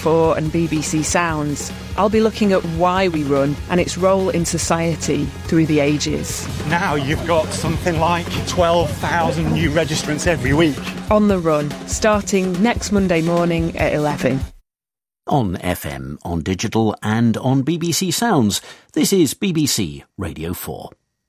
4 and BBC Sounds, I'll be looking at why we run and its role in society through the ages. Now you've got something like 12,000 new registrants every week. On the Run, starting next Monday morning at 11. On FM, on digital and on BBC Sounds, this is BBC Radio 4.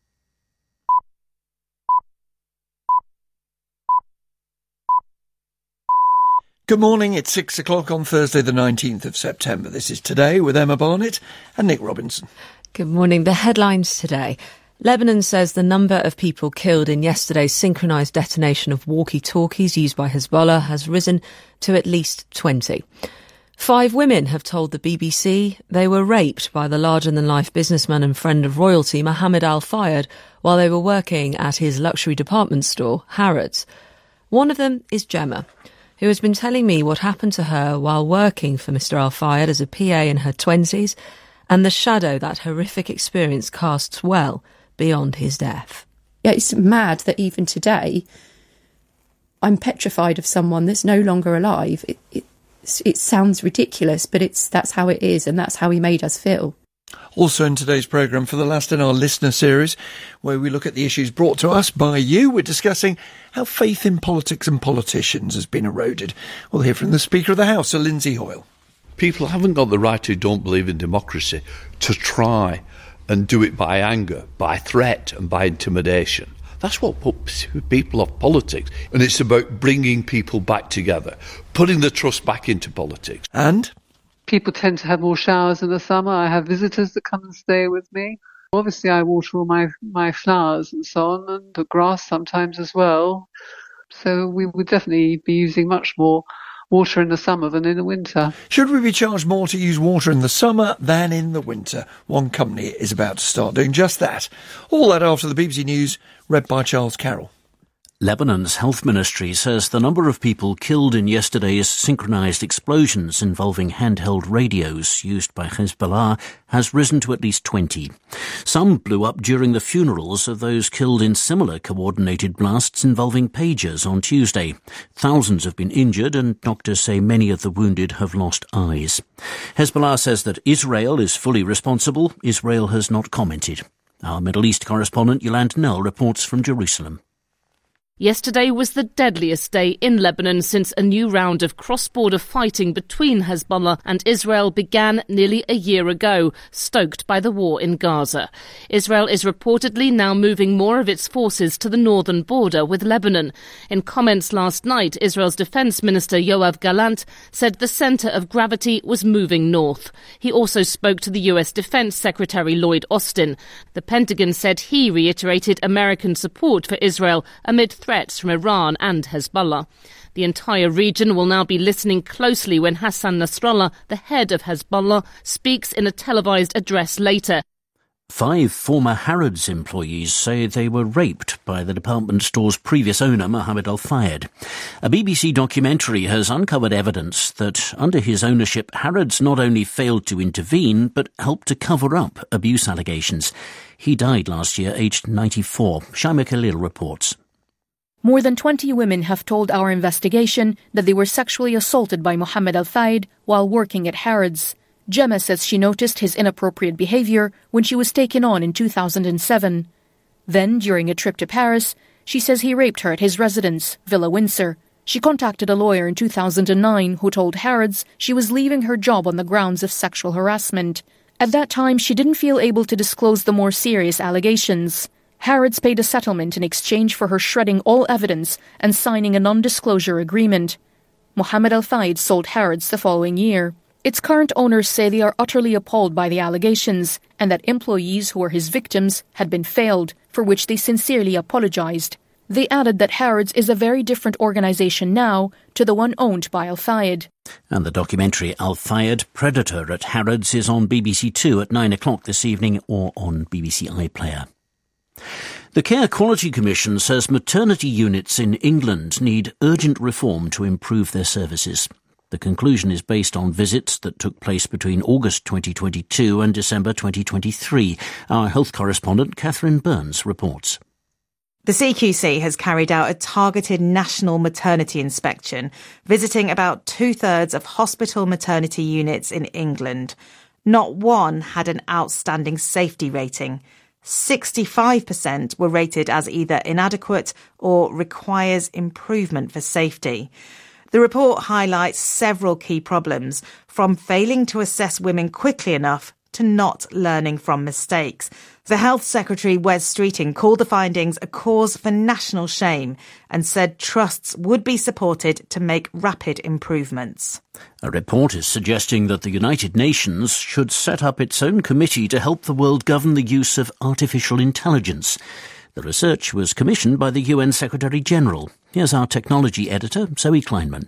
Good morning, it's 6 o'clock on Thursday the 19th of September. This is Today with Emma Barnett and Nick Robinson. Good morning. The headlines today. Lebanon says the number of people killed in yesterday's synchronised detonation of walkie-talkies used by Hezbollah has risen to at least 20. 5 women have told the BBC they were raped by the larger-than-life businessman and friend of royalty Mohammed Al-Fayed while they were working at his luxury department store, Harrods. One of them is Gemma, who has been telling me what happened to her while working for Mr. Al-Fayed as a PA in her 20s and the shadow that horrific experience casts well beyond his death. Yeah, it's mad that even today I'm petrified of someone that's no longer alive. It sounds ridiculous, but that's how it is, and that's how he made us feel. Also in today's programme, for the last in our listener series, where we look at the issues brought to us by you, we're discussing how faith in politics and politicians has been eroded. We'll hear from the Speaker of the House, Sir Lindsay Hoyle. People haven't got the right who don't believe in democracy to try and do it by anger, by threat and by intimidation. That's what puts people off politics. And it's about bringing people back together, putting the trust back into politics. And people tend to have more showers in the summer. I have visitors that come and stay with me. Obviously, I water all my flowers and so on, and the grass sometimes as well. So we would definitely be using much more water in the summer than in the winter. Should we be charged more to use water in the summer than in the winter? One company is about to start doing just that. All that after the BBC News, read by Charles Carroll. Lebanon's health ministry says the number of people killed in yesterday's synchronised explosions involving handheld radios used by Hezbollah has risen to at least 20. Some blew up during the funerals of those killed in similar coordinated blasts involving pagers on Tuesday. Thousands have been injured and doctors say many of the wounded have lost eyes. Hezbollah says that Israel is fully responsible. Israel has not commented. Our Middle East correspondent Yolande Null reports from Jerusalem. Yesterday was the deadliest day in Lebanon since a new round of cross-border fighting between Hezbollah and Israel began nearly a year ago, stoked by the war in Gaza. Israel is reportedly now moving more of its forces to the northern border with Lebanon. In comments last night, Israel's Defense Minister Yoav Gallant said the center of gravity was moving north. He also spoke to the U.S. Defense Secretary Lloyd Austin. The Pentagon said he reiterated American support for Israel amid threats from Iran and Hezbollah. The entire region will now be listening closely when Hassan Nasrallah, the head of Hezbollah, speaks in a televised address later. 5 former Harrods employees say they were raped by the department store's previous owner, Mohammed Al-Fayed. A BBC documentary has uncovered evidence that under his ownership, Harrods not only failed to intervene, but helped to cover up abuse allegations. He died last year, aged 94. Shaima Khalil reports. More than 20 women have told our investigation that they were sexually assaulted by Mohammed Al-Fayed while working at Harrods. Gemma says she noticed his inappropriate behaviour when she was taken on in 2007. Then, during a trip to Paris, she says he raped her at his residence, Villa Windsor. She contacted a lawyer in 2009 who told Harrods she was leaving her job on the grounds of sexual harassment. At that time, she didn't feel able to disclose the more serious allegations. Harrods paid a settlement in exchange for her shredding all evidence and signing a non-disclosure agreement. Mohammed Al-Fayed sold Harrods the following year. Its current owners say they are utterly appalled by the allegations and that employees who were his victims had been failed, for which they sincerely apologized. They added that Harrods is a very different organisation now to the one owned by Al-Fayed. And the documentary Al-Fayed, Predator at Harrods is on BBC Two at 9 o'clock this evening or on BBC iPlayer. The Care Quality Commission says maternity units in England need urgent reform to improve their services. The conclusion is based on visits that took place between August 2022 and December 2023. Our health correspondent Catherine Burns reports. The CQC has carried out a targeted national maternity inspection, visiting about 2/3 of hospital maternity units in England. Not one had an outstanding safety rating. 65% were rated as either inadequate or requires improvement for safety. The report highlights several key problems, from failing to assess women quickly enough to not learning from mistakes. The Health Secretary, Wes Streeting, called the findings a cause for national shame and said trusts would be supported to make rapid improvements. A report is suggesting that the United Nations should set up its own committee to help the world govern the use of artificial intelligence. The research was commissioned by the UN Secretary-General. Here's our technology editor, Zoe Kleinman.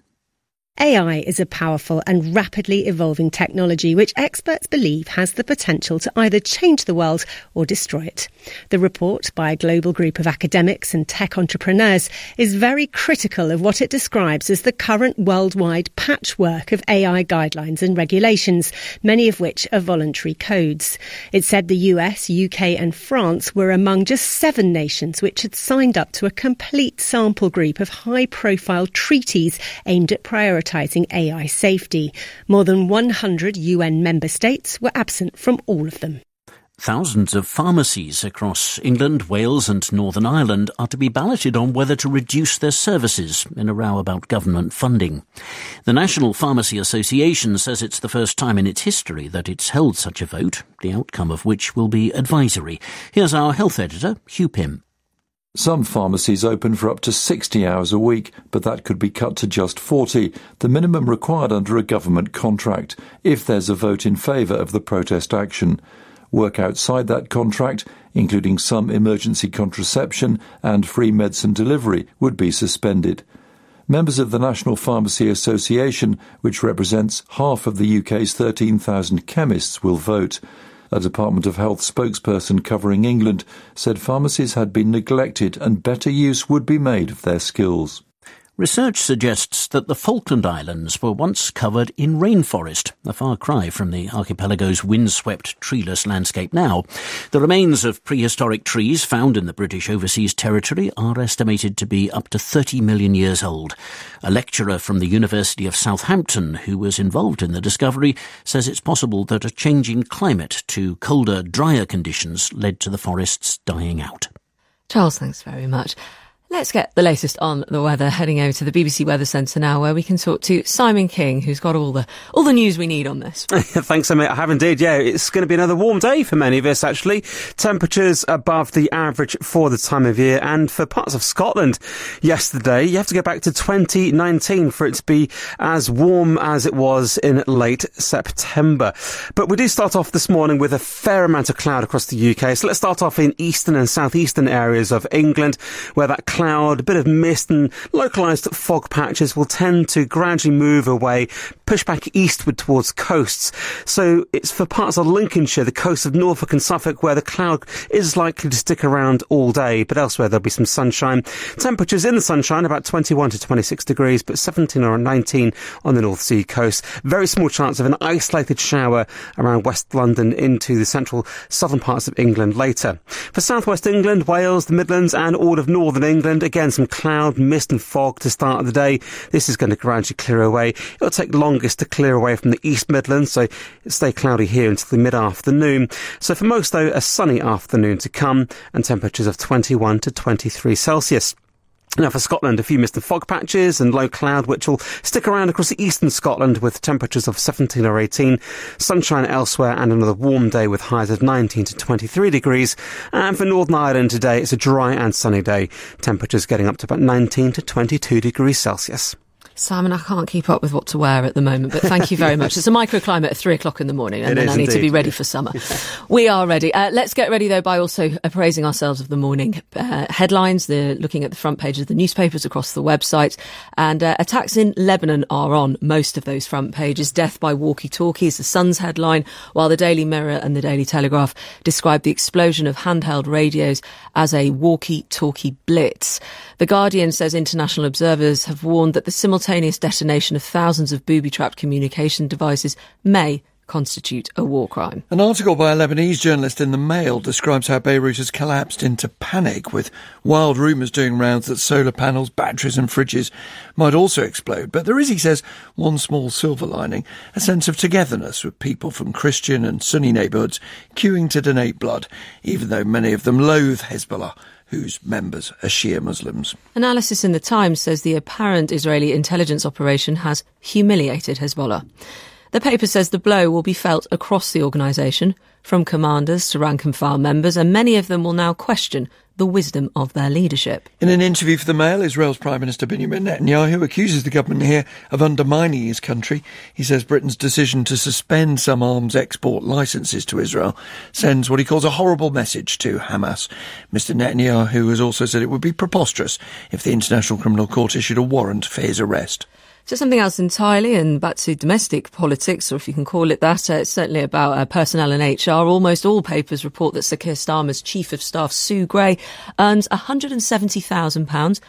AI is a powerful and rapidly evolving technology which experts believe has the potential to either change the world or destroy it. The report, by a global group of academics and tech entrepreneurs, is very critical of what it describes as the current worldwide patchwork of AI guidelines and regulations, many of which are voluntary codes. It said the US, UK and France were among just 7 nations which had signed up to a complete sample group of high-profile treaties aimed at prioritising AI safety. More than 100 UN member states were absent from all of them. Thousands of pharmacies across England, Wales and Northern Ireland are to be balloted on whether to reduce their services in a row about government funding. The National Pharmacy Association says it's the first time in its history that it's held such a vote, the outcome of which will be advisory. Here's our health editor, Hugh Pym. Some pharmacies open for up to 60 hours a week, but that could be cut to just 40, the minimum required under a government contract, if there's a vote in favour of the protest action. Work outside that contract, including some emergency contraception and free medicine delivery, would be suspended. Members of the National Pharmacy Association, which represents half of the UK's 13,000 chemists, will vote. A Department of Health spokesperson covering England said pharmacies had been neglected and better use would be made of their skills. Research suggests that the Falkland Islands were once covered in rainforest, a far cry from the archipelago's windswept, treeless landscape now. The remains of prehistoric trees found in the British Overseas Territory are estimated to be up to 30 million years old. A lecturer from the University of Southampton who was involved in the discovery says it's possible that a changing climate to colder, drier conditions led to the forests dying out. Charles, thanks very much. Let's get the latest on the weather, heading over to the BBC Weather Centre now, where we can talk to Simon King, who's got all the news we need on this. Thanks, Amit. I have indeed. Yeah, it's going to be another warm day for many of us, actually. Temperatures above the average for the time of year, and for parts of Scotland yesterday, you have to go back to 2019 for it to be as warm as it was in late September. But we do start off this morning with a fair amount of cloud across the UK. So let's start off in eastern and southeastern areas of England, where that cloud, a bit of mist and localised fog patches will tend to gradually move away, push back eastward towards coasts. So it's for parts of Lincolnshire, the coast of Norfolk and Suffolk, where the cloud is likely to stick around all day, but elsewhere there'll be some sunshine. Temperatures in the sunshine about 21 to 26 degrees, but 17 or 19 on the North Sea coast. Very small chance of an isolated shower around West London into the central southern parts of England later. For southwest England, Wales, the Midlands and all of northern England, again some cloud, mist and fog to start the day. This is going to gradually clear away. It'll take longest to clear away from the East Midlands, so it'll stay cloudy here until the mid-afternoon. So for most, though, a sunny afternoon to come, and temperatures of 21 to 23 Celsius. Now for Scotland, a few mist and fog patches and low cloud which will stick around across the eastern Scotland with temperatures of 17 or 18. Sunshine elsewhere and another warm day with highs of 19 to 23 degrees. And for Northern Ireland today, it's a dry and sunny day. Temperatures getting up to about 19 to 22 degrees Celsius. Simon, I can't keep up with what to wear at the moment, but thank you very much. It's a microclimate at 3 o'clock in the morning, and then I need to be ready for summer. We are ready. Let's get ready, though, by also appraising ourselves of the morning. Headlines, they're looking at the front pages of the newspapers across the website, and attacks in Lebanon are on most of those front pages. Death by walkie-talkies, the Sun's headline, while the Daily Mirror and the Daily Telegraph describe the explosion of handheld radios as a walkie-talkie blitz. The Guardian says international observers have warned that the simultaneous detonation of thousands of booby-trapped communication devices may constitute a war crime. An article by a Lebanese journalist in the Mail describes how Beirut has collapsed into panic, with wild rumours doing rounds that solar panels, batteries and fridges might also explode. But there is, he says, one small silver lining, a sense of togetherness with people from Christian and Sunni neighbourhoods queuing to donate blood, even though many of them loathe Hezbollah, whose members are Shia Muslims. Analysis in The Times says the apparent Israeli intelligence operation has humiliated Hezbollah. The paper says the blow will be felt across the organisation, from commanders to rank-and-file members, and many of them will now question the wisdom of their leadership. In an interview for the Mail, Israel's Prime Minister Benjamin Netanyahu accuses the government here of undermining his country. He says Britain's decision to suspend some arms export licences to Israel sends what he calls a horrible message to Hamas. Mr Netanyahu has also said it would be preposterous if the International Criminal Court issued a warrant for his arrest. So something else entirely, and back to domestic politics, or if you can call it that. It's certainly about personnel and HR. Almost all papers report that Sir Keir Starmer's Chief of Staff, Sue Gray, earns £170,000,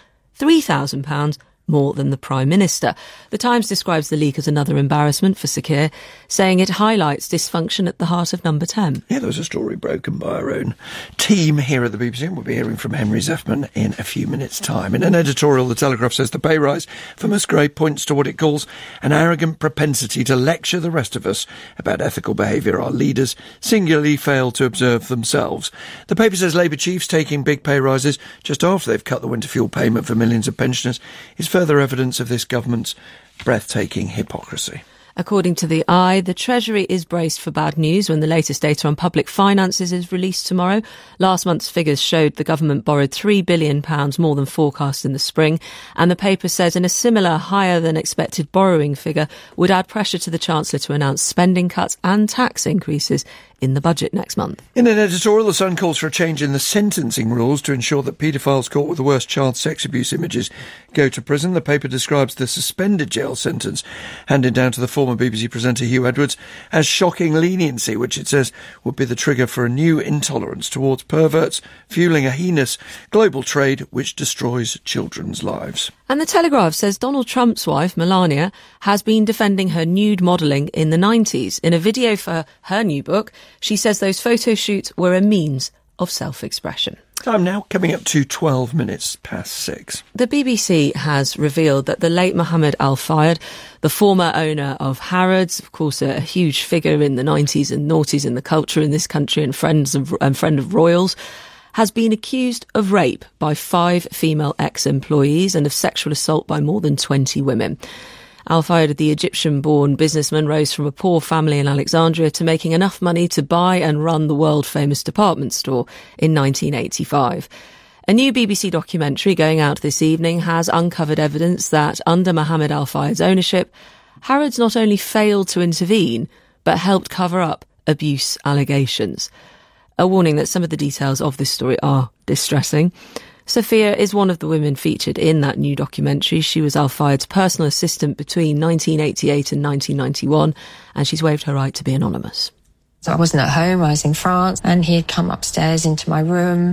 £3,000 more than the Prime Minister. The Times describes the leak as another embarrassment for Sir Keir, saying it highlights dysfunction at the heart of Number 10. Yeah, there was a story broken by our own team here at the BBC, and we'll be hearing from Henry Zeffman in a few minutes' time. In an editorial, The Telegraph says the pay rise for Ms Gray points to what it calls an arrogant propensity to lecture the rest of us about ethical behaviour our leaders singularly fail to observe themselves. The paper says Labour chiefs taking big pay rises just after they've cut the winter fuel payment for millions of pensioners is further evidence of this government's breathtaking hypocrisy. According to The Eye, the Treasury is braced for bad news when the latest data on public finances is released tomorrow. Last month's figures showed the government borrowed £3 billion more than forecast in the spring, and the paper says in a similar higher than expected borrowing figure would add pressure to the Chancellor to announce spending cuts and tax increases in the budget next month. In an editorial, The Sun calls for a change in the sentencing rules to ensure that paedophiles caught with the worst child sex abuse images go to prison. The paper describes the suspended jail sentence handed down to the former BBC presenter Hugh Edwards as shocking leniency, which it says would be the trigger for a new intolerance towards perverts, fueling a heinous global trade which destroys children's lives. And The Telegraph says Donald Trump's wife, Melania, has been defending her nude modelling in the 90s. In a video for her new book, she says those photo shoots were a means of self-expression. Time now coming up to 12 minutes past 6. The BBC has revealed that the late Mohammed Al Fayed, the former owner of Harrods, of course a huge figure in the 90s and noughties in the culture in this country and friend of royals, has been accused of rape by 5 female ex-employees and of sexual assault by more than 20 women. Al Fayed, the Egyptian-born businessman, rose from a poor family in Alexandria to making enough money to buy and run the world-famous department store in 1985. A new BBC documentary going out this evening has uncovered evidence that under Mohammed Al Fayed's ownership, Harrods not only failed to intervene, but helped cover up abuse allegations. A warning that some of the details of this story are distressing. Sophia is one of the women featured in that new documentary. She was Al Fayed's personal assistant between 1988 and 1991, and she's waived her right to be anonymous. So I wasn't at home, I was in France, and he had come upstairs into my room.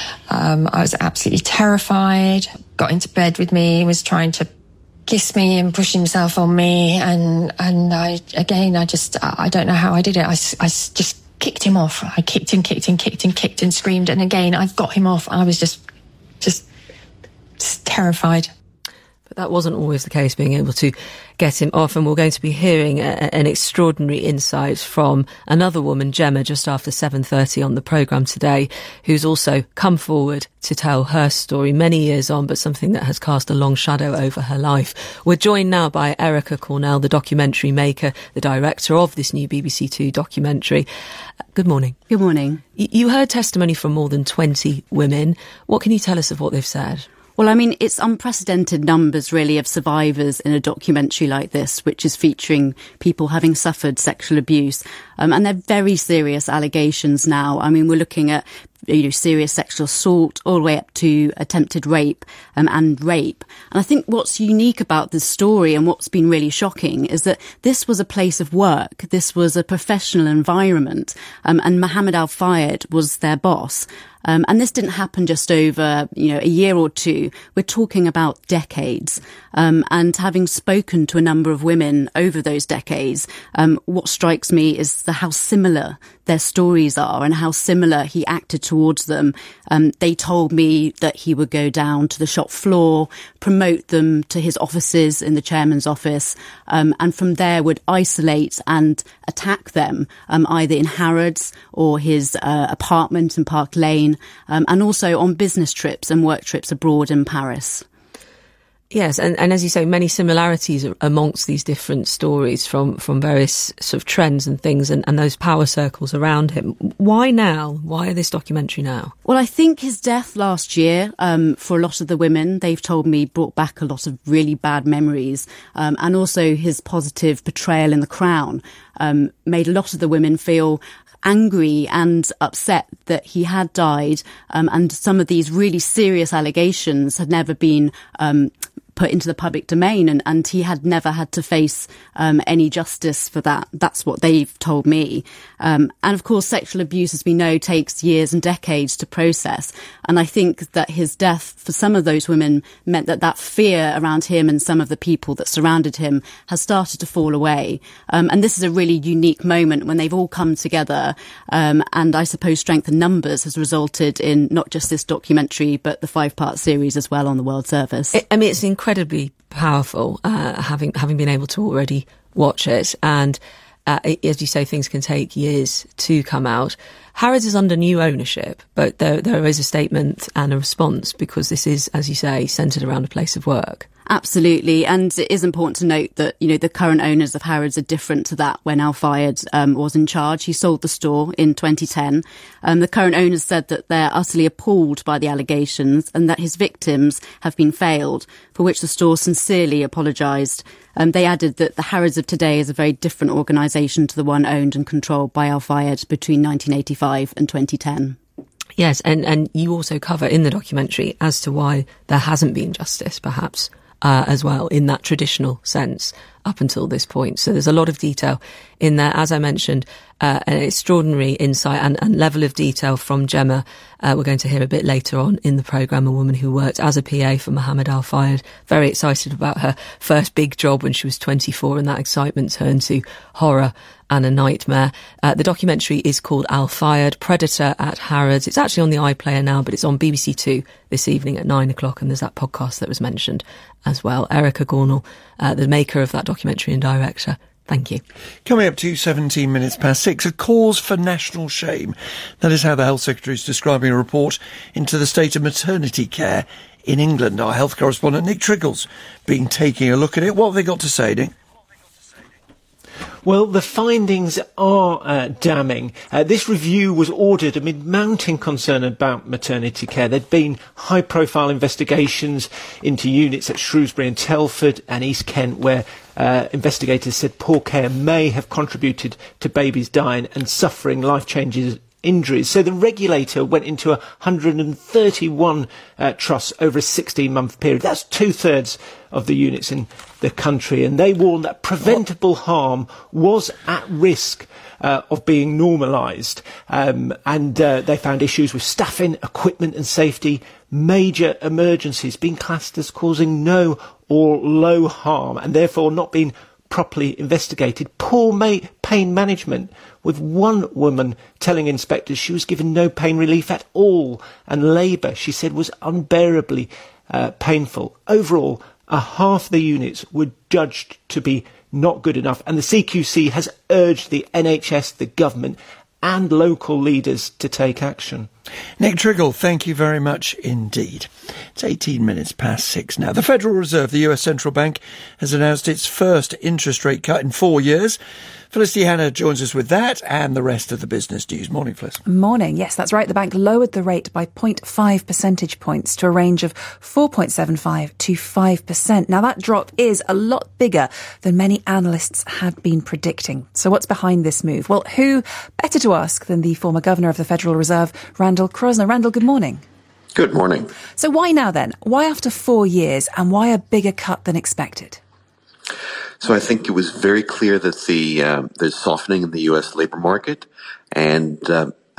I was absolutely terrified, got into bed with me, was trying to kiss me and push himself on me, and I don't know how I did it. I just kicked him off. I kicked and screamed, and again I got him off. I was just terrified. But that wasn't always the case, being able to get him off. And we're going to be hearing an extraordinary insight from another woman, Gemma, just after 7:30 on the programme today, who's also come forward to tell her story many years on, but something that has cast a long shadow over her life. We're joined now by Erica Cornell, the documentary maker, the director of this new BBC Two documentary. Good morning. Good morning. You heard testimony from more than 20 women. What can you tell us of what they've said? Well, I mean, it's unprecedented numbers, really, of survivors in a documentary like this, which is featuring people having suffered sexual abuse. And they're very serious allegations now. I mean, we're looking at serious sexual assault all the way up to attempted rape and rape. And I think what's unique about this story and what's been really shocking is that this was a place of work. This was a professional environment. And Mohammed Al Fayed was their boss. And this didn't happen just over, a year or two. We're talking about decades. And having spoken to a number of women over those decades, what strikes me is how similar their stories are and how similar he acted towards them. They told me that he would go down to the shop floor, promote them to his offices in the chairman's office, and from there would isolate and attack them, either in Harrods or his apartment in Park Lane, and also on business trips and work trips abroad in Paris. Yes, and as you say, many similarities amongst these different stories from various sort of trends and things and those power circles around him. Why now? Why this documentary now? Well, I think his death last year, for a lot of the women, they've told me, brought back a lot of really bad memories. And also his positive portrayal in The Crown made a lot of the women feel angry and upset that he had died, and some of these really serious allegations had never been put into the public domain, and he had never had to face any justice for that. That's what they've told me. And of course, sexual abuse, as we know, takes years and decades to process. And I think that his death for some of those women meant that fear around him and some of the people that surrounded him has started to fall away. And this is a really unique moment when they've all come together. And I suppose strength in numbers has resulted in not just this documentary, but the 5-part series as well on the World Service. It's incredibly powerful, having been able to already watch it. And as you say, things can take years to come out. Harrods is under new ownership, but there is a statement and a response because this is, as you say, centred around a place of work. Absolutely. And it is important to note that, the current owners of Harrods are different to that when Al Fayed was in charge. He sold the store in 2010. The current owners said that they're utterly appalled by the allegations and that his victims have been failed, for which the store sincerely apologised. They added that the Harrods of today is a very different organisation to the one owned and controlled by Al Fayed between 1985 and 2010. Yes, and you also cover in the documentary as to why there hasn't been justice, perhaps, as well, in that traditional sense up until this point. So there's a lot of detail in there, as I mentioned, an extraordinary insight and level of detail from Gemma. We're going to hear a bit later on in the programme, a woman who worked as a PA for Mohammed Al Fayed, very excited about her first big job when she was 24, and that excitement turned to horror and a nightmare. The documentary is called Al Fayed, Predator at Harrods. It's actually on the iPlayer now, but it's on BBC Two this evening at 9:00, and there's that podcast that was mentioned as well. Erica Gornall, the maker of that documentary and director. Thank you. Coming up to 17 minutes past 6, a cause for national shame. That is how the Health Secretary is describing a report into the state of maternity care in England. Our health correspondent Nick Triggle's been taking a look at it. What have they got to say, Nick? Well, the findings are damning. This review was ordered amid mounting concern about maternity care. There'd been high-profile investigations into units at Shrewsbury and Telford and East Kent where investigators said poor care may have contributed to babies dying and suffering life-changing injuries. So the regulator went into 131 trusts over a 16-month period. That's 2/3 of the units in the country, and they warned that preventable harm was at risk of being normalised, and they found issues with staffing, equipment and safety, major emergencies being classed as causing no or low harm and therefore not being properly investigated, poor pain management, with one woman telling inspectors she was given no pain relief at all, and labour, she said, was unbearably painful. Overall, half the units were judged to be not good enough, and the CQC has urged the NHS, the government and local leaders to take action. Nick Triggle, thank you very much indeed. It's 18 minutes past 6 now. The Federal Reserve, the US Central Bank, has announced its first interest rate cut in 4 years. Felicity Hanna joins us with that and the rest of the business news. Morning, Feliz. Morning. Yes, that's right. The bank lowered the rate by 0.5 percentage points to a range of 4.75 to 5%. Now, that drop is a lot bigger than many analysts had been predicting. So what's behind this move? Well, who better to ask than the former governor of the Federal Reserve, Randall Kroszner. Randall, good morning. Good morning. So why now then? Why after 4 years, and why a bigger cut than expected? So I think it was very clear that there's softening in the U.S. labor market, and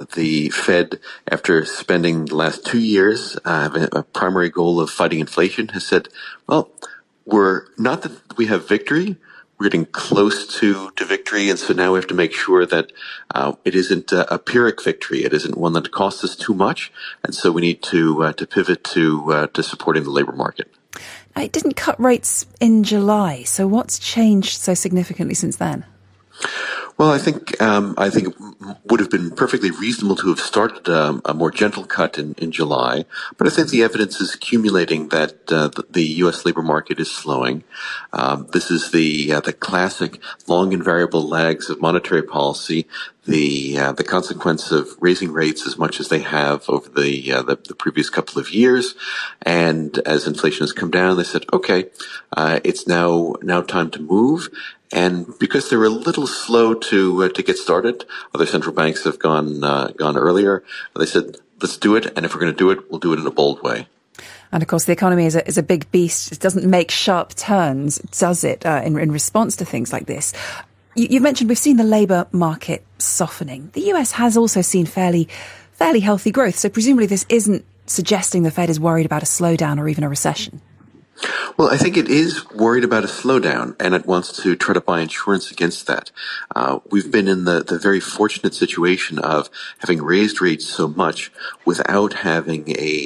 the Fed, after spending the last 2 years having a primary goal of fighting inflation, has said, well, we're not that we have victory, we're getting close to victory, and so now we have to make sure that it isn't a Pyrrhic victory. It isn't one that costs us too much, and so we need to pivot to supporting the labor market. It didn't cut rates in July, so what's changed so significantly since then? Well, I think it would have been perfectly reasonable to have started a more gentle cut in July, but I think the evidence is accumulating that the U.S. labor market is slowing. This is the classic long and variable lags of monetary policy. The consequence of raising rates as much as they have over the previous couple of years, and as inflation has come down, they said, okay, it's now time to move. And because they were a little slow to get started, other central banks have gone earlier. They said, let's do it, and if we're going to do it, we'll do it in a bold way. And of course, the economy is a big beast. It doesn't make sharp turns, does it, in response to things like this? You've mentioned we've seen the labour market softening. The US has also seen fairly healthy growth, so presumably this isn't suggesting the Fed is worried about a slowdown or even a recession. Well, I think it is worried about a slowdown, and it wants to try to buy insurance against that. We've been in the very fortunate situation of having raised rates so much without having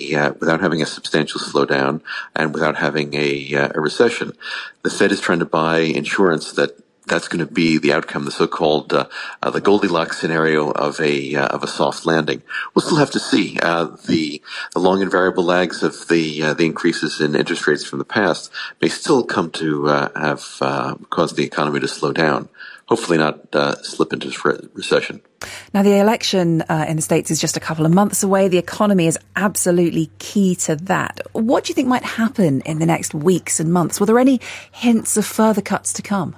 a substantial slowdown and without having a recession. The Fed is trying to buy insurance that's going to be the outcome, the so-called the Goldilocks scenario of a soft landing. We'll still have to see. The long and variable lags of the increases in interest rates from the past may still come to have caused the economy to slow down. Hopefully not slip into recession. Now, the election in the States is just a couple of months away. The economy is absolutely key to that. What do you think might happen in the next weeks and months? Were there any hints of further cuts to come?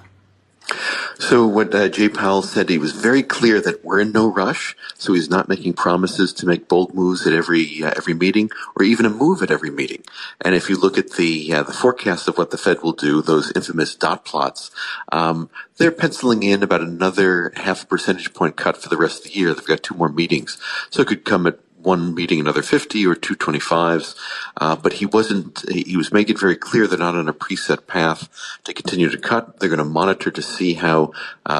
So what Jay Powell said, he was very clear that we're in no rush. So he's not making promises to make bold moves at every meeting, or even a move at every meeting. And if you look at the forecast of what the Fed will do, those infamous dot plots, they're penciling in about another 0.5 percentage point cut for the rest of the year. They've got 2 more meetings, so it could come at one meeting another 50 or 2 25s, but he was making it very clear they're not on a preset path to continue to cut. They're going to monitor to see how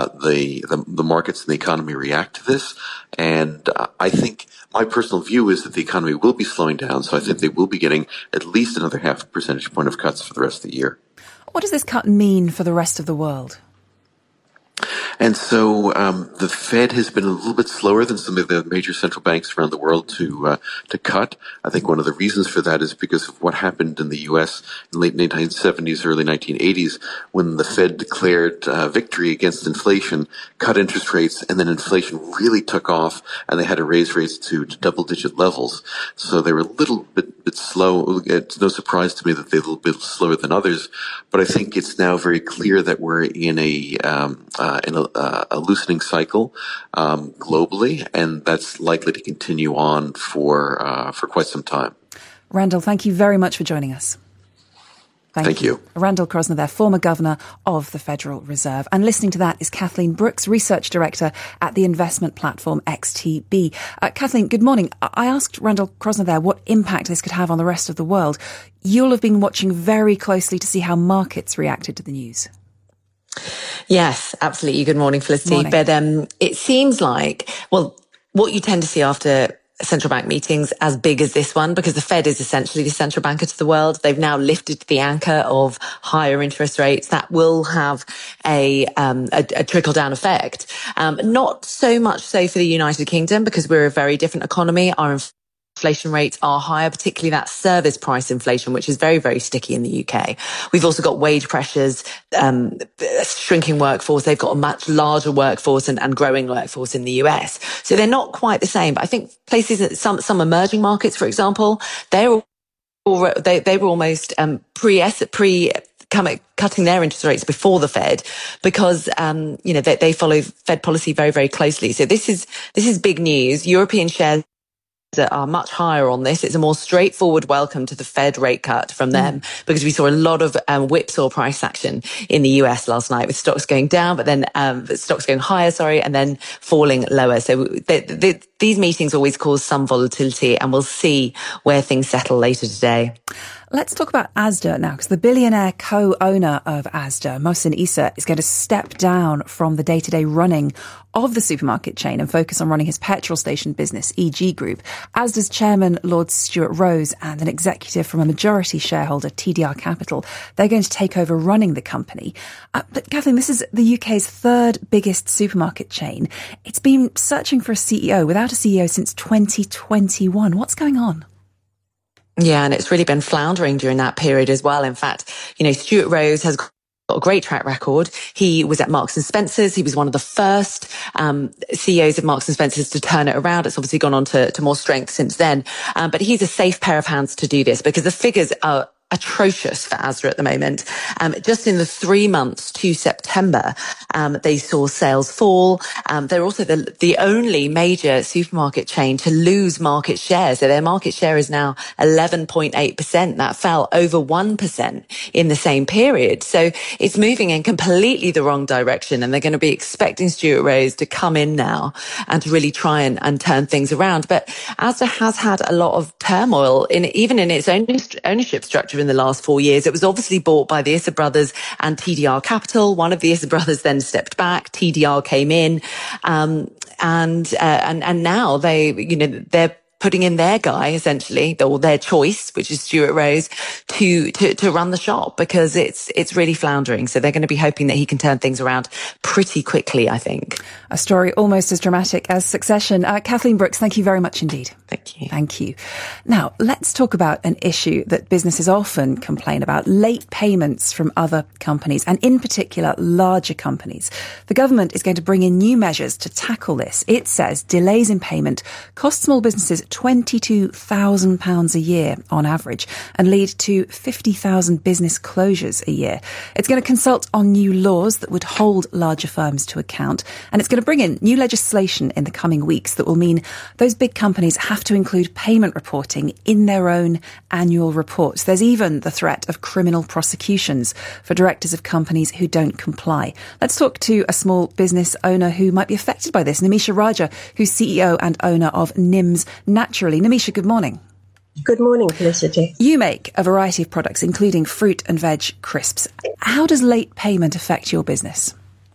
the markets and the economy react to this. And I think my personal view is that the economy will be slowing down, so I think they will be getting at least another 0.5 percentage point of cuts for the rest of the year. What does this cut mean for the rest of the world? And so the Fed has been a little bit slower than some of the major central banks around the world to cut. I think one of the reasons for that is because of what happened in the U.S. in the late 1970s, early 1980s, when the Fed declared victory against inflation, cut interest rates, and then inflation really took off, and they had to raise rates to double-digit levels. So they were a little bit slow. It's no surprise to me that they're a little bit slower than others, but I think it's now very clear that we're in a loosening cycle globally, and that's likely to continue on for quite some time. Randall, thank you very much for joining us. Thank you. Randall Kroszner there, former governor of the Federal Reserve. And listening to that is Kathleen Brooks, research director at the investment platform XTB. Kathleen, good morning. I asked Randall Kroszner there what impact this could have on the rest of the world. You'll have been watching very closely to see how markets reacted to the news. Yes, absolutely. Good morning, Felicity. Morning. But it seems like, well, what you tend to see after central bank meetings as big as this one, because the Fed is essentially the central banker to the world. They've now lifted the anchor of higher interest rates. That will have a trickle-down effect. Not so much so for the United Kingdom, because we're a very different economy. Our inflation rates are higher, particularly that service price inflation, which is very, very sticky in the UK. We've also got wage pressures, shrinking workforce. They've got a much larger workforce and growing workforce in the US. So they're not quite the same. But I think places, some emerging markets, for example, they were almost cutting their interest rates before the Fed, because they follow Fed policy very, very closely. So this is big news. European shares are much higher on this. It's a more straightforward welcome to the Fed rate cut from them, because we saw a lot of whipsaw price action in the US last night, with stocks going down, but then stocks going higher, and then falling lower. So these meetings always cause some volatility, and we'll see where things settle later today. Let's talk about Asda now, because the billionaire co-owner of Asda, Mohsin Issa, is going to step down from the day-to-day running of the supermarket chain and focus on running his petrol station business, EG Group. Asda's chairman, Lord Stuart Rose, and an executive from a majority shareholder, TDR Capital, they're going to take over running the company. But Kathleen, this is the UK's third biggest supermarket chain. It's been searching for a CEO without a CEO since 2021. What's going on? Yeah, and it's really been floundering during that period as well. In fact, Stuart Rose has got a great track record. He was at Marks and Spencer's. He was one of the first CEOs of Marks and Spencer's to turn it around. It's obviously gone on to more strength since then. But he's a safe pair of hands to do this, because the figures are atrocious for Asda at the moment. Just in the 3 months to September, they saw sales fall. They're also the only major supermarket chain to lose market share. So their market share is now 11.8%. That fell over 1% in the same period. So it's moving in completely the wrong direction. And they're going to be expecting Stuart Rose to come in now and to really try and turn things around. But Asda has had a lot of turmoil even in its own ownership structure in the last 4 years. It was obviously bought by the Issa brothers and TDR Capital. One of the Issa brothers then stepped back. TDR came in, and now they're putting in their guy, essentially, or their choice, which is Stuart Rose, to run the shop, because it's really floundering. So they're going to be hoping that he can turn things around pretty quickly, I think. A story almost as dramatic as Succession. Kathleen Brooks, thank you very much indeed. Thank you. Thank you. Now, let's talk about an issue that businesses often complain about: late payments from other companies, and in particular, larger companies. The government is going to bring in new measures to tackle this. It says delays in payment cost small businesses £22,000 a year on average and lead to 50,000 business closures a year. It's going to consult on new laws that would hold larger firms to account, and it's going to bring in new legislation in the coming weeks that will mean those big companies have to include payment reporting in their own annual reports. There's even the threat of criminal prosecutions for directors of companies who don't comply. Let's talk to a small business owner who might be affected by this, Nimisha Raja, who's CEO and owner of Nims Naturally. Nimisha, good morning. Good morning, Felicity. You make a variety of products, including fruit and veg crisps. How does late payment affect your business?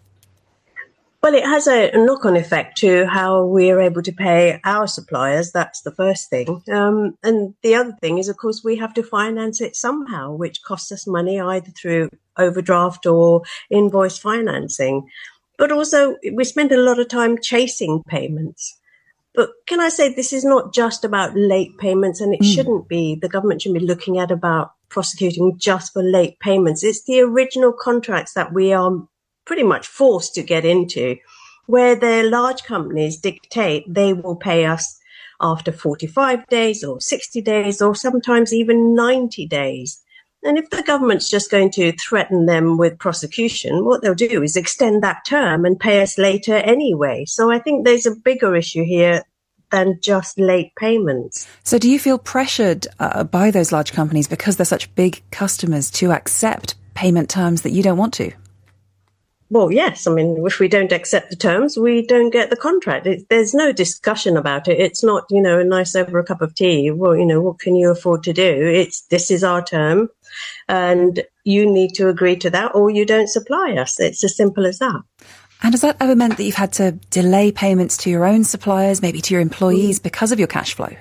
Well, it has a knock-on effect to how we are able to pay our suppliers. That's the first thing. And the other thing is, of course, we have to finance it somehow, which costs us money either through overdraft or invoice financing. But also, we spend a lot of time chasing payments. But can I say, this is not just about late payments, and it shouldn't be. The government shouldn't be looking at about prosecuting just for late payments. It's the original contracts that we are pretty much forced to get into, where the large companies dictate they will pay us after 45 days or 60 days or sometimes even 90 days. And if the government's just going to threaten them with prosecution, what they'll do is extend that term and pay us later anyway. So I think there's a bigger issue here than just late payments. So do you feel pressured by those large companies, because they're such big customers, to accept payment terms that you don't want to? Well, yes. I mean, if we don't accept the terms, we don't get the contract. There's no discussion about it. It's not, a nice over a cup of tea. Well, what can you afford to do? This is our term, and you need to agree to that, or you don't supply us. It's as simple as that. And has that ever meant that you've had to delay payments to your own suppliers, maybe to your employees, because of your cash flow?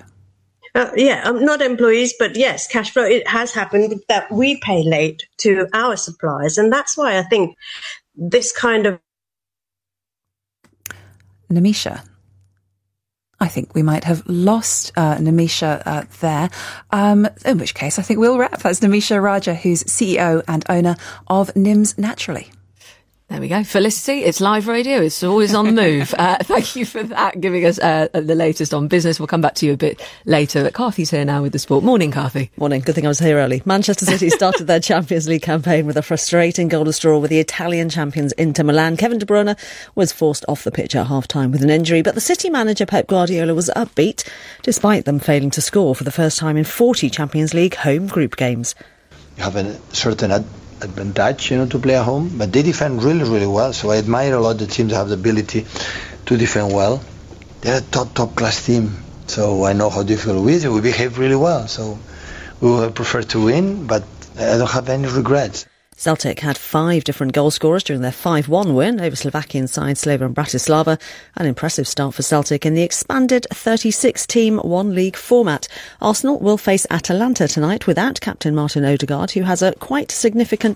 Not employees, but yes, cash flow. It has happened that we pay late to our suppliers. And that's why I think this kind of... Nimisha, I think we might have lost Nimisha there, in which case I think we'll wrap. That's Nimisha Raja, who's CEO and owner of Nims Naturally. There we go. Felicity, it's live radio. It's always on the move. Thank you for that, giving us the latest on business. We'll come back to you a bit later. But Carthy's here now with the sport. Morning, Carthy. Morning. Good thing I was here early. Manchester City started their Champions League campaign with a frustrating golden straw with the Italian champions Inter Milan. Kevin De Bruyne was forced off the pitch at half-time with an injury, but the City manager Pep Guardiola was upbeat, despite them failing to score for the first time in 40 Champions League home group games. You have a certain advantage, to play at home, but they defend really, really well. So I admire a lot the teams that have the ability to defend well. they're a top class team. So I know how difficult it is. We behave really well. So we would have preferred to win, but I don't have any regrets. Celtic had 5 different goal scorers during their 5-1 win over Slovakian side Slovan Bratislava. An impressive start for Celtic in the expanded 36-team one-league format. Arsenal will face Atalanta tonight without captain Martin Odegaard, who has a quite significant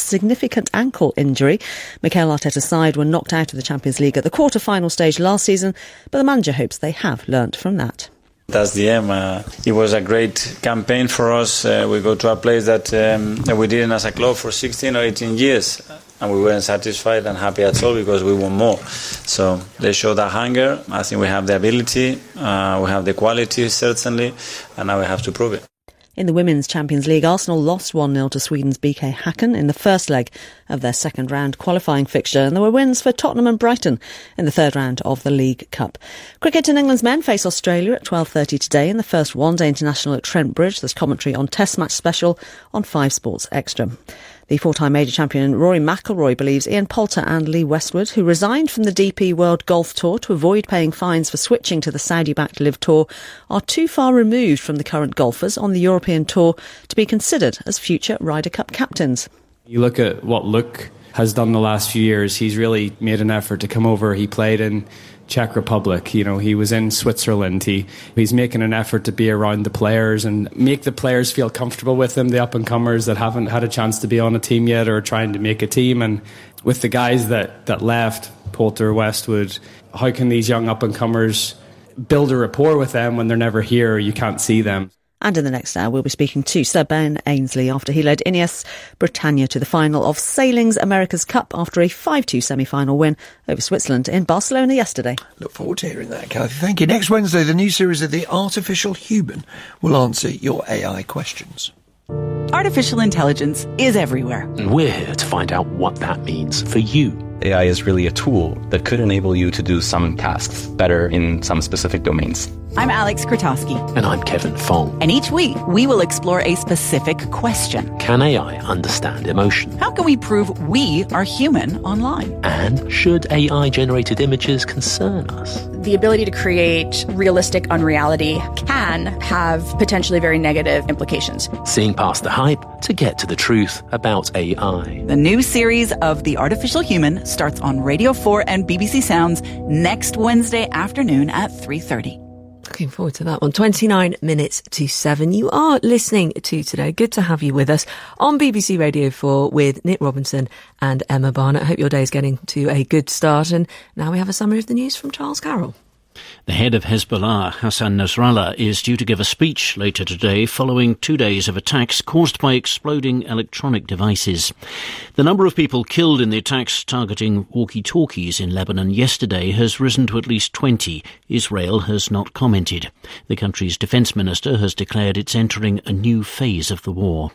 ankle injury. Mikel Arteta's side were knocked out of the Champions League at the quarter-final stage last season, but the manager hopes they have learnt from that. That's the aim. It was a great campaign for us. We go to a place that we didn't as a club for 16 or 18 years, and we weren't satisfied and happy at all because we want more. So they showed that hunger. I think we have the ability, we have the quality certainly, and now we have to prove it. In the Women's Champions League, Arsenal lost 1-0 to Sweden's BK Häcken in the first leg of their second round qualifying fixture, and there were wins for Tottenham and Brighton in the third round of the League Cup. Cricket, and England's men face Australia at 12:30 today in the first one-day international at Trent Bridge. There's commentary on Test Match Special on 5 Sports Extra. The 4-time major champion Rory McIlroy believes Ian Poulter and Lee Westwood, who resigned from the DP World Golf Tour to avoid paying fines for switching to the Saudi-backed Live Tour, are too far removed from the current golfers on the European Tour to be considered as future Ryder Cup captains. You look at what Luke has done the last few years. He's really made an effort to come over. He played in Czech Republic, he was in Switzerland. He's making an effort to be around the players and make the players feel comfortable with him, the up-and-comers that haven't had a chance to be on a team yet or trying to make a team. And with the guys that left, Poulter, Westwood, how can these young up-and-comers build a rapport with them when they're never here or you can't see them? And in the next hour, we'll be speaking to Sir Ben Ainsley after he led Ineos Britannia to the final of Sailing's America's Cup after a 5-2 semi-final win over Switzerland in Barcelona yesterday. Look forward to hearing that, Kathy. Thank you. Next Wednesday, the new series of The Artificial Human will answer your AI questions. Artificial intelligence is everywhere. And we're here to find out what that means for you. AI is really a tool that could enable you to do some tasks better in some specific domains. I'm Alex Krotowski. And I'm Kevin Fong. And each week, we will explore a specific question. Can AI understand emotion? How can we prove we are human online? And should AI-generated images concern us? The ability to create realistic unreality can have potentially very negative implications. Seeing past the hype to get to the truth about AI. The new series of The Artificial Human starts on Radio 4 and BBC Sounds next Wednesday afternoon at 3:30. Looking forward to that one. 29 minutes to 7. You are listening to Today. Good to have you with us on BBC Radio 4 with Nick Robinson and Emma Barnett. I hope your day is getting to a good start. And now we have a summary of the news from Charles Carroll. The head of Hezbollah, Hassan Nasrallah, is due to give a speech later today following 2 days of attacks caused by exploding electronic devices. The number of people killed in the attacks targeting walkie-talkies in Lebanon yesterday has risen to at least 20. Israel has not commented. The country's defence minister has declared it's entering a new phase of the war.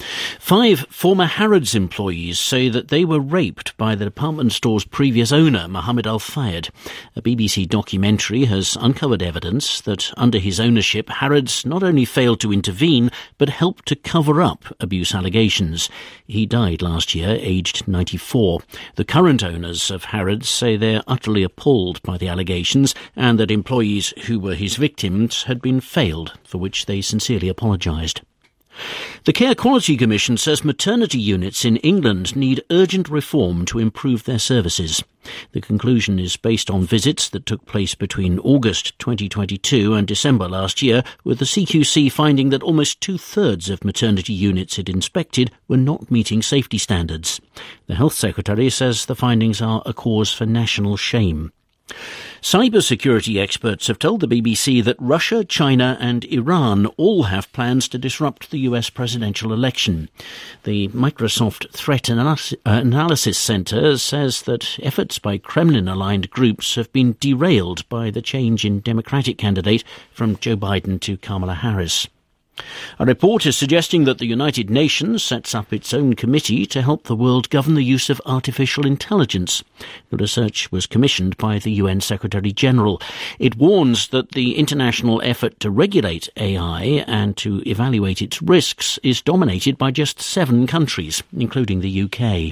5 former Harrods employees say that they were raped by the department store's previous owner, Mohammed Al-Fayed. A BBC documentary has uncovered evidence that under his ownership, Harrods not only failed to intervene, but helped to cover up abuse allegations. He died last year, aged 94. The current owners of Harrods say they're utterly appalled by the allegations and that employees who were his victims had been failed, for which they sincerely apologised. The Care Quality Commission says maternity units in England need urgent reform to improve their services. The conclusion is based on visits that took place between August 2022 and December last year, with the CQC finding that almost 2/3 of maternity units it inspected were not meeting safety standards. The Health Secretary says the findings are a cause for national shame. Cybersecurity experts have told the BBC that Russia, China and Iran all have plans to disrupt the US presidential election. The Microsoft Threat Analysis Center says that efforts by Kremlin-aligned groups have been derailed by the change in Democratic candidate from Joe Biden to Kamala Harris. A report is suggesting that the United Nations sets up its own committee to help the world govern the use of artificial intelligence. The research was commissioned by the UN Secretary-General. It warns that the international effort to regulate AI and to evaluate its risks is dominated by just 7 countries, including the UK.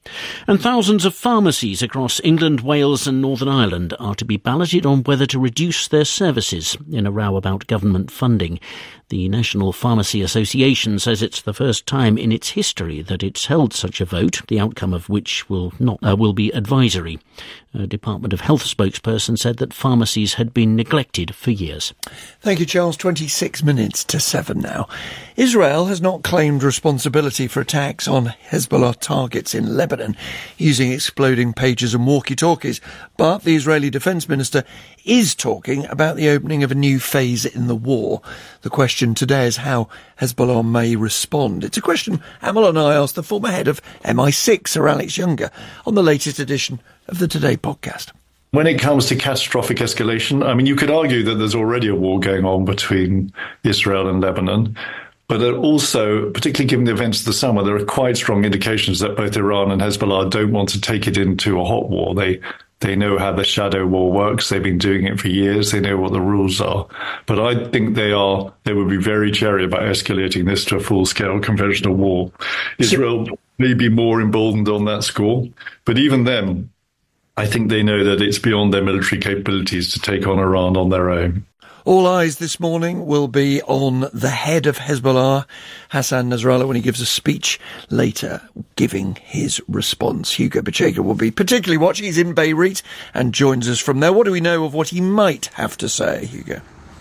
And thousands of pharmacies across England, Wales and Northern Ireland are to be balloted on whether to reduce their services in a row about government funding. The National Pharmacy Association says it's the first time in its history that it's held such a vote, the outcome of which will be advisory. A Department of Health spokesperson said that pharmacies had been neglected for years. Thank you, Charles. 26 minutes to 7 now. Israel has not claimed responsibility for attacks on Hezbollah targets in Lebanon using exploding pages and walkie-talkies, but the Israeli Defence Minister is talking about the opening of a new phase in the war. The question today is how Hezbollah may respond. It's a question Amal and I asked the former head of MI6, Sir Alex Younger, on the latest edition of the Today podcast. When it comes to catastrophic escalation, I mean, you could argue that there's already a war going on between Israel and Lebanon, but also, particularly given the events of the summer, there are quite strong indications that both Iran and Hezbollah don't want to take it into a hot war. They know how the shadow war works. They've been doing it for years. They know what the rules are. But I think they would be very chary about escalating this to a full-scale conventional war. Israel may be more emboldened on that score, but even then, I think they know that it's beyond their military capabilities to take on Iran on their own. All eyes this morning will be on the head of Hezbollah, Hassan Nasrallah, when he gives a speech later giving his response. Hugo Bachega will be particularly watching. He's in Beirut and joins us from there. What do we know of what he might have to say, Hugo?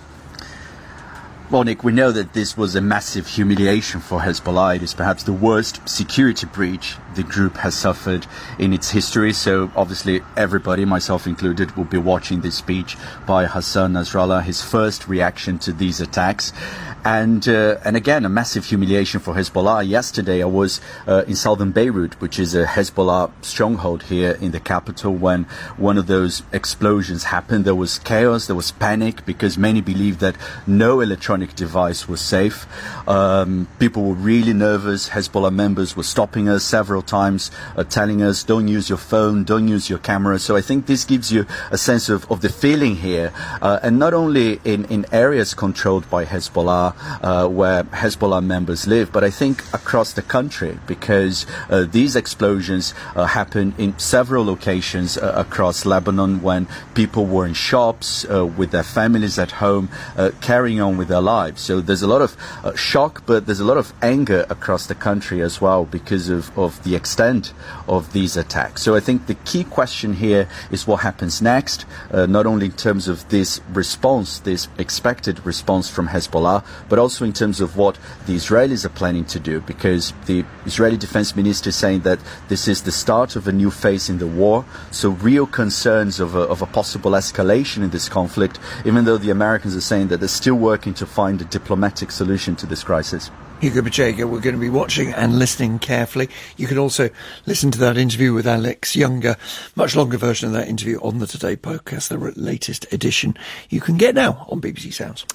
Well, Nick, we know that this was a massive humiliation for Hezbollah. It is perhaps the worst security breach the group has suffered in its history. So obviously everybody, myself included, will be watching this speech by Hassan Nasrallah, his first reaction to these attacks. And again, a massive humiliation for Hezbollah. Yesterday, I was in southern Beirut, which is a Hezbollah stronghold here in the capital, when one of those explosions happened. There was chaos, there was panic, because many believed that no electronic device was safe. People were really nervous. Hezbollah members were stopping us several times, telling us, don't use your phone, don't use your camera. So I think this gives you a sense of the feeling here, and not only in areas controlled by Hezbollah, where Hezbollah members live, but I think across the country, because these explosions happened in several locations across Lebanon when people were in shops with their families at home, carrying on with their lives. So there's a lot of shock, but there's a lot of anger across the country as well because of the extent of these attacks. So I think the key question here is what happens next, not only in terms of this response, this expected response from Hezbollah, but also in terms of what the Israelis are planning to do, because the Israeli defense minister is saying that this is the start of a new phase in the war. So real concerns of a possible escalation in this conflict, even though the Americans are saying that they're still working to find a diplomatic solution to this crisis. Hugo Bachega, we're going to be watching and listening carefully. You can also listen to that interview with Alex Younger, much longer version of that interview on the Today podcast, the latest edition you can get now on BBC Sounds.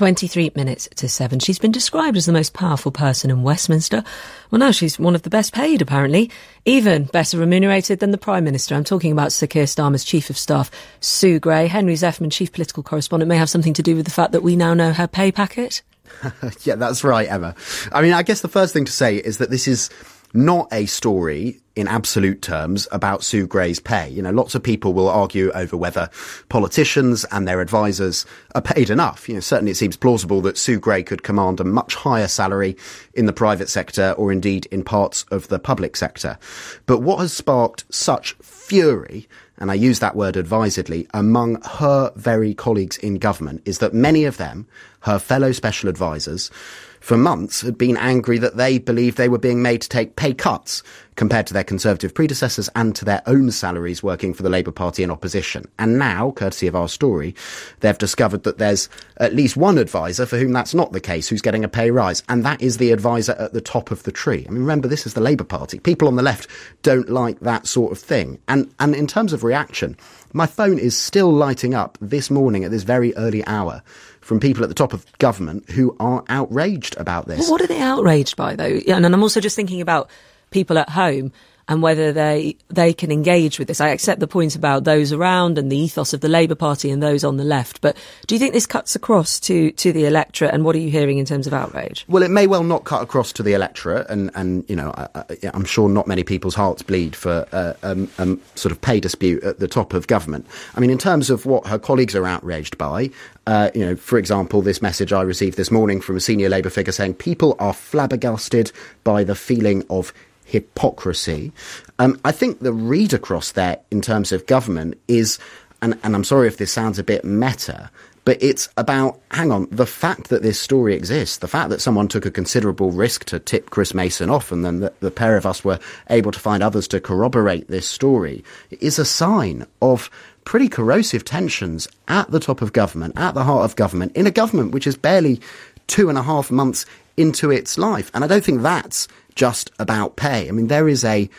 23 minutes to 7. She's been described as the most powerful person in Westminster. Well, now she's one of the best paid, apparently. Even better remunerated than the Prime Minister. I'm talking about Sir Keir Starmer's Chief of Staff, Sue Gray. Henry Zeffman, Chief Political Correspondent, may have something to do with the fact that we now know her pay packet. Yeah, that's right, Emma. I mean, I guess the first thing to say is that this is not a story in absolute terms about Sue Gray's pay. You know, lots of people will argue over whether politicians and their advisors are paid enough. You know, certainly it seems plausible that Sue Gray could command a much higher salary in the private sector or indeed in parts of the public sector. But what has sparked such fury, and I use that word advisedly, among her very colleagues in government is that many of them, her fellow special advisors, for months had been angry that they believed they were being made to take pay cuts compared to their Conservative predecessors and to their own salaries working for the Labour Party in opposition. And now, courtesy of our story, they've discovered that there's at least one advisor for whom that's not the case, who's getting a pay rise, and that is the advisor at the top of the tree. I mean, remember, this is the Labour Party. People on the left don't like that sort of thing. And in terms of reaction, my phone is still lighting up this morning at this very early hour from people at the top of government who are outraged about this. Well, what are they outraged by, though? And I'm also just thinking about people at home. and whether they can engage with this. I accept the point about those around and the ethos of the Labour Party and those on the left, but do you think this cuts across to the electorate, and what are you hearing in terms of outrage? Well, it may well not cut across to the electorate, and you know, I'm sure not many people's hearts bleed for sort of pay dispute at the top of government. I mean, in terms of what her colleagues are outraged by, you know, for example, this message I received this morning from a senior Labour figure saying people are flabbergasted by the feeling of hypocrisy. I think the read across there in terms of government is, and I'm sorry if this sounds a bit meta, but it's about, hang on, the fact that this story exists, the fact that someone took a considerable risk to tip Chris Mason off, and then the pair of us were able to find others to corroborate this story, is a sign of pretty corrosive tensions at the top of government, at the heart of government, in a government which is barely 2.5 months into its life. And I don't think that's just about pay. I mean, there is a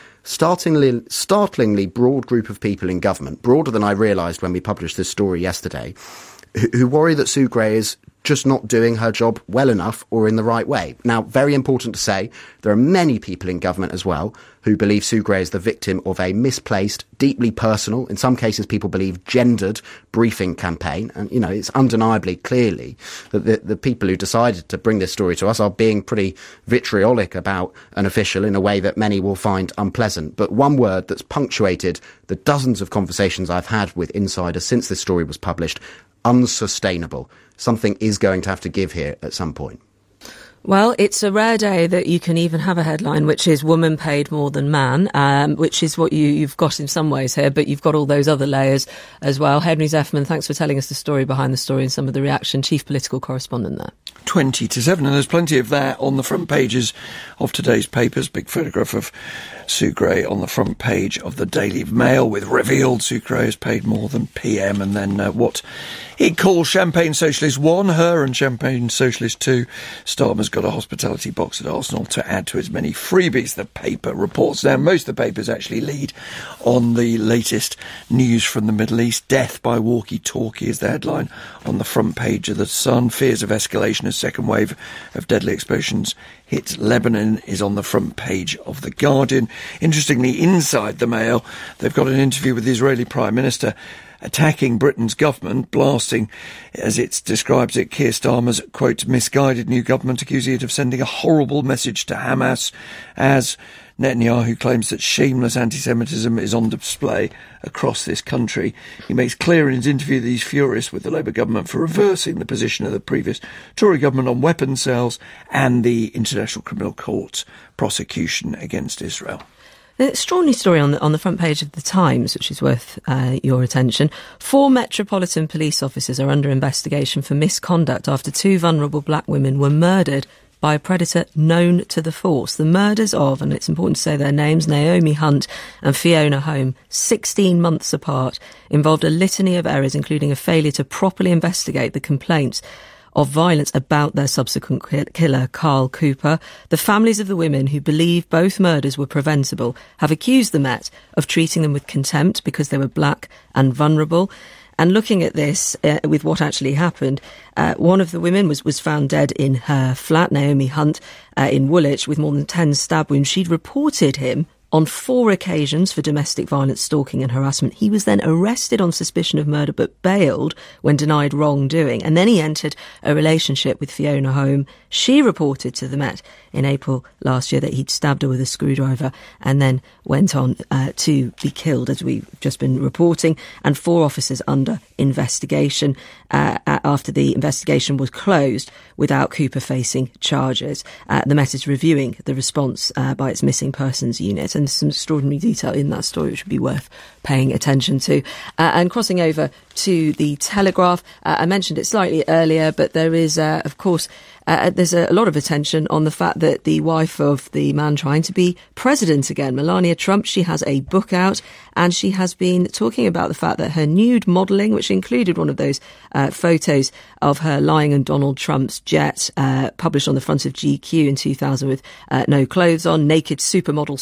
startlingly broad group of people in government, broader than I realised when we published this story yesterday, who worry that Sue Gray is just not doing her job well enough or in the right way. Now, very important to say, there are many people in government as well who believe Sue Gray is the victim of a misplaced, deeply personal, in some cases people believe gendered, briefing campaign. And, you know, it's undeniably clearly that the people who decided to bring this story to us are being pretty vitriolic about an official in a way that many will find unpleasant. But one word that's punctuated the dozens of conversations I've had with insiders since this story was published: unsustainable. Something is going to have to give here at some point. Well, it's a rare day that you can even have a headline which is woman paid more than man, which is what you've got in some ways here, but you've got all those other layers as well. Henry Zeffman, thanks for telling us the story behind the story and some of the reaction. Chief political correspondent there. 20-7, and there's plenty of that on the front pages of today's papers. Big photograph of Sue Gray on the front page of the Daily Mail with revealed Sue Gray has paid more than PM, and then what it calls Champagne Socialist 1, her, and Champagne Socialist 2. Starmer's got a hospitality box at Arsenal to add to his many freebies, the paper reports. Now, most of the papers actually lead on the latest news from the Middle East. Death by walkie-talkie is the headline on the front page of The Sun. Fears of escalation as second wave of deadly explosions hit Lebanon is on the front page of The Guardian. Interestingly, inside the Mail, they've got an interview with the Israeli Prime Minister attacking Britain's government, blasting, as it describes it, Keir Starmer's, quote, misguided new government, accusing it of sending a horrible message to Hamas, as Netanyahu claims that shameless anti-Semitism is on display across this country. He makes clear in his interview that he's furious with the Labour government for reversing the position of the previous Tory government on weapons sales and the International Criminal Court's prosecution against Israel. An extraordinary story on the front page of The Times, which is worth your attention. 4 Metropolitan Police officers are under investigation for misconduct after 2 vulnerable black women were murdered by a predator known to the force. The murders of, and it's important to say their names, Naomi Hunt and Fiona Home, 16 months apart, involved a litany of errors, including a failure to properly investigate the complaints of violence about their subsequent killer, Carl Cooper. The families of the women who believe both murders were preventable have accused the Met of treating them with contempt because they were black and vulnerable. And looking at this, with what actually happened, one of the women was found dead in her flat, Naomi Hunt, in Woolwich, with more than 10 stab wounds. She'd reported him on 4 occasions for domestic violence, stalking and harassment. He was then arrested on suspicion of murder but bailed when denied wrongdoing. And then he entered a relationship with Fiona Home. She reported to the Met in April last year that he'd stabbed her with a screwdriver and then went on to be killed, as we've just been reporting. And 4 officers under investigation after the investigation was closed without Cooper facing charges. The Met is reviewing the response by its missing persons unit, and some extraordinary detail in that story which would be worth paying attention to. And crossing over to the Telegraph, I mentioned it slightly earlier, but there is, of course, there's a lot of attention on the fact that the wife of the man trying to be president again, Melania Trump, she has a book out, and she has been talking about the fact that her nude modelling, which included one of those photos of her lying on Donald Trump's jet, published on the front of GQ in 2000 with no clothes on, Naked Supermodel Special was the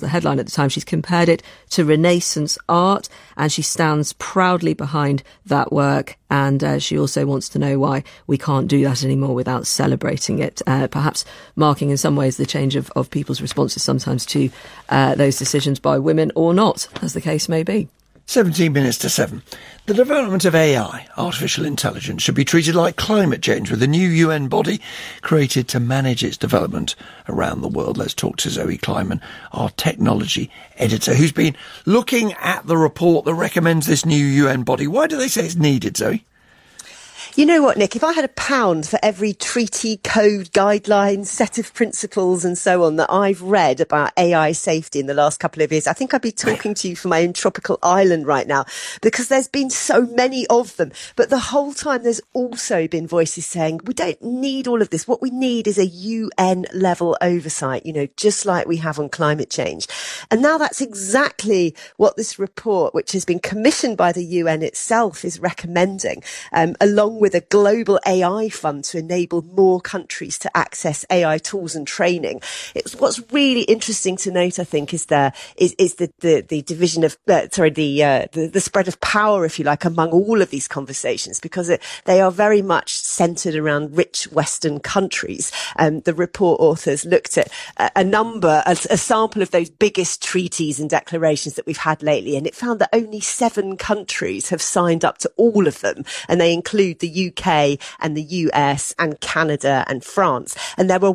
the headline at the time. She's compared it to Renaissance art, and she stands proudly behind that work. And she also wants to know why we can't do that anymore without celebrating it, perhaps marking in some ways the change of people's responses sometimes to those decisions by women or not, as the case may be. 17 minutes to 7. The development of AI, artificial intelligence, should be treated like climate change, with a new UN body created to manage its development around the world. Let's talk to Zoe Kleiman, our technology editor, who's been looking at the report that recommends this new UN body. Why do they say it's needed, Zoe? You know what, Nick, if I had £1 for every treaty, code, guideline, set of principles and so on that I've read about AI safety in the last couple of years, I think I'd be talking to you from my own tropical island right now, because there's been so many of them. But the whole time there's also been voices saying, we don't need all of this. What we need is a UN level oversight, just like we have on climate change. And now that's exactly what this report, which has been commissioned by the UN itself, is recommending, along with a global AI fund to enable more countries to access AI tools and training. What's really interesting to note, I think, is the division of, the spread of power, if you like, among all of these conversations, because they are very much centred around rich Western countries. The report authors looked at a sample of those biggest treaties and declarations that we've had lately, and it found that only 7 countries have signed up to all of them, and they include the UK and the US and Canada and France. And there were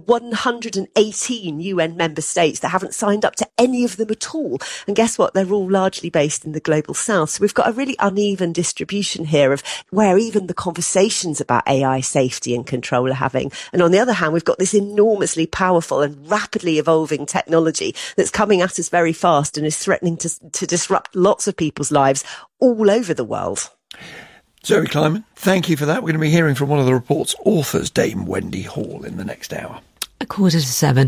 118 UN member states that haven't signed up to any of them at all. And guess what? They're all largely based in the global south. So we've got a really uneven distribution here of where even the conversations about AI safety and control are having. And on the other hand, we've got this enormously powerful and rapidly evolving technology that's coming at us very fast and is threatening to disrupt lots of people's lives all over the world. Zoe Kleiman, thank you for that. We're going to be hearing from one of the report's authors, Dame Wendy Hall, in the next hour. 7:15.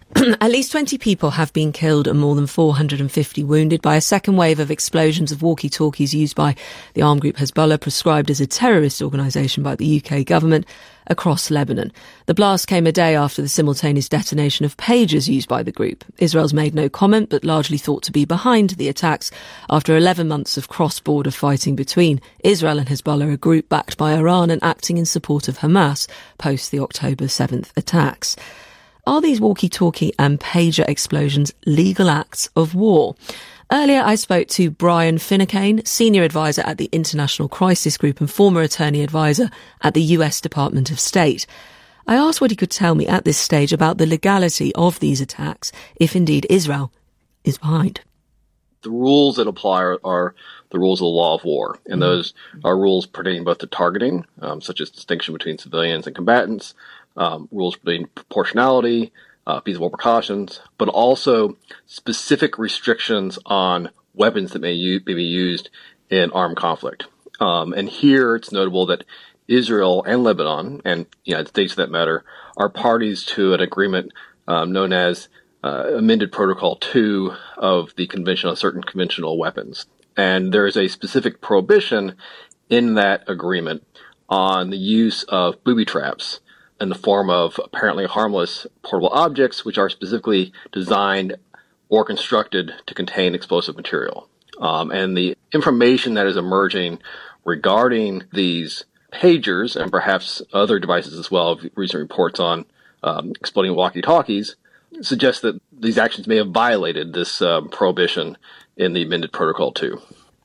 At least 20 people have been killed and more than 450 wounded by a second wave of explosions of walkie-talkies used by the armed group Hezbollah, prescribed as a terrorist organisation by the UK government, across Lebanon. The blast came a day after the simultaneous detonation of pagers used by the group. Israel's made no comment, but largely thought to be behind the attacks after 11 months of cross-border fighting between Israel and Hezbollah, a group backed by Iran and acting in support of Hamas post the October 7th attacks. Are these walkie-talkie and pager explosions legal acts of war? Earlier, I spoke to Brian Finucane, senior advisor at the International Crisis Group and former attorney advisor at the US Department of State. I asked what he could tell me at this stage about the legality of these attacks, if indeed Israel is behind. The rules that apply are the rules of the law of war, and those are rules pertaining both to targeting, such as distinction between civilians and combatants, rules pertaining to proportionality, feasible precautions, but also specific restrictions on weapons that may be used in armed conflict. And here it's notable that Israel and Lebanon, and the United States for that matter, are parties to an agreement known as Amended Protocol 2 of the Convention on Certain Conventional Weapons. And there is a specific prohibition in that agreement on the use of booby traps in the form of apparently harmless portable objects, which are specifically designed or constructed to contain explosive material. And the information that is emerging regarding these pagers and perhaps other devices as well, recent reports on exploding walkie-talkies, suggests that these actions may have violated this prohibition in the amended Protocol 2.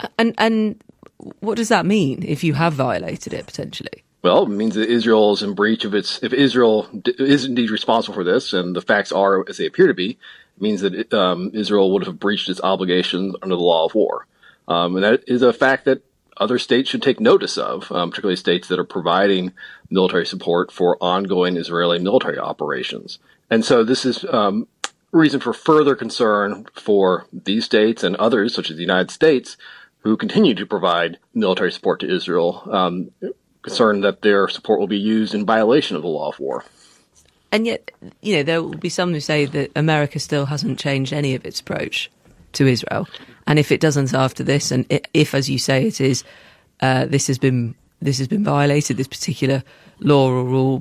And what does that mean if you have violated it potentially? Well, it means that Israel is in breach of if Israel is indeed responsible for this, and the facts are as they appear to be, it means that Israel would have breached its obligations under the law of war. And that is a fact that other states should take notice of, particularly states that are providing military support for ongoing Israeli military operations. And so this is reason for further concern for these states and others, such as the United States, who continue to provide military support to Israel, concerned that their support will be used in violation of the law of war. And yet, there will be some who say that America still hasn't changed any of its approach to Israel. And if it doesn't after this, and if, as you say, it is, this has been violated, this particular law or rule,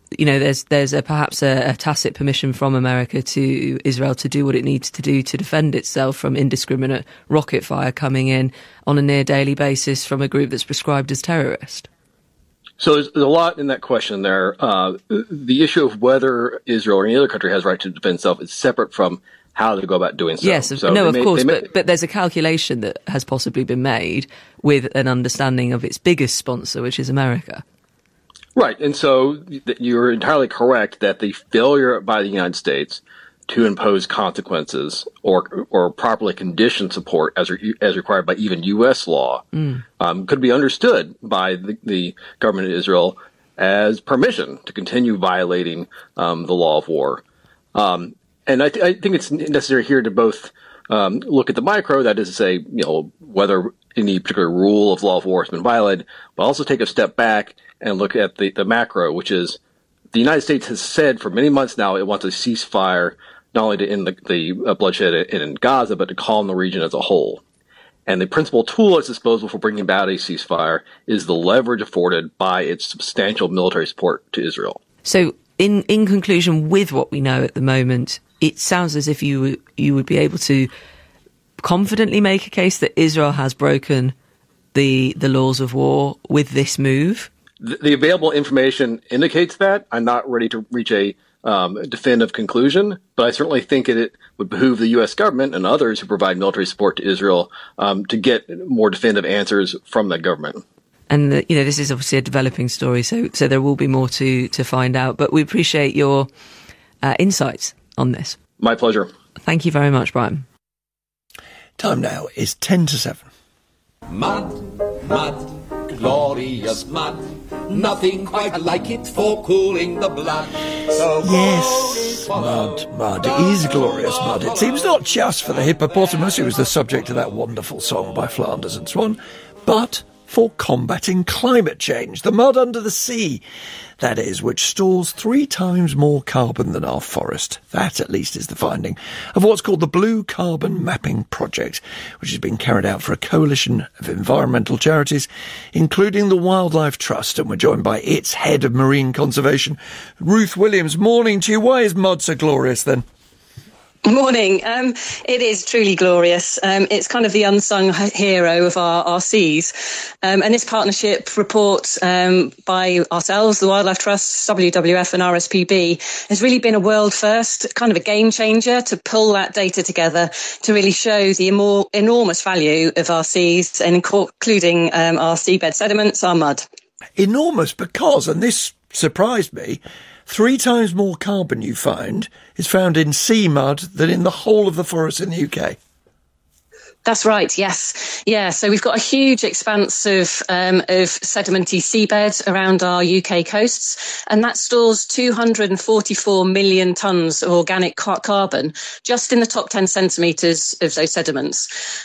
there's perhaps a tacit permission from America to Israel to do what it needs to do to defend itself from indiscriminate rocket fire coming in on a near daily basis from a group that's prescribed as terrorist. So there's a lot in that question there. The issue of whether Israel or any other country has a right to defend itself is separate from how to go about doing so. Yes, so of course, but there's a calculation that has possibly been made with an understanding of its biggest sponsor, which is America. Right, and so you're entirely correct that the failure by the United States to impose consequences or properly condition support as required by even U.S. law could be understood by the government of Israel as permission to continue violating the law of war. And I think it's necessary here to both look at the micro, that is to say, whether any particular rule of law of war has been violated, but also take a step back and look at the macro, which is the United States has said for many months now it wants a ceasefire, not only to end the bloodshed in Gaza, but to calm the region as a whole. And the principal tool at its disposal for bringing about a ceasefire is the leverage afforded by its substantial military support to Israel. So in conclusion, with what we know at the moment, it sounds as if you would be able to confidently make a case that Israel has broken the laws of war with this move. The available information indicates that. I'm not ready to reach a definitive conclusion, but I certainly think it would behoove the U.S. government and others who provide military support to Israel to get more definitive answers from that government. And this is obviously a developing story, so there will be more to find out. But we appreciate your insights on this. My pleasure. Thank you very much, Brian. Time now is 10:07. Mud, glorious mud. Nothing quite like it for cooling the blood. So yes, mud is glorious mud. It seems not just for the hippopotamus, who was the subject of that wonderful song by Flanders and Swan, but for combating climate change. The mud under the sea, that is, which stores 3 times more carbon than our forest. That, at least, is the finding of what's called the Blue Carbon Mapping Project, which has been carried out for a coalition of environmental charities, including the Wildlife Trust. And we're joined by its head of marine conservation, Ruth Williams. Morning to you. Why is mud so glorious, then? Morning. It is truly glorious. It's kind of the unsung hero of our seas. And this partnership report by ourselves, the Wildlife Trust, WWF and RSPB, has really been a world first, kind of a game changer to pull that data together to really show the enormous value of our seas, and including our seabed sediments, our mud. Enormous because, and this surprised me, 3 times more carbon you find is found in sea mud than in the whole of the forest in the UK. That's right, yes. Yeah, so we've got a huge expanse of sedimentary seabed around our UK coasts, and that stores 244 million tonnes of organic carbon just in the top 10 centimetres of those sediments.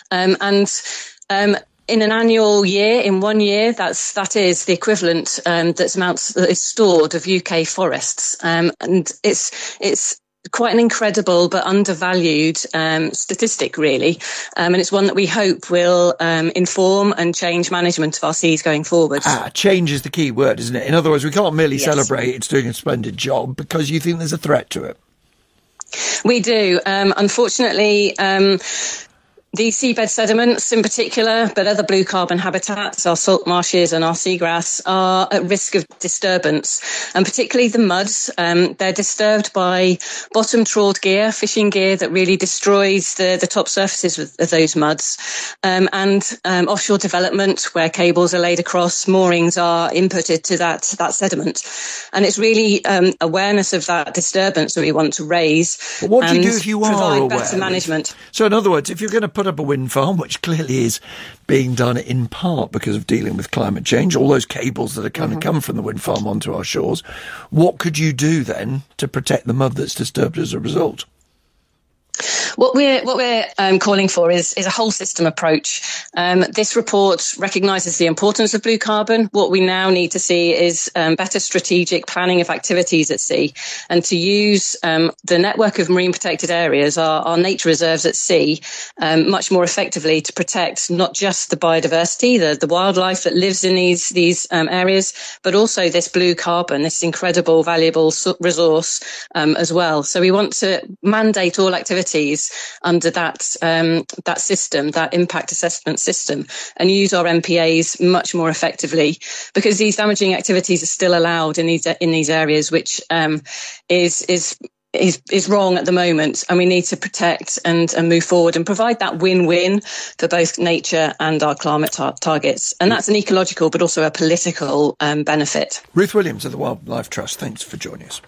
In an annual year, in 1 year, that is the equivalent that is stored of UK forests, and it's quite an incredible but undervalued statistic, really, and it's one that we hope will inform and change management of our seas going forward. Change is the key word, isn't it? In other words, we can't merely celebrate it's doing a splendid job because you think there's a threat to it. We do. Unfortunately, these seabed sediments in particular, but other blue carbon habitats, our salt marshes and our seagrass, are at risk of disturbance. And particularly the muds, they're disturbed by bottom trawled gear, fishing gear that really destroys the top surfaces of those muds. And offshore development, where cables are laid across, moorings are inputted to that sediment. And it's really awareness of that disturbance that we want to raise. But what do you do if you are aware? Better management. So in other words, if you're going to put up a wind farm, which clearly is being done in part because of dealing with climate change, all those cables that are kind of come from the wind farm onto our shores, what could you do then to protect the mud that's disturbed as a result? What we're calling for is a whole system approach. This report recognises the importance of blue carbon. What we now need to see is better strategic planning of activities at sea, and to use the network of marine protected areas, our nature reserves at sea, much more effectively to protect not just the biodiversity, the wildlife that lives in these areas, but also this blue carbon, this incredible, valuable resource as well. So we want to mandate all activities under that system, that impact assessment system, and use our MPAs much more effectively, because these damaging activities are still allowed in these areas, which is wrong at the moment, and we need to protect and move forward and provide that win-win for both nature and our climate targets. And that's an ecological but also a political benefit. Ruth Williams of the Wildlife Trust, thanks for joining us.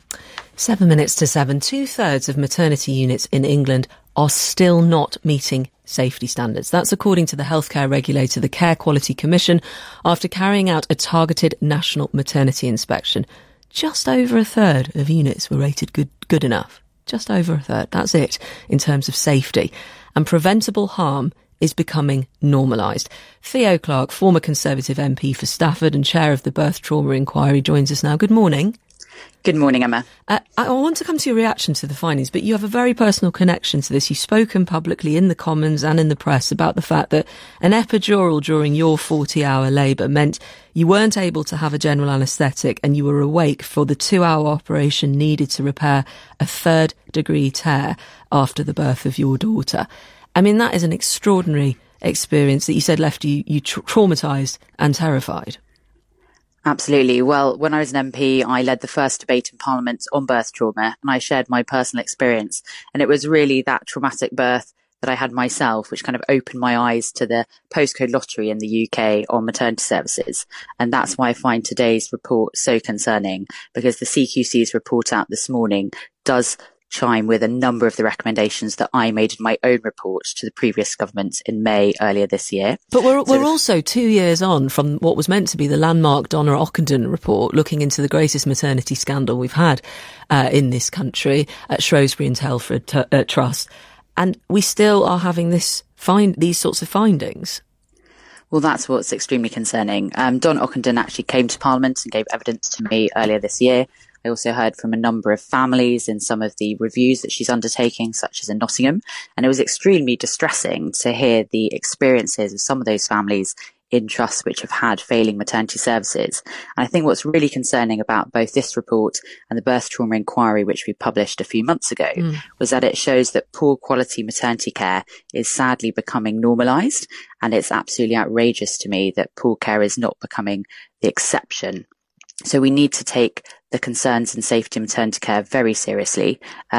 7 minutes to 7. 2/3 of maternity units in England are still not meeting safety standards. That's according to the healthcare regulator, the Care Quality Commission, after carrying out a targeted national maternity inspection. Just over a third of units were rated good enough. Just over a third. That's it in terms of safety. And preventable harm is becoming normalised. Theo Clark, former Conservative MP for Stafford and chair of the Birth Trauma Inquiry, joins us now. Good morning. Good morning, Emma. I want to come to your reaction to the findings, but you have a very personal connection to this. You've spoken publicly in the Commons and in the press about the fact that an epidural during your 40-hour labour meant you weren't able to have a general anaesthetic and you were awake for the 2-hour operation needed to repair a 3rd-degree tear after the birth of your daughter. I mean, that is an extraordinary experience that you said left you traumatised and terrified. Absolutely. Well, when I was an MP, I led the first debate in Parliament on birth trauma, and I shared my personal experience. And it was really that traumatic birth that I had myself, which kind of opened my eyes to the postcode lottery in the UK on maternity services. And that's why I find today's report so concerning, because the CQC's report out this morning does chime with a number of the recommendations that I made in my own report to the previous government in May earlier this year. But we're also 2 years on from what was meant to be the landmark Donna Ockenden report, looking into the greatest maternity scandal we've had in this country at Shrewsbury and Telford Trust. And we still are having these sorts of findings. Well, that's what's extremely concerning. Donna Ockenden actually came to Parliament and gave evidence to me earlier this year. I also heard from a number of families in some of the reviews that she's undertaking, such as in Nottingham. And it was extremely distressing to hear the experiences of some of those families in trusts which have had failing maternity services. And I think what's really concerning about both this report and the Birth Trauma Inquiry, which we published a few months ago, was that it shows that poor quality maternity care is sadly becoming normalised. And it's absolutely outrageous to me that poor care is not becoming the exception. So we need to take the concerns in safety and maternity care very seriously.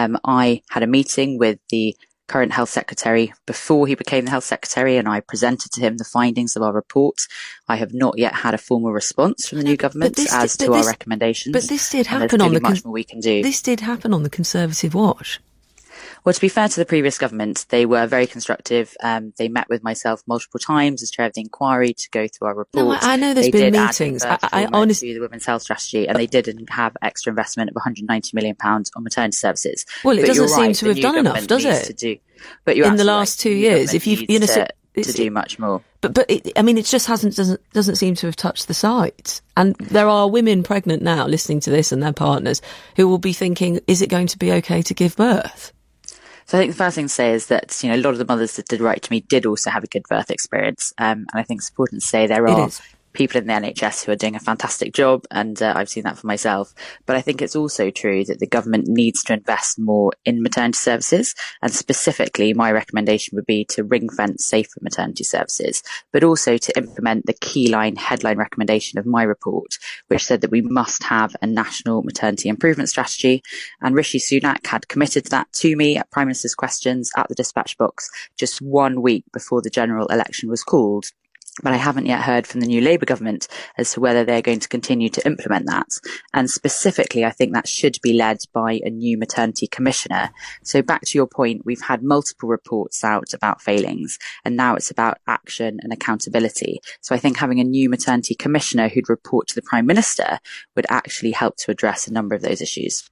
I had a meeting with the current health secretary before he became the health secretary, and I presented to him the findings of our report. I have not yet had a formal response from the new government as to our recommendations. But this did happen on much more we can do. This did happen on the Conservative watch. Well, to be fair to the previous government, they were very constructive. They met with myself multiple times as chair of the inquiry to go through our report. No, I know there's been meetings. I honestly, the women's health strategy, and they didn't have extra investment of £190 million on maternity services. Well, it doesn't seem to have done enough, does it? But you're in the last 2 years, if you've to do much more. But it just doesn't seem to have touched the sides. And there are women pregnant now listening to this and their partners who will be thinking, is it going to be okay to give birth? So I think the first thing to say is that, a lot of the mothers that did write to me did also have a good birth experience. And I think it's important to say there are people in the NHS who are doing a fantastic job, and I've seen that for myself. But I think it's also true that the government needs to invest more in maternity services, and specifically my recommendation would be to ring-fence safer maternity services, but also to implement the keyline headline recommendation of my report, which said that we must have a national maternity improvement strategy. And Rishi Sunak had committed that to me at Prime Minister's questions at the dispatch box just 1 week before the general election was called. But I haven't yet heard from the new Labour government as to whether they're going to continue to implement that. And specifically, I think that should be led by a new maternity commissioner. So back to your point, we've had multiple reports out about failings, and now it's about action and accountability. So I think having a new maternity commissioner who'd report to the Prime Minister would actually help to address a number of those issues.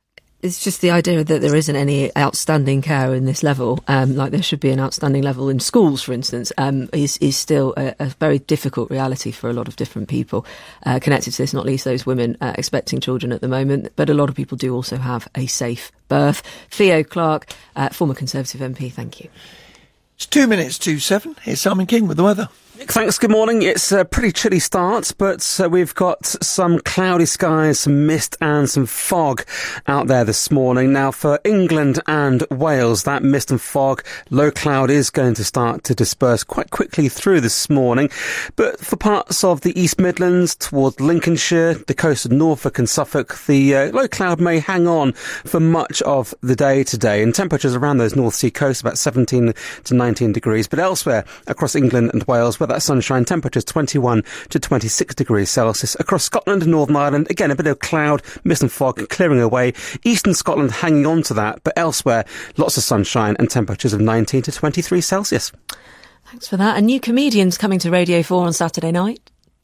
It's just the idea that there isn't any outstanding care in this level, like there should be an outstanding level in schools, for instance, is still a very difficult reality for a lot of different people connected to this, not least those women expecting children at the moment. But a lot of people do also have a safe birth. Theo Clark, former Conservative MP, thank you. It's 2 minutes to 7. Here's Simon King with the weather. Thanks, good morning. It's a pretty chilly start, but we've got some cloudy skies, some mist and some fog out there this morning. Now, for England and Wales, that mist and fog, low cloud is going to start to disperse quite quickly through this morning. But for parts of the East Midlands, towards Lincolnshire, the coast of Norfolk and Suffolk, the low cloud may hang on for much of the day today. And temperatures around those North Sea coasts, about 17 to 19 degrees. But elsewhere across England and Wales, where that sunshine, temperatures 21 to 26 degrees Celsius. Across Scotland and Northern Ireland, again, a bit of cloud, mist and fog clearing away. Eastern Scotland hanging on to that, but elsewhere, lots of sunshine and temperatures of 19 to 23 Celsius. Thanks for that. And new comedians coming to Radio 4 on Saturday night.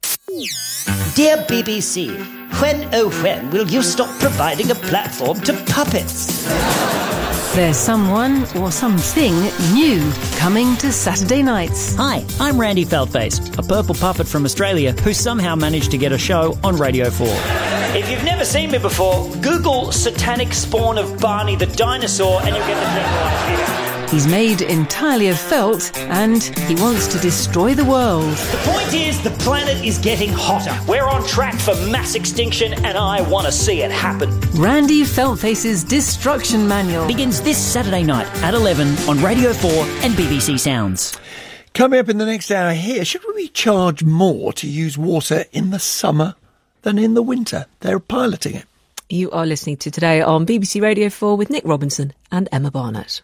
Dear BBC, when will you stop providing a platform to puppets? There's someone or something new coming to Saturday nights. Hi, I'm Randy Feltface, a purple puppet from Australia who somehow managed to get a show on Radio 4. If you've never seen me before, Google satanic spawn of Barney the dinosaur and you'll get the general idea. He's made entirely of felt and he wants to destroy the world. The point is, the planet is getting hotter. We're on track for mass extinction and I want to see it happen. Randy Feltface's Destruction Manual begins this Saturday night at 11 on Radio 4 and BBC Sounds. Coming up in the next hour here, should we charge more to use water in the summer than in the winter? They're piloting it. You are listening to Today on BBC Radio 4 with Nick Robinson and Emma Barnett.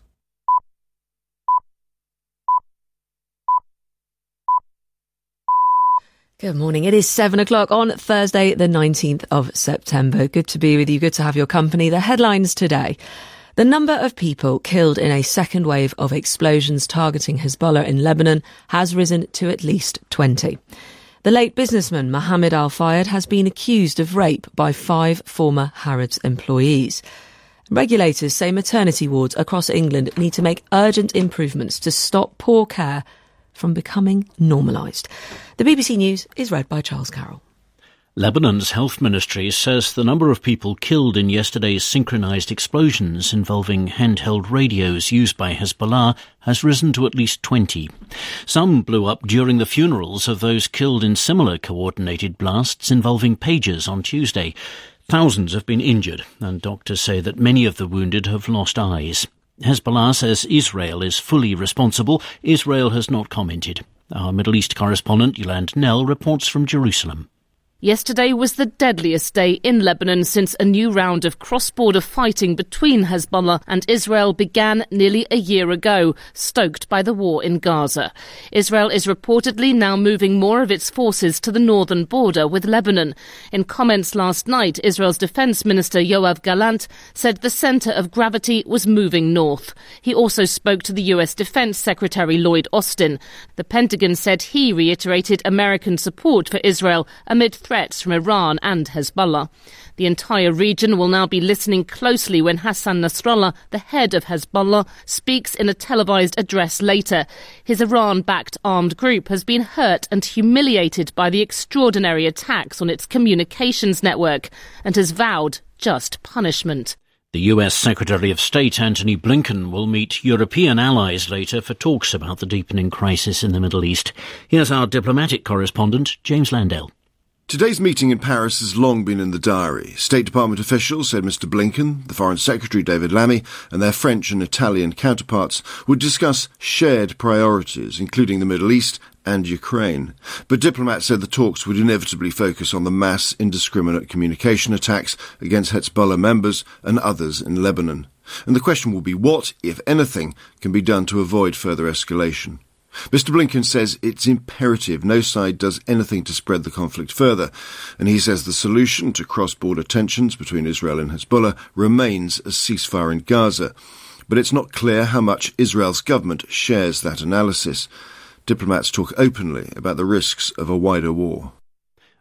Good morning. It is 7 o'clock on Thursday, the 19th of September. Good to be with you. Good to have your company. The headlines today. The number of people killed in a second wave of explosions targeting Hezbollah in Lebanon has risen to at least 20. The late businessman Mohammed Al-Fayed has been accused of rape by 5 former Harrods employees. Regulators say maternity wards across England need to make urgent improvements to stop poor care from becoming normalised. The BBC News is read by Charles Carroll. Lebanon's health ministry says the number of people killed in yesterday's synchronised explosions involving handheld radios used by Hezbollah has risen to at least 20. Some blew up during the funerals of those killed in similar coordinated blasts involving pagers on Tuesday. Thousands have been injured, and doctors say that many of the wounded have lost eyes. Hezbollah says Israel is fully responsible. Israel has not commented. Our Middle East correspondent Yolande Nell reports from Jerusalem. Yesterday was the deadliest day in Lebanon since a new round of cross-border fighting between Hezbollah and Israel began nearly a year ago, stoked by the war in Gaza. Israel is reportedly now moving more of its forces to the northern border with Lebanon. In comments last night, Israel's Defense Minister Yoav Gallant said the center of gravity was moving north. He also spoke to the U.S. Defense Secretary Lloyd Austin. The Pentagon said he reiterated American support for Israel amid threats from Iran and Hezbollah. The entire region will now be listening closely when Hassan Nasrallah, the head of Hezbollah, speaks in a televised address later. His Iran-backed armed group has been hurt and humiliated by the extraordinary attacks on its communications network and has vowed just punishment. The US Secretary of State Antony Blinken will meet European allies later for talks about the deepening crisis in the Middle East. Here's our diplomatic correspondent, James Landell. Today's meeting in Paris has long been in the diary. State Department officials said Mr Blinken, the Foreign Secretary David Lammy and their French and Italian counterparts would discuss shared priorities, including the Middle East and Ukraine. But diplomats said the talks would inevitably focus on the mass indiscriminate communication attacks against Hezbollah members and others in Lebanon. And the question will be what, if anything, can be done to avoid further escalation. Mr Blinken says it's imperative no side does anything to spread the conflict further, and he says the solution to cross-border tensions between Israel and Hezbollah remains a ceasefire in Gaza. But it's not clear how much Israel's government shares that analysis. Diplomats talk openly about the risks of a wider war.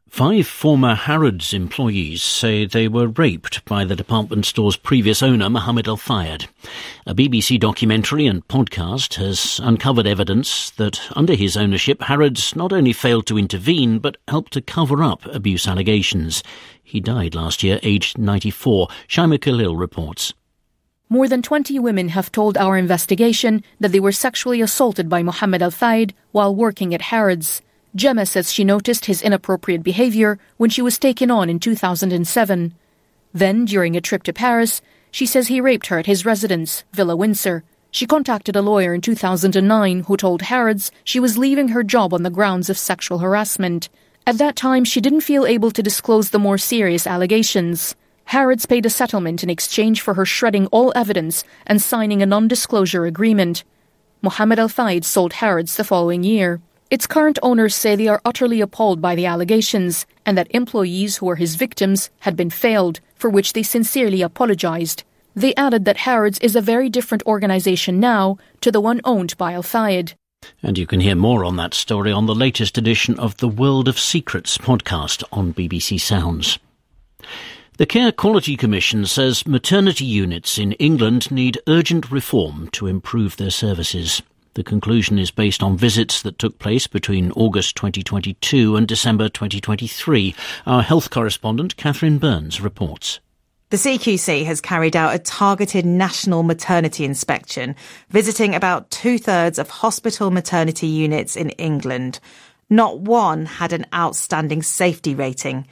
5 former Harrods employees say they were raped by the department store's previous owner, Mohammed Al Fayed. A BBC documentary and podcast has uncovered evidence that under his ownership, Harrods not only failed to intervene, but helped to cover up abuse allegations. He died last year, aged 94. Shaima Khalil reports. More than 20 women have told our investigation that they were sexually assaulted by Mohammed Al Fayed while working at Harrods. Gemma says she noticed his inappropriate behavior when she was taken on in 2007. Then, during a trip to Paris, she says he raped her at his residence, Villa Windsor. She contacted a lawyer in 2009 who told Harrods she was leaving her job on the grounds of sexual harassment. At that time, she didn't feel able to disclose the more serious allegations. Harrods paid a settlement in exchange for her shredding all evidence and signing a non-disclosure agreement. Mohammed Al Fayed sold Harrods the following year. Its current owners say they are utterly appalled by the allegations and that employees who were his victims had been failed, for which they sincerely apologized. They added that Harrods is a very different organisation now to the one owned by Al Fayed. And you can hear more on that story on the latest edition of the World of Secrets podcast on BBC Sounds. The Care Quality Commission says maternity units in England need urgent reform to improve their services. The conclusion is based on visits that took place between August 2022 and December 2023. Our health correspondent, Catherine Burns, reports. The CQC has carried out a targeted national maternity inspection, visiting about 2/3 of hospital maternity units in England. Not one had an outstanding safety rating.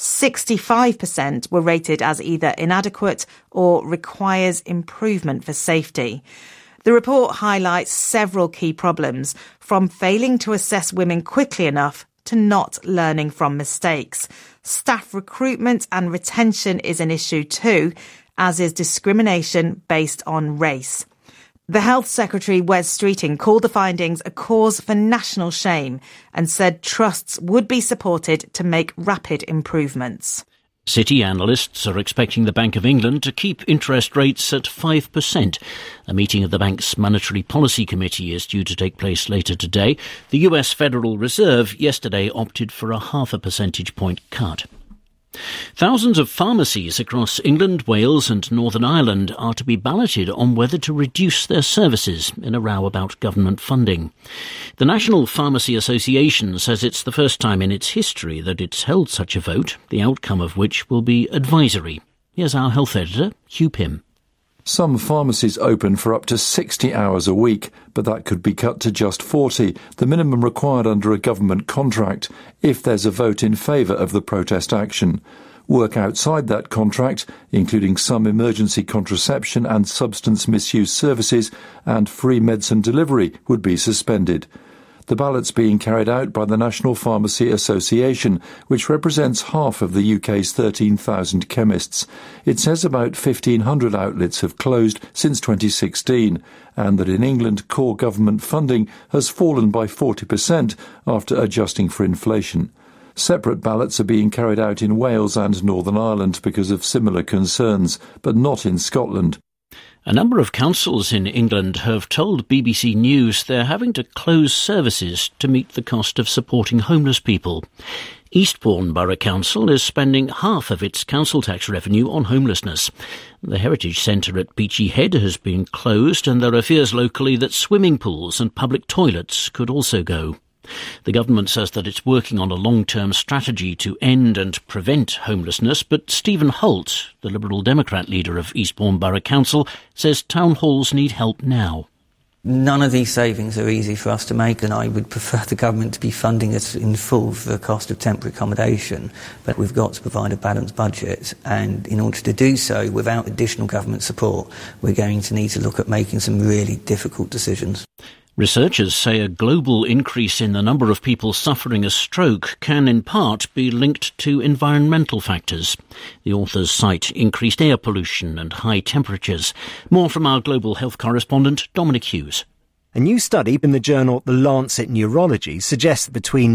65% were rated as either inadequate or requires improvement for safety. The report highlights several key problems, from failing to assess women quickly enough to not learning from mistakes. Staff recruitment and retention is an issue too, as is discrimination based on race. The Health Secretary, Wes Streeting, called the findings a cause for national shame and said trusts would be supported to make rapid improvements. City analysts are expecting the Bank of England to keep interest rates at 5%. A meeting of the bank's Monetary Policy Committee is due to take place later today. The US Federal Reserve yesterday opted for a 0.5 percentage point cut. Thousands of pharmacies across England, Wales and Northern Ireland are to be balloted on whether to reduce their services in a row about government funding. The National Pharmacy Association says it's the first time in its history that it's held such a vote, the outcome of which will be advisory. Here's our health editor, Hugh Pym. Some pharmacies open for up to 60 hours a week, but that could be cut to just 40, the minimum required under a government contract, if there's a vote in favour of the protest action. Work outside that contract, including some emergency contraception and substance misuse services and free medicine delivery, would be suspended. The ballot's being carried out by the National Pharmacy Association, which represents half of the UK's 13,000 chemists. It says about 1,500 outlets have closed since 2016, and that in England core government funding has fallen by 40% after adjusting for inflation. Separate ballots are being carried out in Wales and Northern Ireland because of similar concerns, but not in Scotland. A number of councils in England have told BBC News they're having to close services to meet the cost of supporting homeless people. Eastbourne Borough Council is spending half of its council tax revenue on homelessness. The Heritage Centre at Beachy Head has been closed, and there are fears locally that swimming pools and public toilets could also go. The government says that it's working on a long-term strategy to end and prevent homelessness, but Stephen Holt, the Liberal Democrat leader of Eastbourne Borough Council, says town halls need help now. None of these savings are easy for us to make, and I would prefer the government to be funding us in full for the cost of temporary accommodation. But we've got to provide a balanced budget, and in order to do so, without additional government support, we're going to need to look at making some really difficult decisions. Researchers say a global increase in the number of people suffering a stroke can in part be linked to environmental factors. The authors cite increased air pollution and high temperatures. More from our global health correspondent, Dominic Hughes. A new study in the journal The Lancet Neurology suggests that between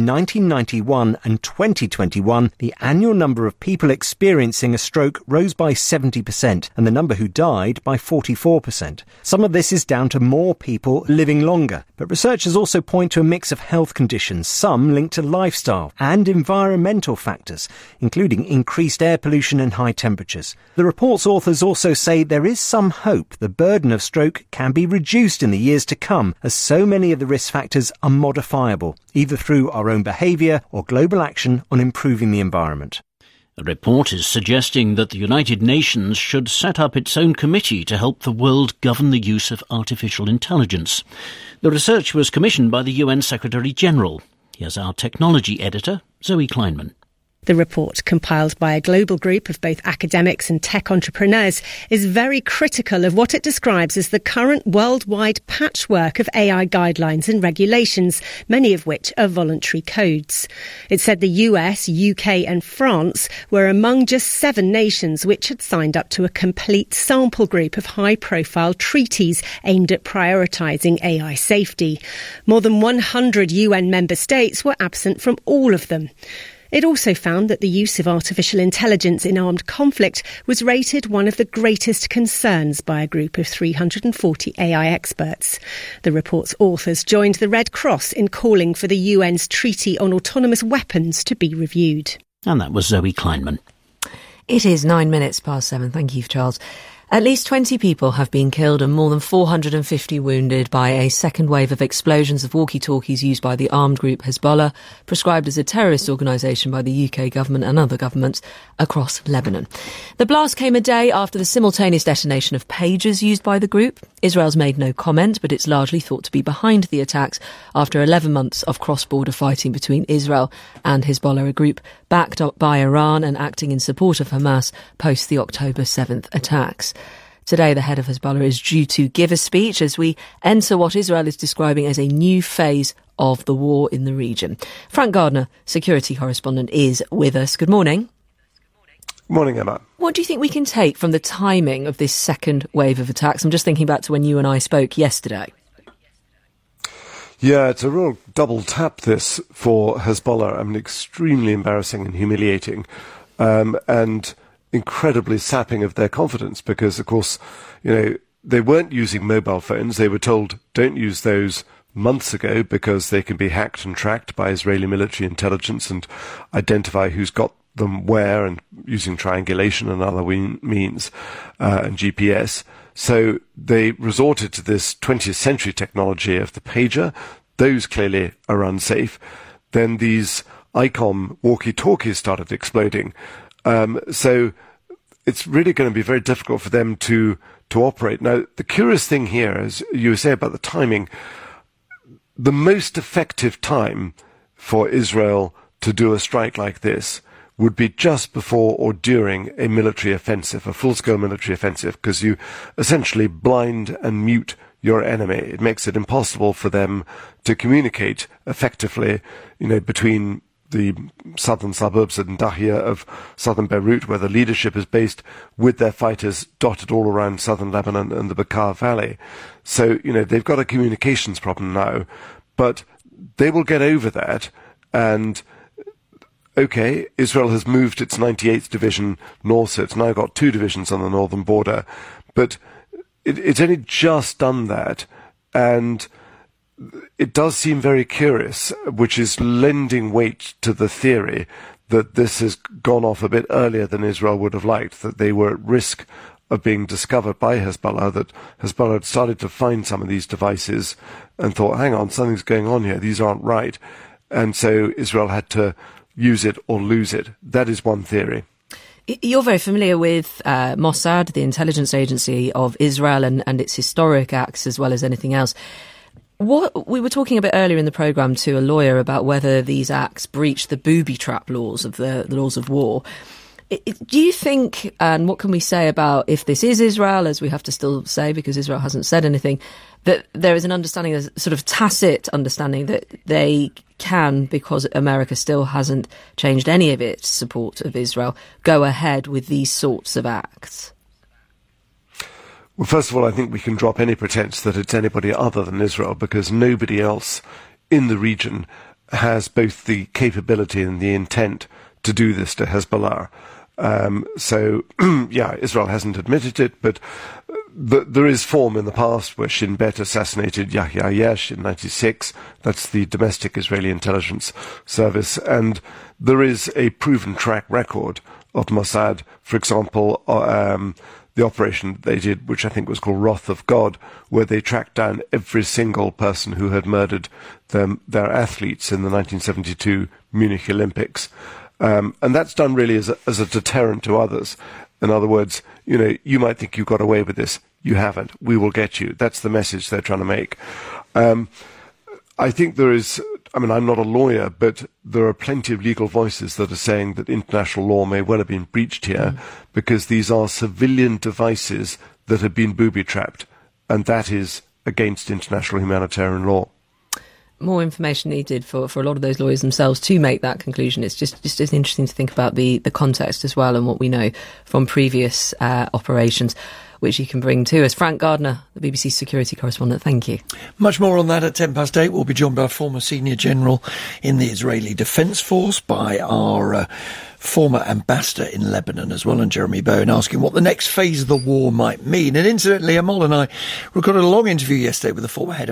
1991 and 2021, the annual number of people experiencing a stroke rose by 70% and the number who died by 44%. Some of this is down to more people living longer, but researchers also point to a mix of health conditions, some linked to lifestyle and environmental factors, including increased air pollution and high temperatures. The report's authors also say there is some hope the burden of stroke can be reduced in the years to come, as so many of the risk factors are modifiable, either through our own behaviour or global action on improving the environment. A report is suggesting that the United Nations should set up its own committee to help the world govern the use of artificial intelligence. The research was commissioned by the UN Secretary-General. Here's our technology editor, Zoe Kleinman. The report, compiled by a global group of both academics and tech entrepreneurs, is very critical of what it describes as the current worldwide patchwork of AI guidelines and regulations, many of which are voluntary codes. It said the US, UK and France were among just 7 nations which had signed up to a complete sample group of high-profile treaties aimed at prioritising AI safety. More than 100 UN member states were absent from all of them. It also found that the use of artificial intelligence in armed conflict was rated one of the greatest concerns by a group of 340 AI experts. The report's authors joined the Red Cross in calling for the UN's Treaty on Autonomous Weapons to be reviewed. And that was Zoe Kleinman. It is 7:09. Thank you, Charles. At least 20 people have been killed and more than 450 wounded by a second wave of explosions of walkie-talkies used by the armed group Hezbollah, prescribed as a terrorist organisation by the UK government and other governments across Lebanon. The blast came a day after the simultaneous detonation of pagers used by the group. Israel's made no comment, but it's largely thought to be behind the attacks after 11 months of cross-border fighting between Israel and Hezbollah, a group backed up by Iran and acting in support of Hamas post the October 7th attacks. Today, the head of Hezbollah is due to give a speech as we enter what Israel is describing as a new phase of the war in the region. Frank Gardner, security correspondent, is with us. Good morning. Morning, Emma. What do you think we can take from the timing of this second wave of attacks? I'm just thinking back to when you and I spoke yesterday. Yeah, it's a real double tap, this, for Hezbollah. I mean, extremely embarrassing and humiliating, and incredibly sapping of their confidence because, of course, you know, they weren't using mobile phones. They were told, don't use those months ago because they can be hacked and tracked by Israeli military intelligence and identify who's got them where, and using triangulation and other means, and GPS. So they resorted to this 20th century technology of the pager. Those clearly are unsafe. Then these ICOM walkie-talkies started exploding. So it's really going to be very difficult for them to operate. Now, the curious thing here, as you say about the timing, the most effective time for Israel to do a strike like this would be just before or during a military offensive, a full-scale military offensive, because you essentially blind and mute your enemy. It makes it impossible for them to communicate effectively, you know, between the southern suburbs and Dahia of southern Beirut, where the leadership is based, with their fighters dotted all around southern Lebanon and the Bekaa Valley. So, you know, they've got a communications problem now, but they will get over that. And okay, Israel has moved its 98th Division north, so it's now got 2 divisions on the northern border. But it's only just done that, and it does seem very curious, which is lending weight to the theory that this has gone off a bit earlier than Israel would have liked, that they were at risk of being discovered by Hezbollah, that Hezbollah had started to find some of these devices and thought, hang on, something's going on here, these aren't right. And so Israel had to use it or lose it. That is one theory. You're very familiar with Mossad, the intelligence agency of Israel, and its historic acts as well as anything else. What we were talking a bit earlier in the programme to a lawyer about whether these acts breach the booby trap laws of the laws of war. Do you think, and what can we say about if this is Israel, as we have to still say because Israel hasn't said anything, that there is an understanding, a sort of tacit understanding that they can, because America still hasn't changed any of its support of Israel, go ahead with these sorts of acts? Well, first of all, I think we can drop any pretense that it's anybody other than Israel, because nobody else in the region has both the capability and the intent to do this to Hezbollah. Israel hasn't admitted it, but there is form in the past where Shin Bet assassinated Yahya Yesh in 1996. That's the domestic Israeli intelligence service. And there is a proven track record of Mossad, for example, the operation they did, which I think was called Wrath of God, where they tracked down every single person who had murdered their athletes in the 1972 Munich Olympics. And that's done really as a deterrent to others. In other words, you might think you got away with this. You haven't. We will get you. That's the message they're trying to make. I think I'm not a lawyer, but there are plenty of legal voices that are saying that international law may well have been breached here because these are civilian devices that have been booby-trapped, and that is against international humanitarian law. More information needed for a lot of those lawyers themselves to make that conclusion. It's just interesting to think about the context as well and what we know from previous operations, which you can bring to us. Frank Gardner, the BBC security correspondent, thank you. Much more on that at 8:10. We'll be joined by a former senior general in the Israeli Defence Force, by our former ambassador in Lebanon as well, and Jeremy Bowen, asking what the next phase of the war might mean. And incidentally, Amol and I recorded a long interview yesterday with the former head of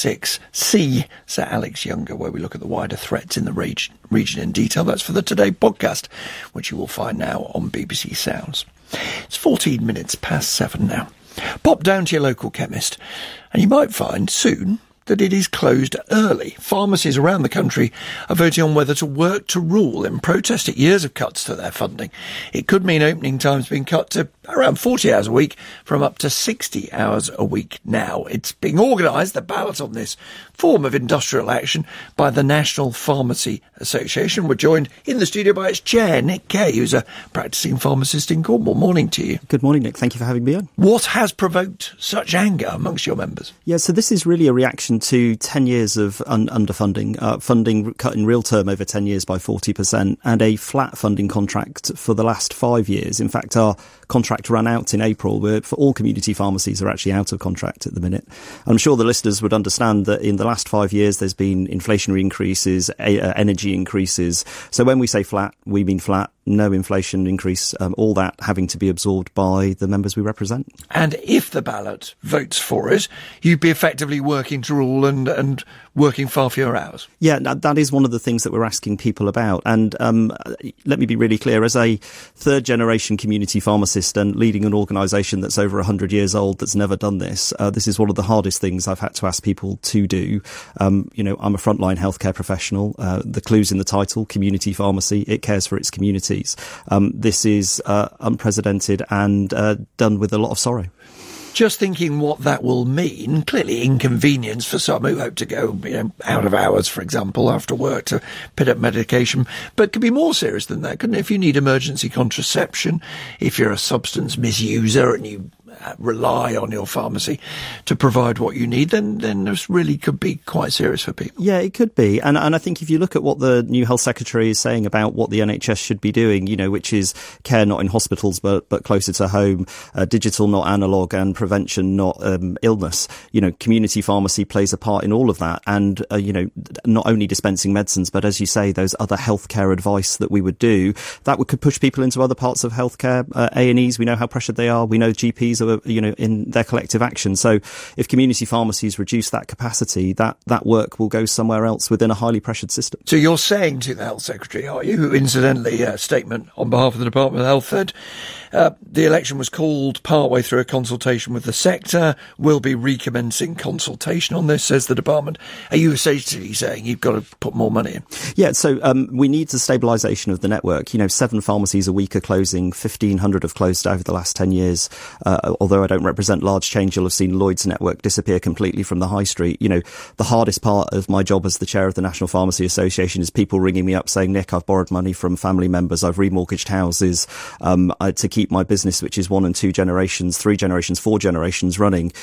MI6C, Sir Alex Younger, where we look at the wider threats in the region in detail. That's for the Today podcast, which you will find now on BBC Sounds. It's 14 minutes past 7 now. Pop down to your local chemist and you might find soon that it is closed early. Pharmacies around the country are voting on whether to work to rule in protest at years of cuts to their funding. It could mean opening times being cut to around 40 hours a week from up to 60 hours a week now. It's being organised, the ballot on this form of industrial action, by the National Pharmacy Association. We're joined in the studio by its chair, Nick Kay, who's a practising pharmacist in Cornwall. Morning to you. Good morning, Nick. Thank you for having me on. What has provoked such anger amongst your members? Yeah, so this is really a reaction to 10 years of underfunding, funding cut in real term over 10 years by 40%, and a flat funding contract for the last 5 years. In fact, our contract ran out in April. For all community pharmacies are actually out of contract at the minute. I'm sure the listeners would understand that in the last 5 years there's been inflationary increases, energy increases. So when we say flat, we mean flat. No inflation increase, all that having to be absorbed by the members we represent. And if the ballot votes for it, you'd be effectively working to rule and working far fewer hours. Yeah, that is one of the things that we're asking people about. And let me be really clear, as a third-generation community pharmacist and leading an organisation that's over 100 years old that's never done this, this is one of the hardest things I've had to ask people to do. I'm a frontline healthcare professional. The clue's in the title, community pharmacy. It cares for its community. This is unprecedented and done with a lot of sorrow. Just thinking what that will mean, clearly inconvenience for some who hope to go out of hours, for example, after work to pick up medication. But could be more serious than that, couldn't it? If you need emergency contraception, if you're a substance misuser and you rely on your pharmacy to provide what you need, then this really could be quite serious for people. Yeah, it could be. And I think if you look at what the new health secretary is saying about what the NHS should be doing, which is care not in hospitals but closer to home, digital not analogue, and prevention not illness. Community pharmacy plays a part in all of that. And, not only dispensing medicines, but as you say, those other healthcare advice that we would do, that could push people into other parts of healthcare. A&Es, we know how pressured they are. We know GPs are, in their collective action. So if community pharmacies reduce that capacity, that work will go somewhere else within a highly pressured system. So you're saying to the Health Secretary, are you, who incidentally, a statement on behalf of the Department of Health said, the election was called partway through a consultation with the sector, will be recommencing consultation on this, says the department. Are you essentially saying you've got to put more money in? Yeah, so we need the stabilisation of the network. 7 pharmacies a week are closing, 1,500 have closed over the last 10 years. Although I don't represent large change, you'll have seen Lloyd's network disappear completely from the high street. The hardest part of my job as the chair of the National Pharmacy Association is people ringing me up saying, Nick, I've borrowed money from family members, I've remortgaged houses to keep my business, which is 1 and 2 generations, 3 generations, 4 generations running.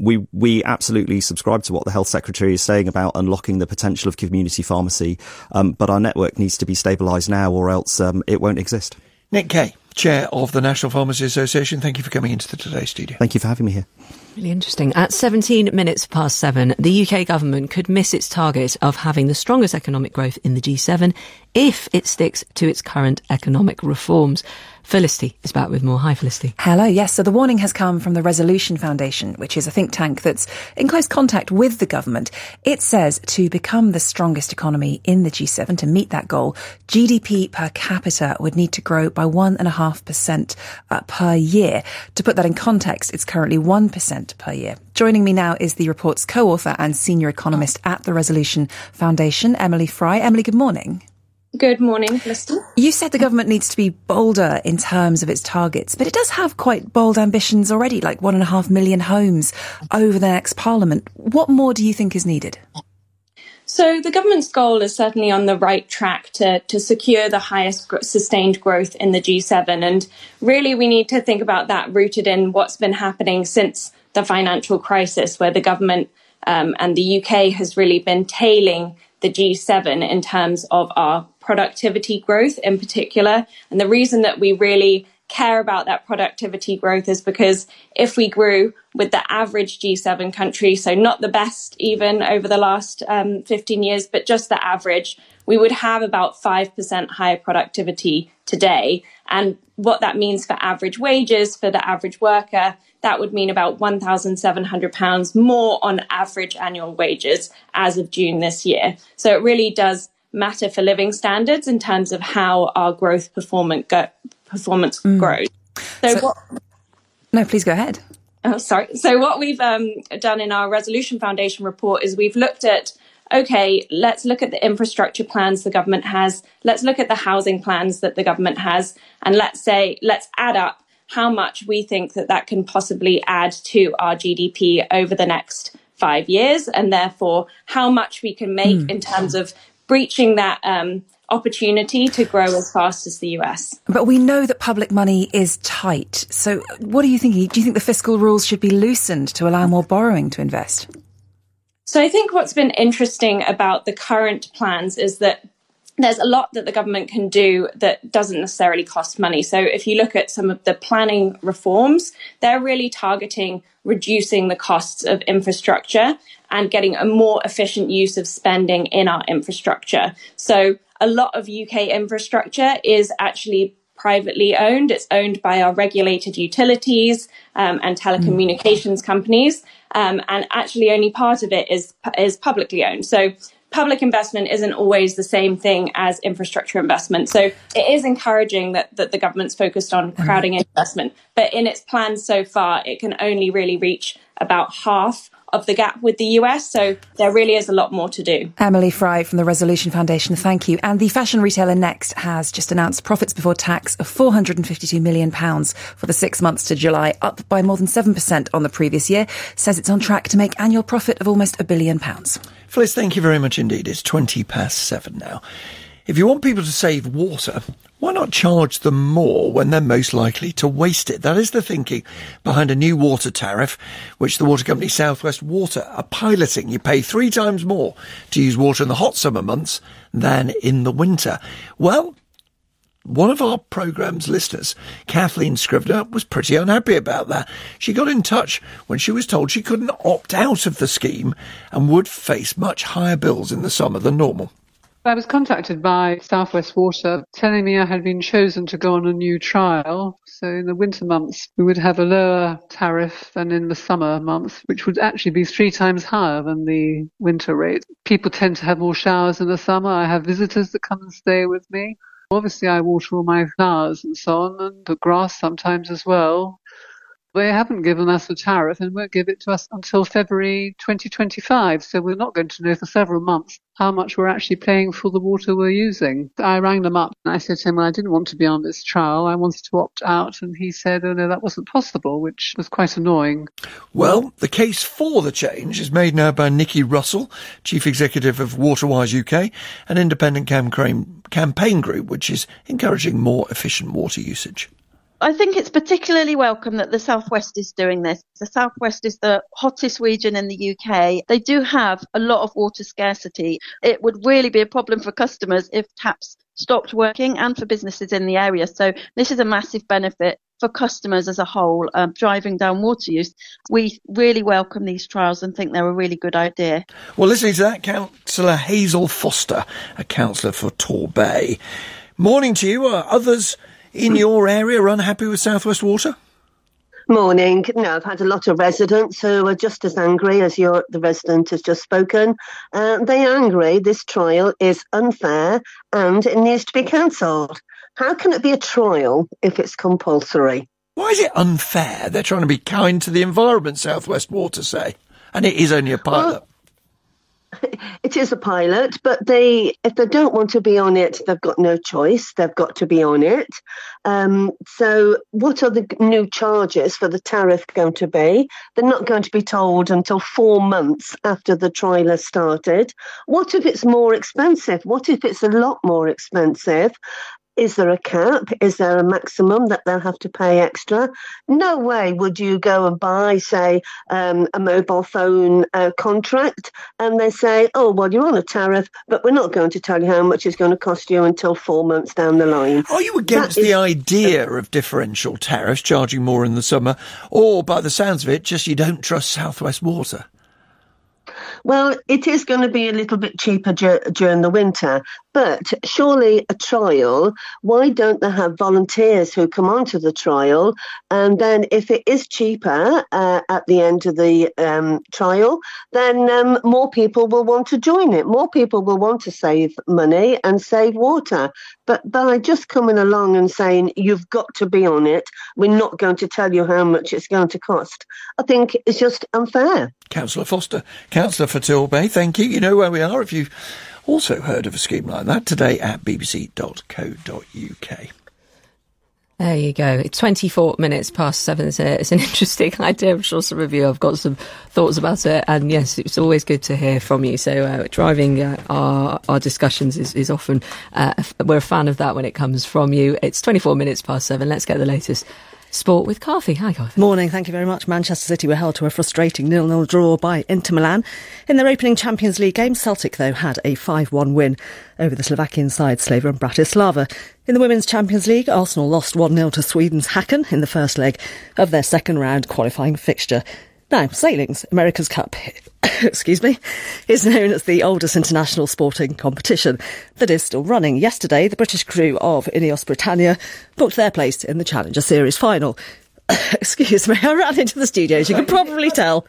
We absolutely subscribe to what the Health Secretary is saying about unlocking the potential of community pharmacy, but our network needs to be stabilised now or else it won't exist. Nick Kay, Chair of the National Pharmacy Association, thank you for coming into the Today studio. Thank you for having me here. Really interesting. At 17 minutes past 7, the UK government could miss its target of having the strongest economic growth in the G7 if it sticks to its current economic reforms. Felicity is back with more. Hi, Felicity. Hello. Yes, so the warning has come from the Resolution Foundation, which is a think tank that's in close contact with the government. It says to become the strongest economy in the G7, to meet that goal, GDP per capita would need to grow by 1.5% per year. To put that in context, it's currently 1% per year. Joining me now is the report's co-author and senior economist at the Resolution Foundation, Emily Fry. Emily, good morning. Good morning, Felicity. You said the government needs to be bolder in terms of its targets, but it does have quite bold ambitions already, like 1.5 million homes over the next Parliament. What more do you think is needed? So the government's goal is certainly on the right track to secure the highest sustained growth in the G7. And really, we need to think about that rooted in what's been happening since the financial crisis, where the government and the UK has really been tailing the G7 in terms of our productivity growth in particular. And the reason that we really care about that productivity growth is because if we grew with the average G7 country, so not the best even over the last 15 years, but just the average, we would have about 5% higher productivity today. And what that means for average wages for the average worker, that would mean about £1,700 more on average annual wages as of June this year. So it really does matter for living standards in terms of how our growth performance grows. No, please go ahead. Oh, sorry. So what we've done in our Resolution Foundation report is we've looked at, OK, let's look at the infrastructure plans the government has. Let's look at the housing plans that the government has. And let's add up how much we think that can possibly add to our GDP over the next 5 years, and therefore how much we can make in terms of breaching that opportunity to grow as fast as the US. But we know that public money is tight. So what are you thinking? Do you think the fiscal rules should be loosened to allow more borrowing to invest? So I think what's been interesting about the current plans is that there's a lot that the government can do that doesn't necessarily cost money. So if you look at some of the planning reforms, they're really targeting reducing the costs of infrastructure and getting a more efficient use of spending in our infrastructure. So a lot of UK infrastructure is actually privately owned. It's owned by our regulated utilities and telecommunications companies. And actually only part of it is publicly owned. So public investment isn't always the same thing as infrastructure investment. So it is encouraging that the government's focused on crowding investment. But in its plans so far, it can only really reach about half of the gap with the US. So there really is a lot more to do. Emily Fry from the Resolution Foundation, thank you. And the fashion retailer Next has just announced profits before tax of £452 million for the 6 months to July, up by more than 7% on the previous year. Says it's on track to make annual profit of almost £1 billion. Fliss, thank you very much indeed. It's 7:20 now. If you want people to save water, why not charge them more when they're most likely to waste it? That is the thinking behind a new water tariff, which the water company South West Water are piloting. You pay 3 times more to use water in the hot summer months than in the winter. Well, one of our programme's listeners, Kathleen Scrivener, was pretty unhappy about that. She got in touch when she was told she couldn't opt out of the scheme and would face much higher bills in the summer than normal. I was contacted by South West Water telling me I had been chosen to go on a new trial. So in the winter months, we would have a lower tariff than in the summer months, which would actually be 3 times higher than the winter rate. People tend to have more showers in the summer. I have visitors that come and stay with me. Obviously, I water all my flowers and so on, and the grass sometimes as well. They haven't given us a tariff and won't give it to us until February 2025. So we're not going to know for several months how much we're actually paying for the water we're using. I rang them up and I said to him, well, I didn't want to be on this trial. I wanted to opt out. And he said, oh, no, that wasn't possible, which was quite annoying. Well, the case for the change is made now by Nikki Russell, Chief Executive of Waterwise UK, an independent campaign group which is encouraging more efficient water usage. I think it's particularly welcome that the South West is doing this. The South West is the hottest region in the UK. They do have a lot of water scarcity. It would really be a problem for customers if taps stopped working and for businesses in the area. So this is a massive benefit for customers as a whole, driving down water use. We really welcome these trials and think they're a really good idea. Well, listening to that, Councillor Hazel Foster, a councillor for Torbay. Morning to you. Are others in your area unhappy with South West Water? Morning. No, I've had a lot of residents who are just as angry as the resident has just spoken. They're angry. This trial is unfair and it needs to be cancelled. How can it be a trial if it's compulsory? Why is it unfair? They're trying to be kind to the environment, South West Water say. And it is only a pilot. Well, it is a pilot, but if they don't want to be on it, they've got no choice. They've got to be on it. So what are the new charges for the tariff going to be? They're not going to be told until 4 months after the trial has started. What if it's more expensive? What if it's a lot more expensive? Is there a cap? Is there a maximum that they'll have to pay extra? No way would you go and buy, say, a mobile phone contract and they say, oh, well, you're on a tariff, but we're not going to tell you how much it's going to cost you until 4 months down the line. Are you against the idea of differential tariffs, charging more in the summer, or, by the sounds of it, just you don't trust South West Water? Well, it is going to be a little bit cheaper during the winter, but surely a trial, why don't they have volunteers who come onto the trial? And then if it is cheaper at the end of the trial, then more people will want to join it. More people will want to save money and save water. But by just coming along and saying, you've got to be on it, we're not going to tell you how much it's going to cost, I think it's just unfair. Councillor Foster, councillor for Torbay, thank you. You know where we are if you've also heard of a scheme like that, today at bbc.co.uk. There you go. It's 24 minutes past 7. It's an interesting idea. I'm sure some of you have got some thoughts about it. And yes, it's always good to hear from you. So driving our discussions is often, we're a fan of that when it comes from you. It's 24 minutes past 7. Let's get the latest sport with Carthy. Hi, Carthy. Morning, thank you very much. Manchester City were held to a frustrating 0-0 draw by Inter Milan. In their opening Champions League game, Celtic, though, had a 5-1 win over the Slovakian side Slavan Bratislava. In the Women's Champions League, Arsenal lost 1-0 to Sweden's Häcken in the first leg of their second round qualifying fixture. Now, sailing's America's Cup, is known as the oldest international sporting competition that is still running. Yesterday, the British crew of Ineos Britannia booked their place in the Challenger Series final. Excuse me, I ran into the studio, as you can probably tell.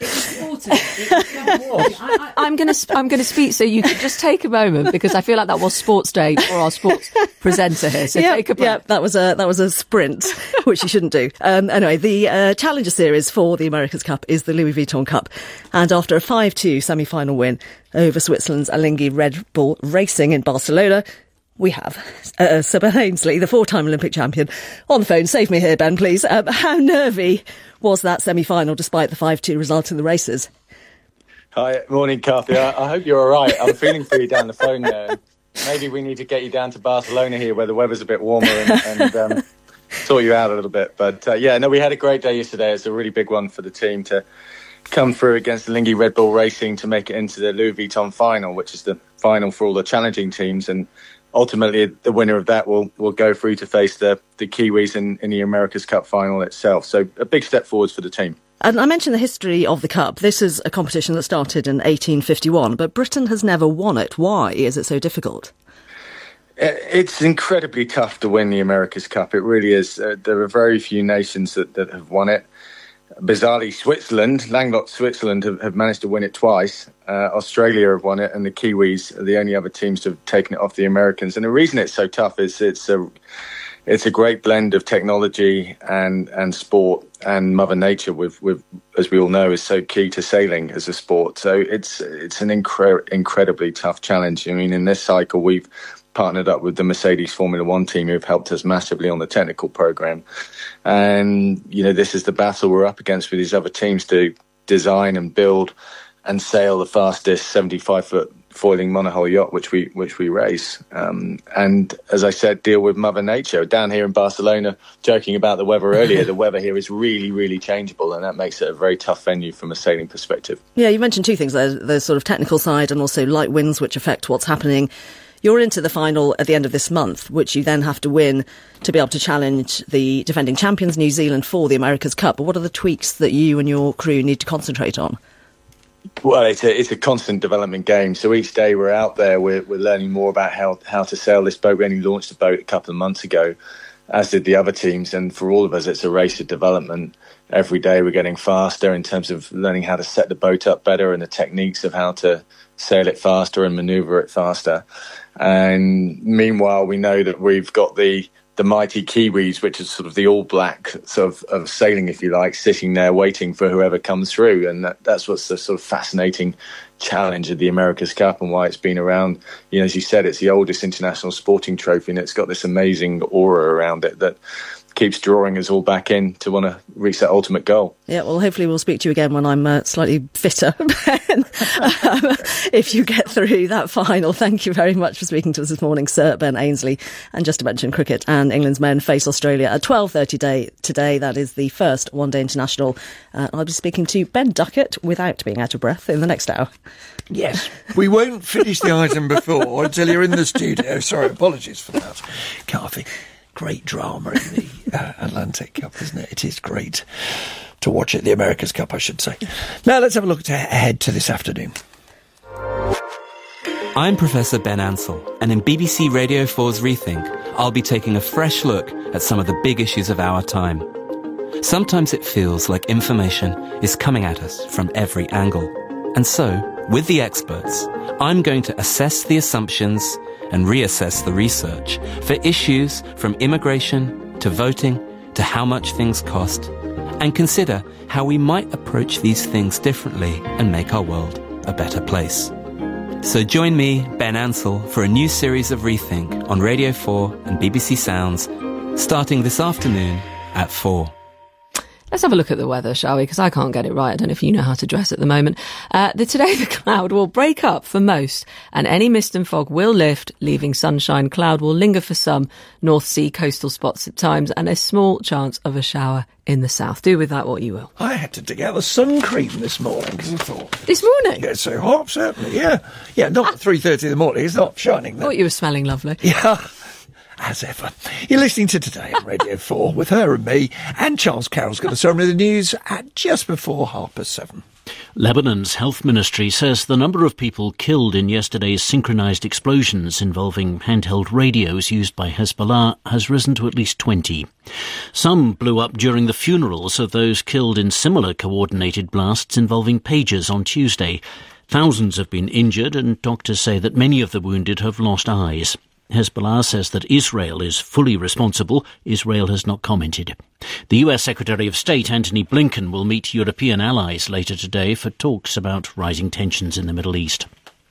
I'm going to speak, so you can just take a moment, because I feel like that was sports day for our sports presenter here. So take a break. Yeah, that was a sprint, which you shouldn't do. Anyway, the Challenger Series for the America's Cup is the Louis Vuitton Cup, and after a 5-2 semi-final win over Switzerland's Alinghi Red Bull Racing in Barcelona, we have Sir Ben Ainsley, the 4-time Olympic champion, on the phone. Save me here, Ben, please. How nervy was that semi-final despite the 5-2 result in the races? Hi, morning, Carthy. I hope you're all right. I'm feeling for you down the phone there. Maybe we need to get you down to Barcelona here where the weather's a bit warmer and sort you out a little bit. But we had a great day yesterday. It's a really big one for the team to come through against the Alinghi Red Bull Racing to make it into the Louis Vuitton final, which is the final for all the challenging teams. And ultimately, the winner of that will go through to face the Kiwis in the America's Cup final itself. So a big step forwards for the team. And I mentioned the history of the Cup. This is a competition that started in 1851, but Britain has never won it. Why is it so difficult? It's incredibly tough to win the America's Cup. It really is. There are very few nations that have won it. Bizarrely, Switzerland, landlocked Switzerland, have managed to win it twice. Australia have won it, and the Kiwis are the only other teams to have taken it off the Americans. And the reason it's so tough is it's a great blend of technology and sport, and Mother Nature, with as we all know, is so key to sailing as a sport. So it's an incredibly tough challenge. I mean, in this cycle, we've partnered up with the Mercedes Formula One team, who've helped us massively on the technical program. And, this is the battle we're up against with these other teams to design and build and sail the fastest 75-foot foiling monohull yacht, which we race. And as I said, deal with Mother Nature. Down here in Barcelona, joking about the weather earlier, the weather here is really, really changeable, and that makes it a very tough venue from a sailing perspective. Yeah, you mentioned two things there, the sort of technical side and also light winds, which affect what's happening. You're into the final at the end of this month, which you then have to win to be able to challenge the defending champions, New Zealand, for the America's Cup. But what are the tweaks that you and your crew need to concentrate on? Well, it's a constant development game. So each day we're out there, we're learning more about how to sail this boat. We only launched the boat a couple of months ago, as did the other teams. And for all of us, it's a race of development. Every day we're getting faster in terms of learning how to set the boat up better and the techniques of how to sail it faster and manoeuvre it faster. And meanwhile, we know that we've got the mighty Kiwis, which is sort of the all-black sort of sailing, if you like, sitting there waiting for whoever comes through. And that's what's the sort of fascinating challenge of the America's Cup and why it's been around. You know, as you said, it's the oldest international sporting trophy, and it's got this amazing aura around it that keeps drawing us all back in to want to reach that ultimate goal. Yeah, well, hopefully we'll speak to you again when I'm slightly fitter, Ben, if you get through that final. Thank you very much for speaking to us this morning, Sir Ben Ainsley. And just to mention, cricket and England's men face Australia at 12:30 today. That is the first one-day international. I'll be speaking to Ben Duckett without being out of breath in the next hour. Yes, we won't finish the item before until you're in the studio. Sorry, apologies for that, Carthy. Great drama in the Atlantic Cup, isn't it? It is great to watch it, the America's Cup, I should say. Now let's have a look ahead to this afternoon. I'm Professor Ben Ansell, and in BBC Radio 4's Rethink, I'll be taking a fresh look at some of the big issues of our time. Sometimes it feels like information is coming at us from every angle. And so, with the experts, I'm going to assess the assumptions and reassess the research for issues from immigration to voting to how much things cost, and consider how we might approach these things differently and make our world a better place. So join me, Ben Ansell, for a new series of Rethink on Radio 4 and BBC Sounds, starting this afternoon at 4. Let's have a look at the weather, shall we? Because I can't get it right. I don't know if you know how to dress at the moment. Today the cloud will break up for most, and any mist and fog will lift, leaving sunshine. Cloud will linger for some North Sea coastal spots at times, and a small chance of a shower in the south. Do with that what you will. I had to dig out the sun cream this morning because I thought... This morning? Yeah, it's so hot, certainly, yeah. Yeah, not at 3:30 in the morning. It's not shining then. I thought you were smelling lovely. Yeah. As ever. You're listening to Today on Radio 4 with her and me, and Charles Carroll's got the summary of the news at just before 7:30. Lebanon's health ministry says the number of people killed in yesterday's synchronised explosions involving handheld radios used by Hezbollah has risen to at least 20. Some blew up during the funerals of those killed in similar coordinated blasts involving pagers on Tuesday. Thousands have been injured, and doctors say that many of the wounded have lost eyes. Hezbollah says that Israel is fully responsible. Israel has not commented. The US Secretary of State Antony Blinken will meet European allies later today for talks about rising tensions in the Middle East.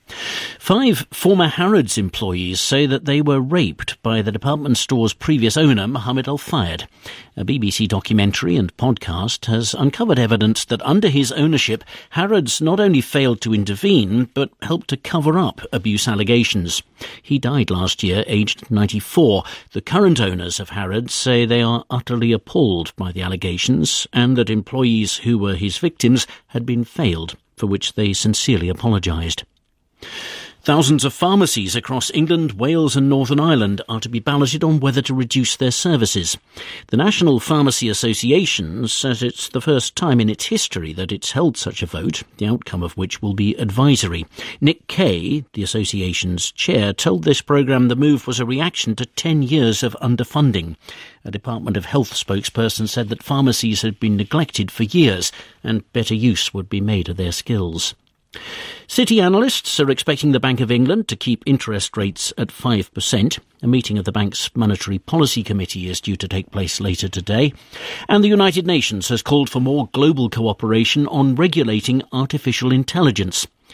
5 former Harrods employees say that they were raped by the department store's previous owner, Mohammed Al-Fayed. A BBC documentary and podcast has uncovered evidence that under his ownership, Harrods not only failed to intervene, but helped to cover up abuse allegations. He died last year, aged 94. The current owners of Harrods say they are utterly appalled by the allegations and that employees who were his victims had been failed, for which they sincerely apologised. Thousands of pharmacies across England, Wales and Northern Ireland are to be balloted on whether to reduce their services. The National Pharmacy Association says it's the first time in its history that it's held such a vote, the outcome of which will be advisory. Nick Kay, the association's chair, told this programme the move was a reaction to 10 years of underfunding. A Department of Health spokesperson said that pharmacies had been neglected for years and better use would be made of their skills. City analysts are expecting the Bank of England to keep interest rates at 5%. A meeting of the bank's Monetary Policy Committee is due to take place later today. And the United Nations has called for more global cooperation on regulating artificial intelligence.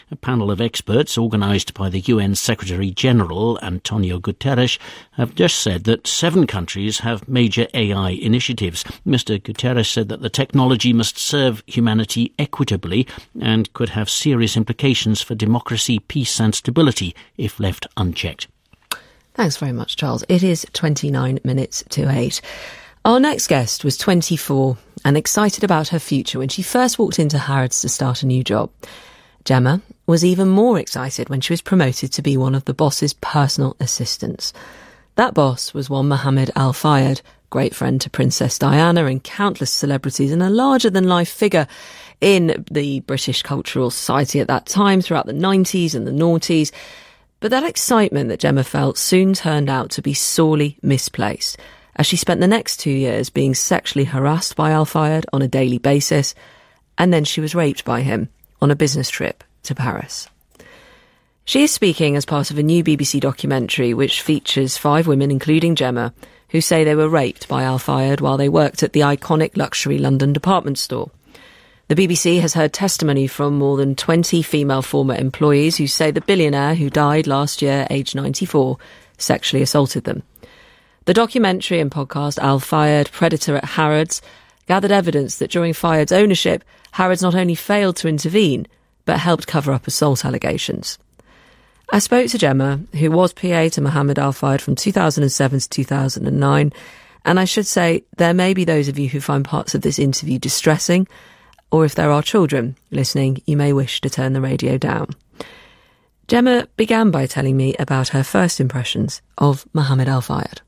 A panel of experts organised by the UN Secretary-General, Antonio Guterres, have just said that 7 countries have major AI initiatives. Mr. Guterres said that the technology must serve humanity equitably and could have serious implications for democracy, peace and stability if left unchecked. Thanks very much, Charles. It is 29 minutes to 8. Our next guest was 24 and excited about her future when she first walked into Harrods to start a new job. Gemma was even more excited when she was promoted to be one of the boss's personal assistants. That boss was one Mohammed Al Fayed, great friend to Princess Diana and countless celebrities, and a larger-than-life figure in the British cultural society at that time throughout the 90s and the noughties. But that excitement that Gemma felt soon turned out to be sorely misplaced, as she spent the next 2 years being sexually harassed by Al Fayed on a daily basis, and then she was raped by him on a business trip to Paris. She is speaking as part of a new BBC documentary which features 5 women, including Gemma, who say they were raped by Al Fayed while they worked at the iconic luxury London department store. The BBC has heard testimony from more than 20 female former employees who say the billionaire, who died last year aged 94, sexually assaulted them. The documentary and podcast Al Fayed, Predator at Harrods gathered evidence that during Fayed's ownership, Harrods not only failed to intervene, but helped cover up assault allegations. I spoke to Gemma, who was PA to Mohammed Al Fayed from 2007 to 2009, and I should say there may be those of you who find parts of this interview distressing, or if there are children listening, you may wish to turn the radio down. Gemma began by telling me about her first impressions of Mohammed Al Fayed.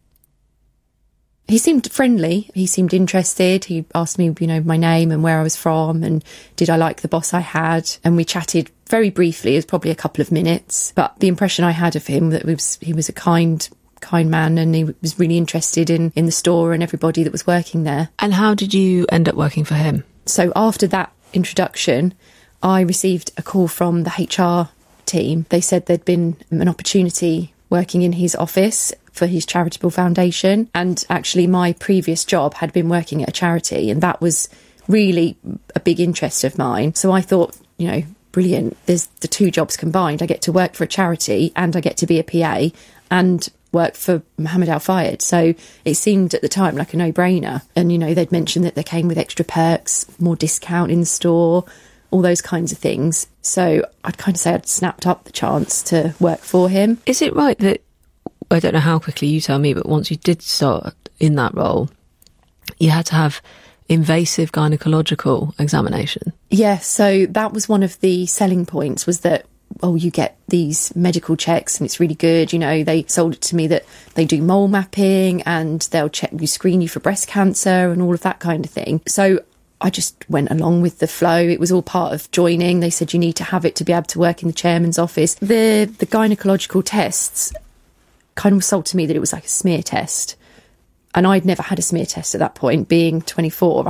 He seemed friendly. He seemed interested. He asked me, my name and where I was from and did I like the boss I had. And we chatted very briefly. It was probably a couple of minutes. But the impression I had of him, that he was a kind man, and he was really interested in the store and everybody that was working there. And how did you end up working for him? So after that introduction, I received a call from the HR team. They said there'd been an opportunity working in his office for his charitable foundation, and actually my previous job had been working at a charity, and that was really a big interest of mine. So I thought, brilliant, there's the 2 jobs combined. I get to work for a charity and I get to be a PA and work for Mohammed Al Fayed. So it seemed at the time like a no-brainer. And, they'd mentioned that they came with extra perks, more discount in the store, all those kinds of things. So I'd kind of say I'd snapped up the chance to work for him. Is it right that, I don't know how quickly you tell me, but once you did start in that role, you had to have invasive gynecological examination? Yeah, so that was one of the selling points, was that, you get these medical checks and it's really good. They sold it to me that they do mole mapping and they'll screen you for breast cancer and all of that kind of thing. So I just went along with the flow. It was all part of joining. They said you need to have it to be able to work in the chairman's office. The gynecological tests kind of sold to me that it was like a smear test. And I'd never had a smear test at that point. Being 24,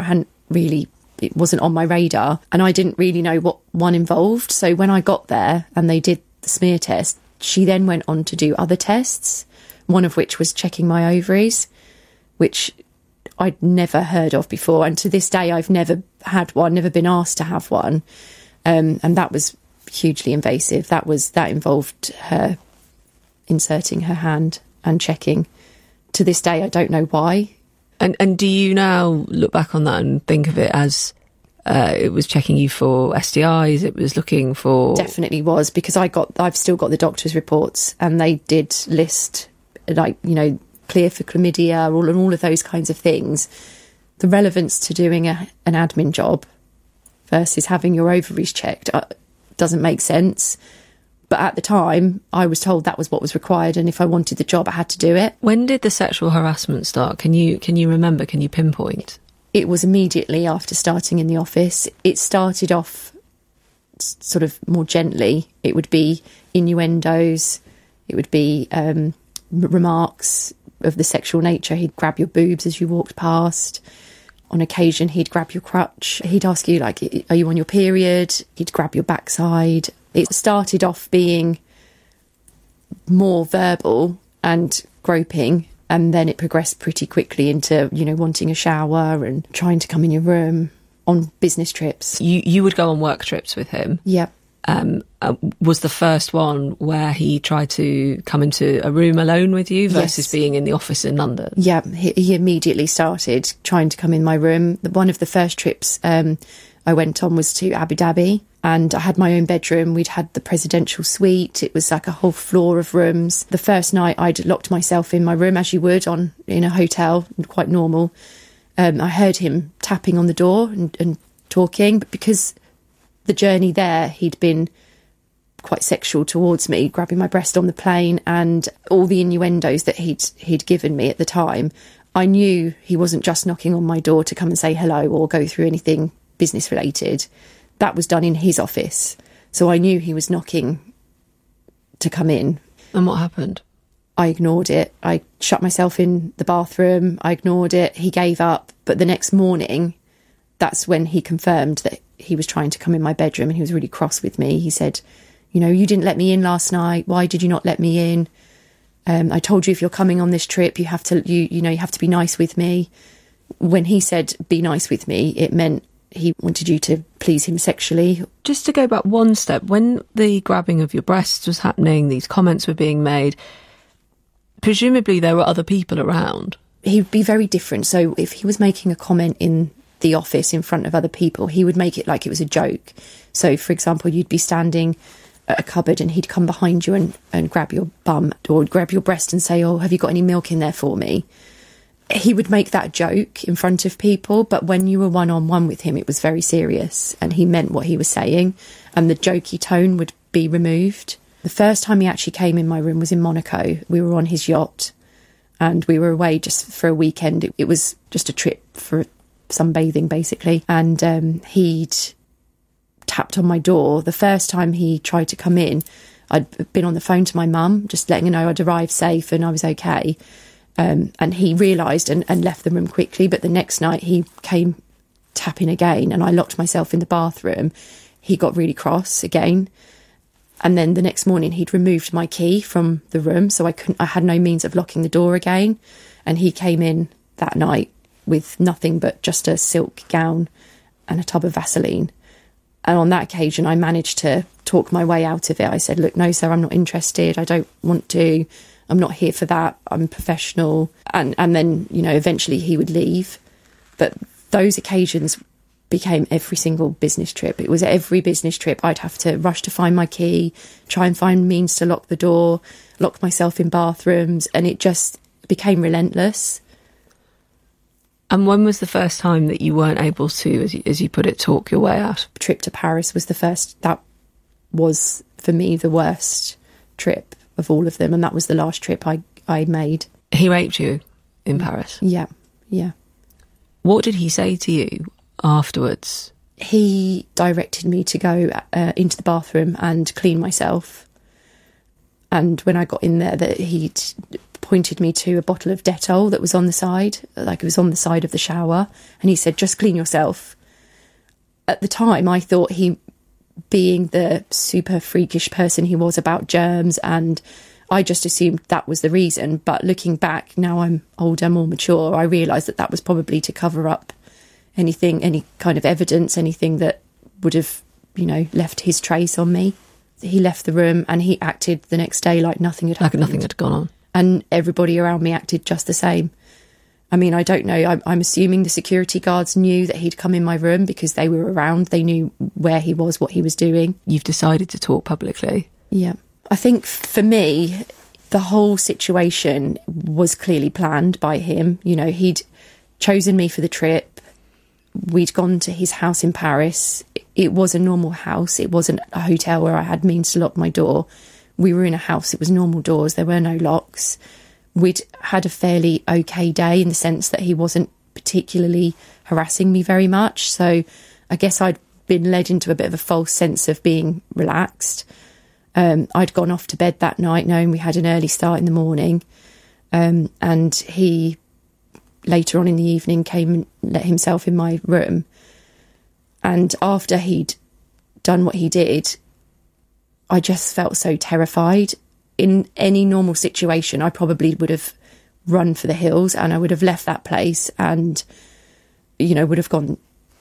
it wasn't on my radar, and I didn't really know what one involved. So when I got there and they did the smear test, she then went on to do other tests, one of which was checking my ovaries, which I'd never heard of before. And to this day, I've never had one, never been asked to have one. And that was hugely invasive. That involved her inserting her hand and checking. To this day, I don't know why. And do you now look back on that and think of it as it was checking you for STIs, it was looking for... Definitely was, because I've still got the doctor's reports, and they did list, clear for chlamydia, all of those kinds of things. The relevance to doing an admin job versus having your ovaries checked doesn't make sense. But at the time, I was told that was what was required, and if I wanted the job, I had to do it. When did the sexual harassment start? Can you remember? Can you pinpoint? It was immediately after starting in the office. It started off sort of more gently. It would be innuendos. It would be remarks of the sexual nature. He'd grab your boobs as you walked past. On occasion, he'd grab your crutch. He'd ask you, are you on your period? He'd grab your backside. It started off being more verbal and groping, and then it progressed pretty quickly into, wanting a shower and trying to come in your room on business trips. You would go on work trips with him? Yeah. was the first one where he tried to come into a room alone with you versus being in the office in London. Yeah, he immediately started trying to come in my room. One of the first trips I went on was to Abu Dhabi, and I had my own bedroom. We'd had the presidential suite. It was like a whole floor of rooms. The first night I'd locked myself in my room, as you would in a hotel, quite normal. I heard him tapping on the door and talking, but because the journey there, he'd been quite sexual towards me, grabbing my breast on the plane, and all the innuendos that he'd given me at the time. I knew he wasn't just knocking on my door to come and say hello or go through anything business related. That was done in his office. So I knew he was knocking to come in. And what happened? I ignored it. I shut myself in the bathroom. I ignored it. He gave up. But the next morning, that's when he confirmed that he was trying to come in my bedroom, and he was really cross with me. He said, you didn't let me in last night. Why did you not let me in? I told you if you're coming on this trip, you have to be nice with me. When he said be nice with me, it meant he wanted you to please him sexually. Just to go back one step, when the grabbing of your breasts was happening, these comments were being made, presumably there were other people around. He'd be very different. So if he was making a comment in the office in front of other people, he would make it like it was a joke. So, for example, you'd be standing at a cupboard and he'd come behind you and grab your bum or grab your breast and say, oh, have you got any milk in there for me? He would make that joke in front of people, but when you were one-on-one with him, it was very serious and he meant what he was saying, and the jokey tone would be removed. The first time he actually came in my room was in Monaco. We were on his yacht and we were away just for a weekend. It was just a trip for sunbathing, basically. And he'd tapped on my door. The first time he tried to come in, I'd been on the phone to my mum, just letting her know I'd arrived safe and I was okay. And he realised and left the room quickly. But the next night he came tapping again and I locked myself in the bathroom. He got really cross again. And then the next morning he'd removed my key from the room, so I had no means of locking the door again. And he came in that night with nothing but just a silk gown and a tub of Vaseline. And on that occasion, I managed to talk my way out of it. I said, look, no, sir, I'm not interested. I don't want to. I'm not here for that. I'm professional. And then, eventually he would leave. But those occasions became every single business trip. It was every business trip I'd have to rush to find my key, try and find means to lock the door, lock myself in bathrooms, and it just became relentless. And when was the first time that you weren't able to, as you put it, talk your way out? Trip to Paris was the first. That was, for me, the worst trip of all of them, and that was the last trip I made. He raped you in Paris? Yeah. What did he say to you afterwards? He directed me to go into the bathroom and clean myself. And when I got in there, he'd pointed me to a bottle of Dettol that was on the side, like it was on the side of the shower. And he said, just clean yourself. At the time, I thought he, being the super freakish person he was about germs, and I just assumed that was the reason. But looking back, now I'm older, more mature, I realised that was probably to cover up anything, any kind of evidence, anything that would have, left his trace on me. He left the room and he acted the next day like nothing had happened. Like nothing had gone on. And everybody around me acted just the same. I mean, I don't know. I'm assuming the security guards knew that he'd come in my room because they were around. They knew where he was, what he was doing. You've decided to talk publicly. Yeah. I think for me, the whole situation was clearly planned by him. He'd chosen me for the trip. We'd gone to his house in Paris. It was a normal house. It wasn't a hotel where I had means to lock my door. We were in a house. It was normal doors. There were no locks. We'd had a fairly okay day in the sense that he wasn't particularly harassing me very much. So I guess I'd been led into a bit of a false sense of being relaxed. I'd gone off to bed that night knowing we had an early start in the morning. And he, later on in the evening, came and let himself in my room. And after he'd done what he did, I just felt so terrified. In any normal situation, I probably would have run for the hills and I would have left that place and, would have gone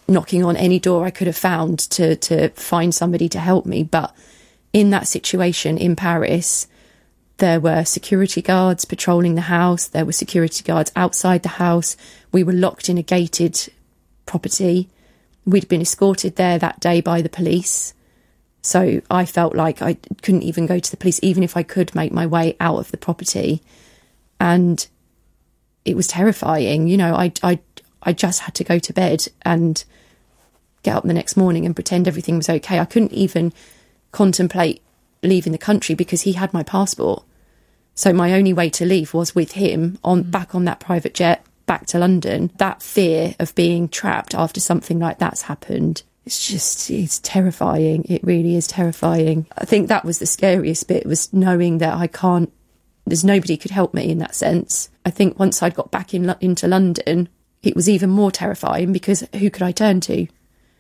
knocking on any door I could have found to find somebody to help me. But in that situation in Paris, there were security guards patrolling the house. There were security guards outside the house. We were locked in a gated property. We'd been escorted there that day by the police. So I felt like I couldn't even go to the police, even if I could make my way out of the property. And it was terrifying. You know, I just had to go to bed and get up the next morning and pretend everything was okay. I couldn't even contemplate leaving the country because he had my passport. So my only way to leave was with him back on that private jet back to London. That fear of being trapped after something like that's happened, it's terrifying. It really is terrifying. I think that was the scariest bit, was knowing that there's nobody could help me in that sense. I think once I'd got back into London, it was even more terrifying because who could I turn to?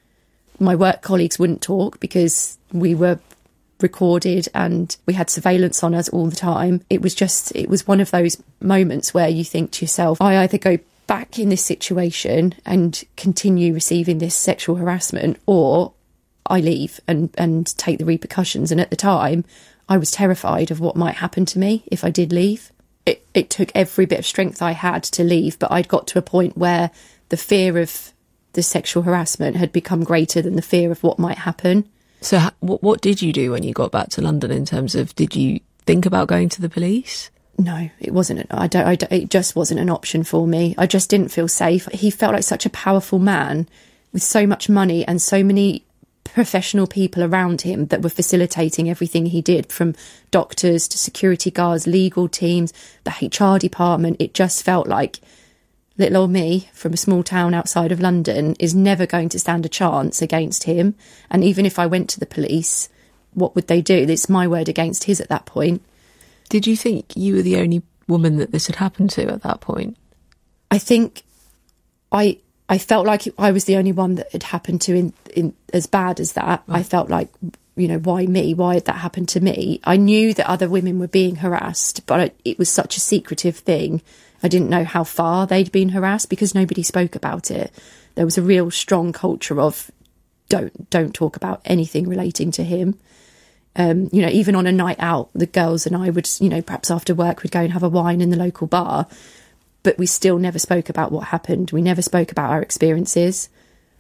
My work colleagues wouldn't talk because we were recorded and we had surveillance on us all the time. It was one of those moments where you think to yourself, I either go back in this situation and continue receiving this sexual harassment, or I leave and take the repercussions. And at the time, I was terrified of what might happen to me if I did leave. It took every bit of strength I had to leave, but I'd got to a point where the fear of the sexual harassment had become greater than the fear of what might happen. So what did you do when you got back to London in terms of, did you think about going to the police? No, it wasn't. It just wasn't an option for me. I just didn't feel safe. He felt like such a powerful man with so much money and so many professional people around him that were facilitating everything he did, from doctors to security guards, legal teams, the HR department. It just felt like little old me from a small town outside of London is never going to stand a chance against him. And even if I went to the police, what would they do? It's my word against his at that point. Did you think you were the only woman that this had happened to at that point? I think I felt like I was the only one that had happened to in as bad as that. Right. I felt like, why me? Why had that happened to me? I knew that other women were being harassed, but it was such a secretive thing. I didn't know how far they'd been harassed because nobody spoke about it. There was a real strong culture of don't talk about anything relating to him. Even on a night out, the girls and I would, perhaps after work, we'd go and have a wine in the local bar, but we still never spoke about what happened. We never spoke about our experiences.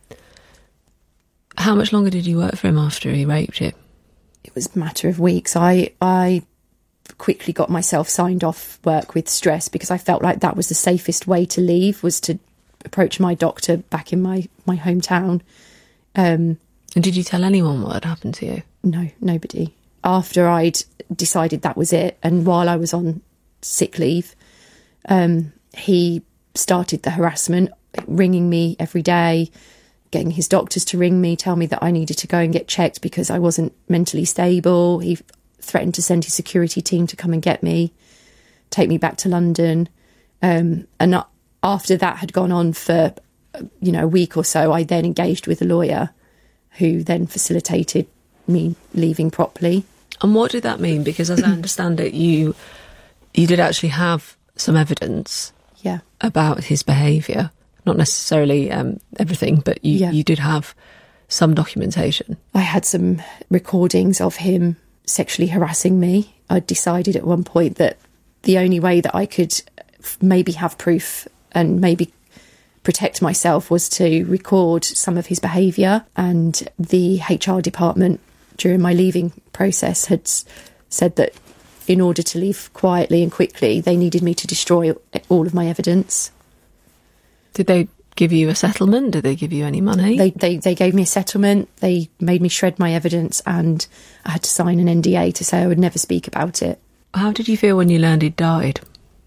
How much longer did you work for him after he raped you? It was a matter of weeks. I quickly got myself signed off work with stress because I felt like that was the safest way to leave, was to approach my doctor back in my hometown. And did you tell anyone what had happened to you? No, nobody. After I'd decided that was it, and while I was on sick leave, he started the harassment, ringing me every day, getting his doctors to ring me, tell me that I needed to go and get checked because I wasn't mentally stable. He threatened to send his security team to come and get me, take me back to London. And after that had gone on for, a week or so, I then engaged with a lawyer who then facilitated me leaving properly. And what did that mean? Because as I understand it, you did actually have some evidence about his behaviour. Not necessarily everything, but you did have some documentation. I had some recordings of him sexually harassing me. I decided at one point that the only way that I could maybe have proof and maybe protect myself was to record some of his behaviour. And the HR department during my leaving process had said that in order to leave quietly and quickly, they needed me to destroy all of my evidence. Did they give you a settlement? Did they give you any money? They gave me a settlement. They made me shred my evidence, and I had to sign an NDA to say I would never speak about it. How did you feel when you learned he'd died?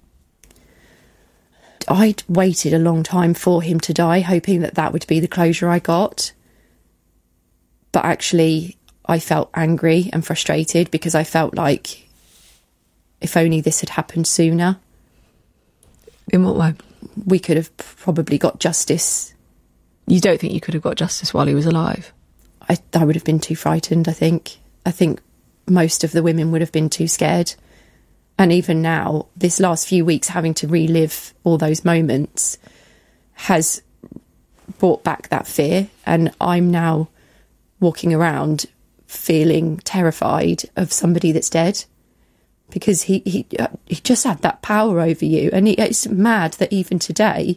I'd waited a long time for him to die, hoping that would be the closure I got. But actually, I felt angry and frustrated because I felt like if only this had happened sooner. In what way? We could have probably got justice. You don't think you could have got justice while he was alive? I would have been too frightened, I think. I think most of the women would have been too scared. And even now, this last few weeks, having to relive all those moments has brought back that fear, and I'm now walking around feeling terrified of somebody that's dead, because he just had that power over you. And it's mad that even today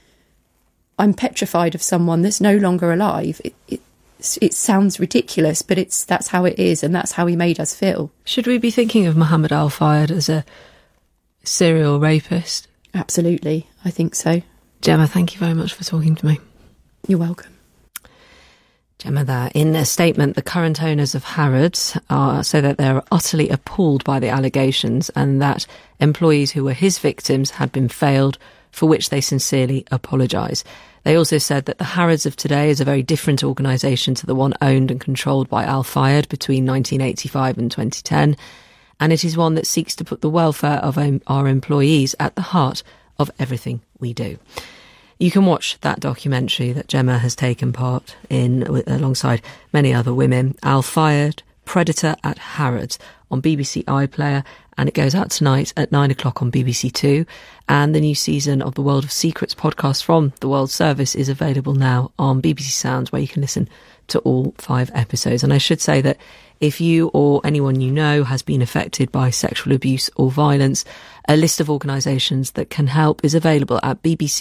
I'm petrified of someone that's no longer alive. It sounds ridiculous, but that's how it is, and that's how he made us feel. Should we be thinking of Mohammed Al-Fayed as a serial rapist? Absolutely, I think so. Gemma, thank you very much for talking to me. You're welcome. Gemma there. In a statement, the current owners of Harrods say that they're utterly appalled by the allegations, and that employees who were his victims had been failed, for which they sincerely apologise. They also said that the Harrods of today is a very different organisation to the one owned and controlled by Al-Fayed between 1985 and 2010, and it is one that seeks to put the welfare of our employees at the heart of everything we do. You can watch that documentary that Gemma has taken part in alongside many other women, Al-Fayed, Predator at Harrods, on BBC iPlayer, and it goes out tonight at 9 o'clock on BBC Two. And the new season of the World of Secrets podcast from the World Service is available now on BBC Sounds, where you can listen to all 5 episodes. And I should say that if you or anyone you know has been affected by sexual abuse or violence, a list of organisations that can help is available at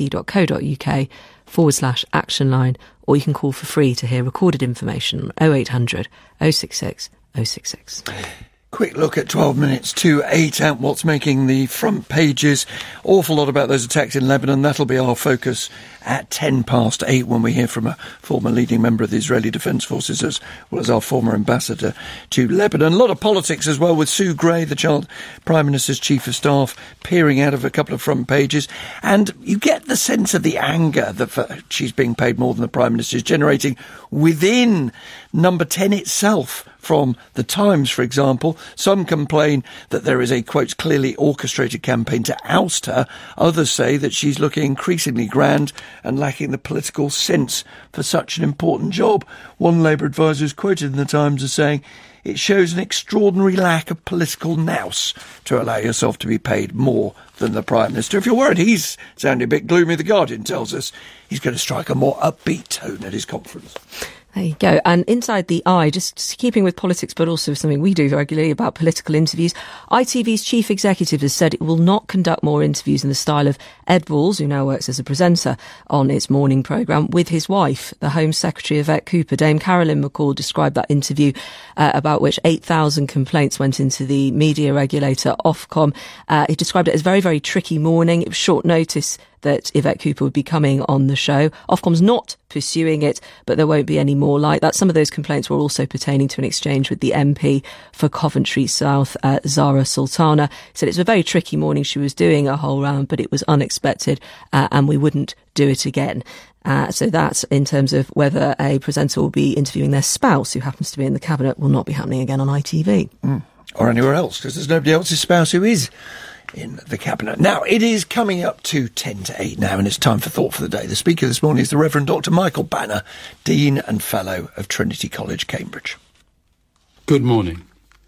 bbc.co.uk/action line, or you can call for free to hear recorded information on 0800 066 066. Quick look at 12 minutes to 8 at what's making the front pages. Awful lot about those attacks in Lebanon. That'll be our focus at 8:10 when we hear from a former leading member of the Israeli Defence Forces, as well as our former ambassador to Lebanon. A lot of politics as well, with Sue Gray, the child Prime Minister's Chief of Staff, peering out of a couple of front pages. And you get the sense of the anger that she's being paid more than the Prime Minister is generating within Number 10 itself. From The Times, for example, some complain that there is a, quote, clearly orchestrated campaign to oust her. Others say that she's looking increasingly grand and lacking the political sense for such an important job. One Labour advisor is quoted in The Times as saying, "It shows an extraordinary lack of political nous to allow yourself to be paid more than the Prime Minister." If you're worried he's sounding a bit gloomy, The Guardian tells us he's going to strike a more upbeat tone at his conference. There you go. And inside the eye, just keeping with politics, but also something we do regularly about political interviews, ITV's chief executive has said it will not conduct more interviews in the style of Ed Balls, who now works as a presenter on its morning programme, with his wife, the Home Secretary Yvette Cooper. Dame Carolyn McCall described that interview, about which 8,000 complaints went into the media regulator, Ofcom. He described it as very, very tricky morning. It was short notice that Yvette Cooper would be coming on the show. Ofcom's not pursuing it, but there won't be any more like that. Some of those complaints were also pertaining to an exchange with the MP for Coventry South, Zara Sultana. Said it's a very tricky morning. She was doing a whole round, but it was unexpected, and we wouldn't do it again. So that, in terms of whether a presenter will be interviewing their spouse, who happens to be in the cabinet, will not be happening again on ITV. Or anywhere else, because there's nobody else's spouse who is in the cabinet. Now, it is coming up to 10 to 8 now, and it's time for Thought for the Day. The speaker this morning is the Reverend Dr. Michael Banner, Dean and Fellow of Trinity College, Cambridge. Good morning.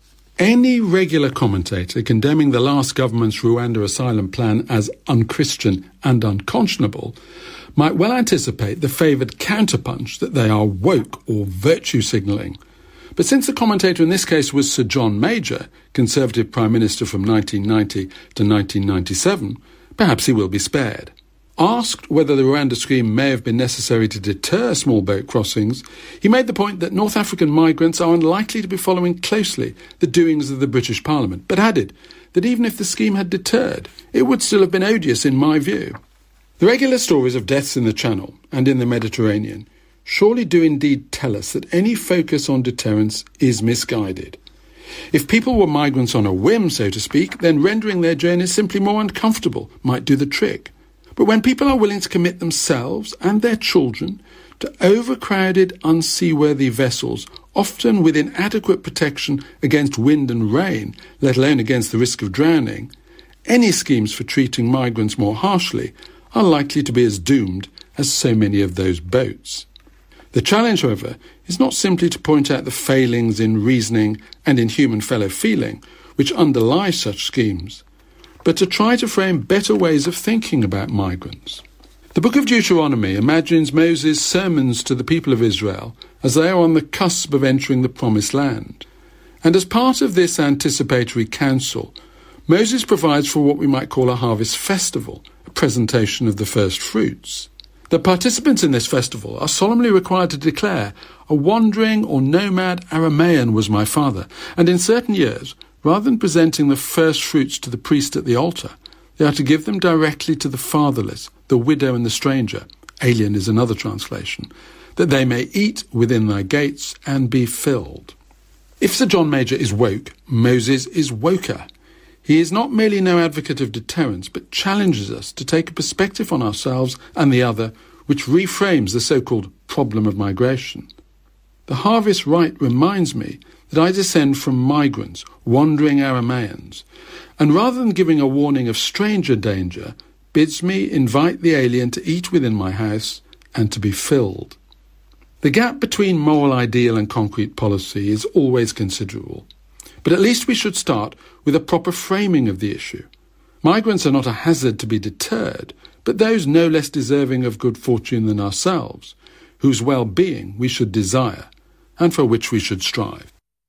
Any regular commentator condemning the last government's Rwanda asylum plan as unchristian and unconscionable might well anticipate the favoured counterpunch that they are woke or virtue signalling. But since the commentator in this case was Sir John Major, Conservative Prime Minister from 1990 to 1997, perhaps he will be spared. Asked whether the Rwanda scheme may have been necessary to deter small boat crossings, he made the point that North African migrants are unlikely to be following closely the doings of the British Parliament, but added that even if the scheme had deterred, it would still have been odious in my view. The regular stories of deaths in the Channel and in the Mediterranean surely do indeed tell us that any focus on deterrence is misguided. If people were migrants on a whim, so to speak, then rendering their journeys simply more uncomfortable might do the trick. But when people are willing to commit themselves and their children to overcrowded, unseaworthy vessels, often with inadequate protection against wind and rain, let alone against the risk of drowning, any schemes for treating migrants more harshly are likely to be as doomed as so many of those boats. The challenge, however, is not simply to point out the failings in reasoning and in human fellow feeling which underlie such schemes, but to try to frame better ways of thinking about migrants. The book of Deuteronomy imagines Moses' sermons to the people of Israel as they are on the cusp of entering the promised land. And as part of this anticipatory council, Moses provides for what we might call a harvest festival, a presentation of the first fruits. The participants in this festival are solemnly required to declare, "A wandering or nomad Aramaean was my father," and in certain years, rather than presenting the first fruits to the priest at the altar, they are to give them directly to the fatherless, the widow and the stranger, alien is another translation, that they may eat within thy gates and be filled. If Sir John Major is woke, Moses is woker. He is not merely no advocate of deterrence, but challenges us to take a perspective on ourselves and the other, which reframes the so-called problem of migration. The harvest rite reminds me that I descend from migrants, wandering Aramaeans, and rather than giving a warning of stranger danger, bids me invite the alien to eat within my house and to be filled. The gap between moral ideal and concrete policy is always considerable. But at least we should start with a proper framing of the issue. Migrants are not a hazard to be deterred, but those no less deserving of good fortune than ourselves, whose well-being we should desire, and for which we should strive.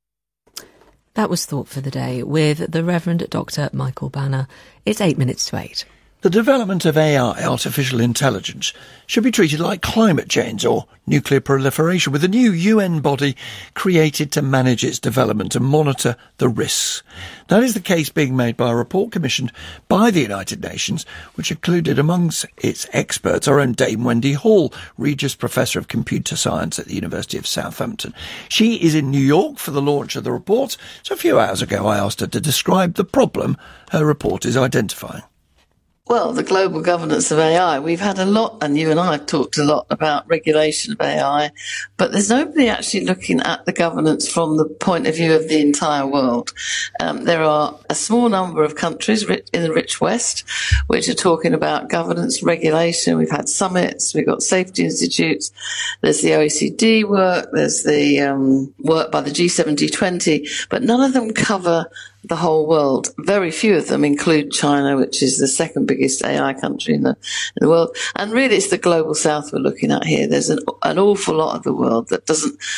That was Thought for the Day with the Reverend Dr. Michael Banner. It's 8 minutes to 8. The development of AI, artificial intelligence, should be treated like climate change or nuclear proliferation, with a new UN body created to manage its development and monitor the risks. That is the case being made by a report commissioned by the United Nations, which included amongst its experts our own Dame Wendy Hall, Regius Professor of Computer Science at the University of Southampton. She is in New York for the launch of the report, so a few hours ago I asked her to describe the problem her report is identifying. Well, the global governance of AI, we've had a lot, and you and I have talked a lot about regulation of AI, but there's nobody actually looking at the governance from the point of view of the entire world. There are a small number of countries in the rich West which are talking about governance, regulation. We've had summits, we've got safety institutes, there's the OECD work, there's the work by the G7, G20, but none of them cover the whole world. Very few of them include China, which is the second biggest AI country in the world. And really, it's the global south we're looking at here. There's an awful lot of the world that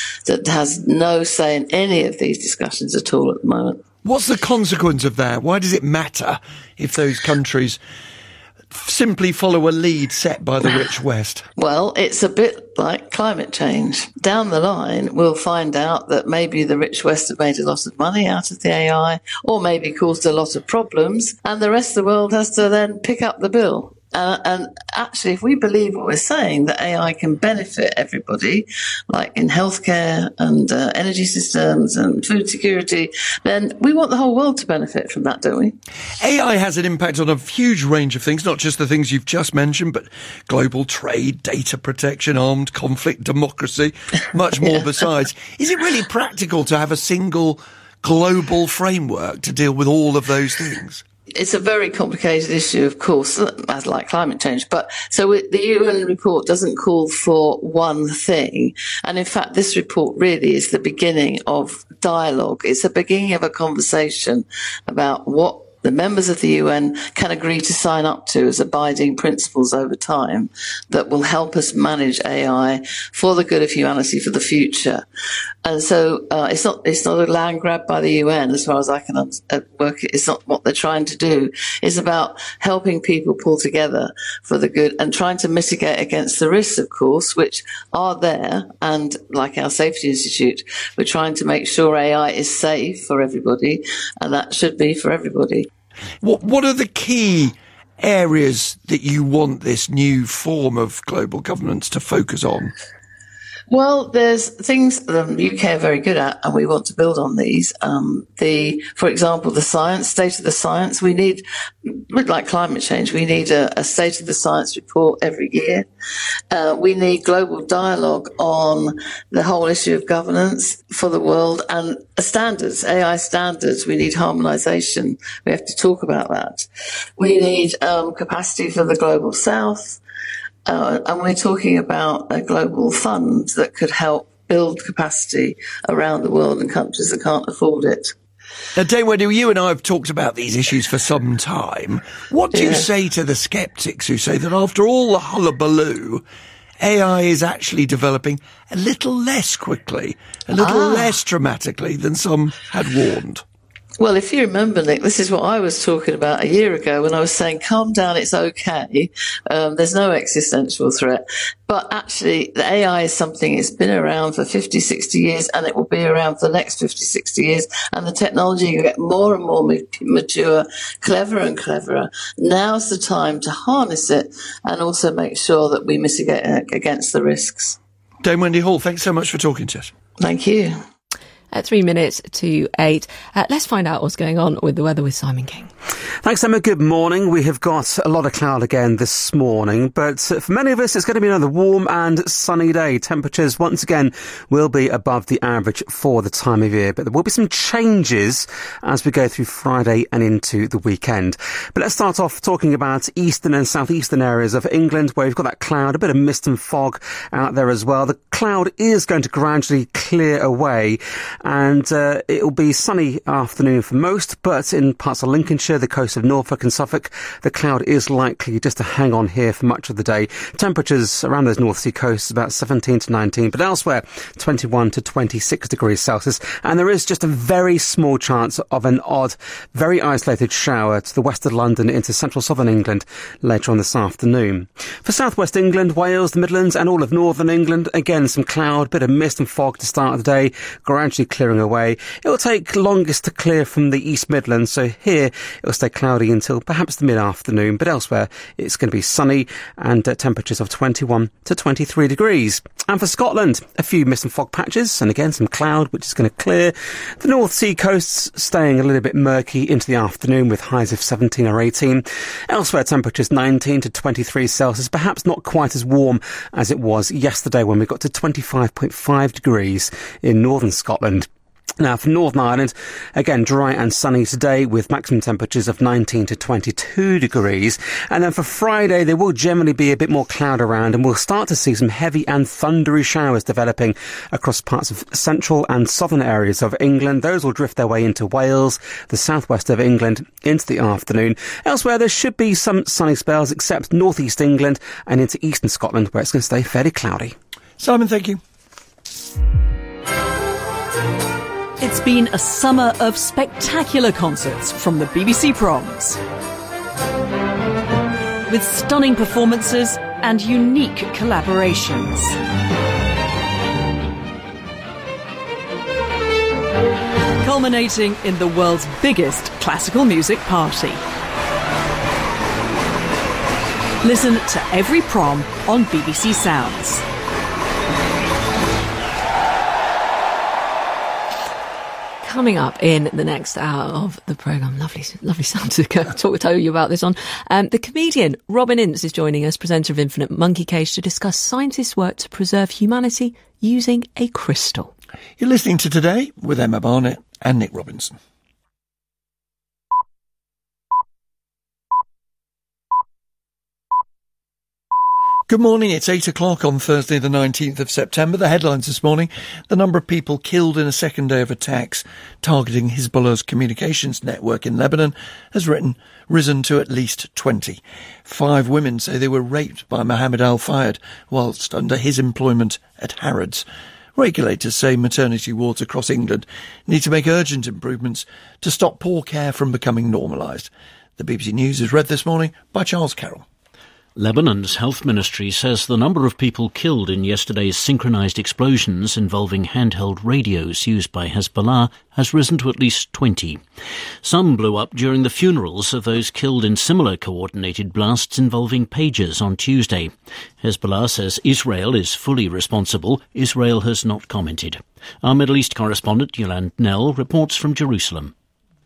has no say in any of these discussions at all at the moment. What's the consequence of that? Why does it matter if those countries simply follow a lead set by the rich West? Well, it's a bit like climate change. Down the line, we'll find out that maybe the rich West have made a lot of money out of the AI, or maybe caused a lot of problems, and the rest of the world has to then pick up the bill. And actually, if we believe what we're saying, that AI can benefit everybody, like in healthcare and energy systems and food security, then we want the whole world to benefit from that, don't we? AI has an impact on a huge range of things, not just the things you've just mentioned, but global trade, data protection, armed conflict, democracy, much more besides. Is it really practical to have a single global framework to deal with all of those things? It's a very complicated issue, of course, as like climate change. But so the UN report doesn't call for one thing. And in fact, this report really is the beginning of dialogue. It's the beginning of a conversation about what the members of the UN can agree to sign up to as abiding principles over time that will help us manage AI for the good of humanity for the future. And so it's not a land grab by the UN as far as I can work it. It's not what they're trying to do. It's about helping people pull together for the good and trying to mitigate against the risks, of course, which are there. And like our Safety Institute, we're trying to make sure AI is safe for everybody, and that should be for everybody. What are the key areas that you want this new form of global governance to focus on? Well, there's things the UK are very good at, and we want to build on these. For example, the science, state of the science. We need, like climate change, we need a state of the science report every year. We need global dialogue on the whole issue of governance for the world and standards, AI standards. We need harmonisation. We have to talk about that. We need capacity for the global south. And we're talking about a global fund that could help build capacity around the world in countries that can't afford it. Now, Dame Wendy, you and I have talked about these issues for some time. What do you say to the sceptics who say that after all the hullabaloo, AI is actually developing a little less quickly, a little less dramatically than some had warned? Well, if you remember, Nick, this is what I was talking about a year ago when I was saying, calm down, it's okay. There's no existential threat. But actually, the AI is something it's been around for 50, 60 years, and it will be around for the next 50, 60 years. And the technology will get more and more mature, cleverer and cleverer. Now's the time to harness it and also make sure that we mitigate against the risks. Dame Wendy Hall, thanks so much for talking to us. Thank you. At 3 minutes to 8, let's find out what's going on with the weather with Simon King. Thanks, Emma. Good morning. We have got a lot of cloud again this morning, but for many of us, it's going to be another warm and sunny day. Temperatures, once again, will be above the average for the time of year, but there will be some changes as we go through Friday and into the weekend. But let's start off talking about eastern and southeastern areas of England, where we've got that cloud, a bit of mist and fog out there as well. The cloud is going to gradually clear away, and it will be sunny afternoon for most, but in parts of Lincolnshire, the coast of Norfolk and Suffolk, the cloud is likely just to hang on here for much of the day. Temperatures around those North Sea coasts about 17 to 19, but elsewhere 21 to 26 degrees Celsius, and there is just a very small chance of an odd, very isolated shower to the west of London into central southern England later on this afternoon. For southwest England, Wales, the Midlands and all of northern England, again some cloud, bit of mist and fog to start the day, gradually clearing away. It will take longest to clear from the East Midlands, so here it will stay cloudy until perhaps the mid-afternoon, but elsewhere it's going to be sunny and temperatures of 21 to 23 degrees. And for Scotland, a few mist and fog patches, and again some cloud which is going to clear. The North Sea coasts staying a little bit murky into the afternoon with highs of 17 or 18. Elsewhere temperatures 19 to 23 Celsius, perhaps not quite as warm as it was yesterday when we got to 25.5 degrees in northern Scotland. Now, for Northern Ireland, again, dry and sunny today with maximum temperatures of 19 to 22 degrees. And then for Friday, there will generally be a bit more cloud around, and we'll start to see some heavy and thundery showers developing across parts of central and southern areas of England. Those will drift their way into Wales, the southwest of England, into the afternoon. Elsewhere, there should be some sunny spells, except northeast England and into eastern Scotland, where it's going to stay fairly cloudy. Simon, thank you. It's been a summer of spectacular concerts from the BBC Proms, with stunning performances and unique collaborations. Culminating in the world's biggest classical music party. Listen to every prom on BBC Sounds. Coming up in the next hour of the programme, lovely sound to talk to you about this on. The comedian Robin Ince is joining us, presenter of Infinite Monkey Cage, to discuss scientists' work to preserve humanity using a crystal. You're listening to Today with Emma Barnett and Nick Robinson. Good morning, it's 8 o'clock on Thursday the 19th of September. The headlines this morning: the number of people killed in a second day of attacks targeting Hezbollah's communications network in Lebanon has risen to at least 20. 5 women say they were raped by Mohammed Al-Fayed whilst under his employment at Harrods. Regulators say maternity wards across England need to make urgent improvements to stop poor care from becoming normalised. The BBC News is read this morning by Charles Carroll. Lebanon's health ministry says the number of people killed in yesterday's synchronized explosions involving handheld radios used by Hezbollah has risen to at least 20. Some blew up during the funerals of those killed in similar coordinated blasts involving pagers on Tuesday. Hezbollah says Israel is fully responsible. Israel has not commented. Our Middle East correspondent Yolande Nell reports from Jerusalem.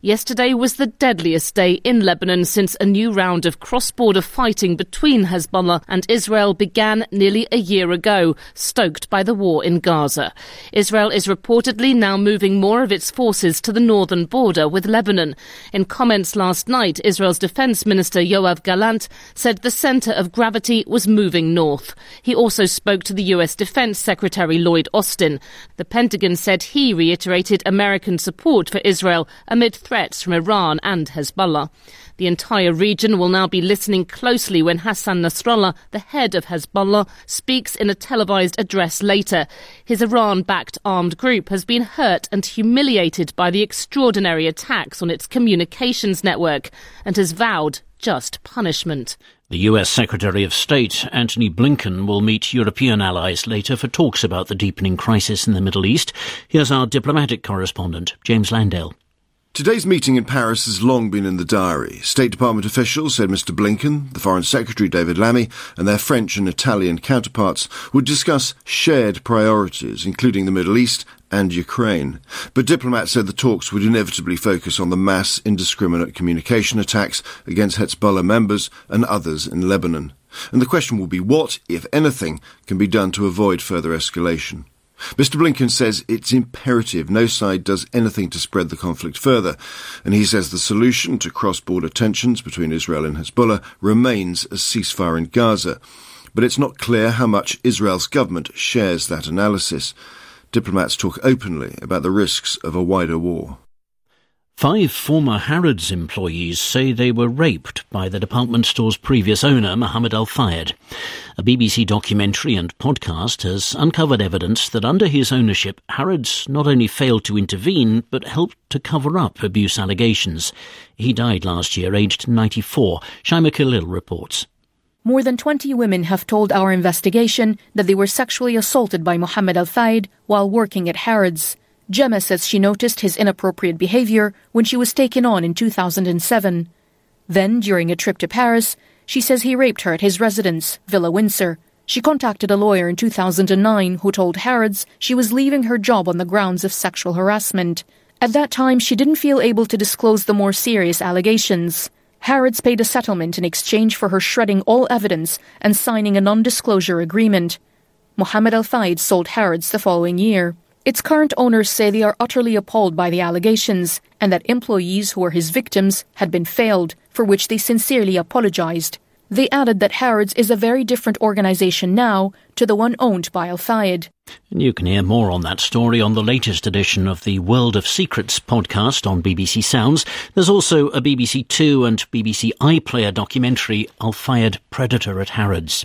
Yesterday was the deadliest day in Lebanon since a new round of cross-border fighting between Hezbollah and Israel began nearly a year ago, stoked by the war in Gaza. Israel is reportedly now moving more of its forces to the northern border with Lebanon. In comments last night, Israel's Defense Minister Yoav Gallant said the center of gravity was moving north. He also spoke to the U.S. Defense Secretary Lloyd Austin. The Pentagon said he reiterated American support for Israel amid threats from Iran and Hezbollah. The entire region will now be listening closely when Hassan Nasrallah, the head of Hezbollah, speaks in a televised address later. His Iran-backed armed group has been hurt and humiliated by the extraordinary attacks on its communications network and has vowed just punishment. The US Secretary of State, Antony Blinken, will meet European allies later for talks about the deepening crisis in the Middle East. Here's our diplomatic correspondent, James Landale. Today's meeting in Paris has long been in the diary. State Department officials said Mr. Blinken, the Foreign Secretary David Lammy, and their French and Italian counterparts would discuss shared priorities, including the Middle East and Ukraine. But diplomats said the talks would inevitably focus on the mass indiscriminate communication attacks against Hezbollah members and others in Lebanon. And the question will be what, if anything, can be done to avoid further escalation. Mr. Blinken says it's imperative no side does anything to spread the conflict further, and he says the solution to cross-border tensions between Israel and Hezbollah remains a ceasefire in Gaza. But it's not clear how much Israel's government shares that analysis. Diplomats talk openly about the risks of a wider war. 5 former Harrods employees say they were raped by the department store's previous owner, Mohammed Al-Fayed. A BBC documentary and podcast has uncovered evidence that under his ownership, Harrods not only failed to intervene, but helped to cover up abuse allegations. He died last year, aged 94. Shaima Khalil reports. More than 20 women have told our investigation that they were sexually assaulted by Mohammed Al-Fayed while working at Harrods. Gemma says she noticed his inappropriate behavior when she was taken on in 2007. Then, during a trip to Paris, she says he raped her at his residence, Villa Windsor. She contacted a lawyer in 2009 who told Harrods she was leaving her job on the grounds of sexual harassment. At that time, she didn't feel able to disclose the more serious allegations. Harrods paid a settlement in exchange for her shredding all evidence and signing a non-disclosure agreement. Mohammed Al-Fayed sold Harrods the following year. Its current owners say they are utterly appalled by the allegations and that employees who were his victims had been failed, for which they sincerely apologized. They added that Harrods is a very different organization now to the one owned by Al-Fayed. And you can hear more on that story on the latest edition of the World of Secrets podcast on BBC Sounds. There's also a BBC Two and BBC iPlayer documentary, Al-Fayed Predator at Harrods.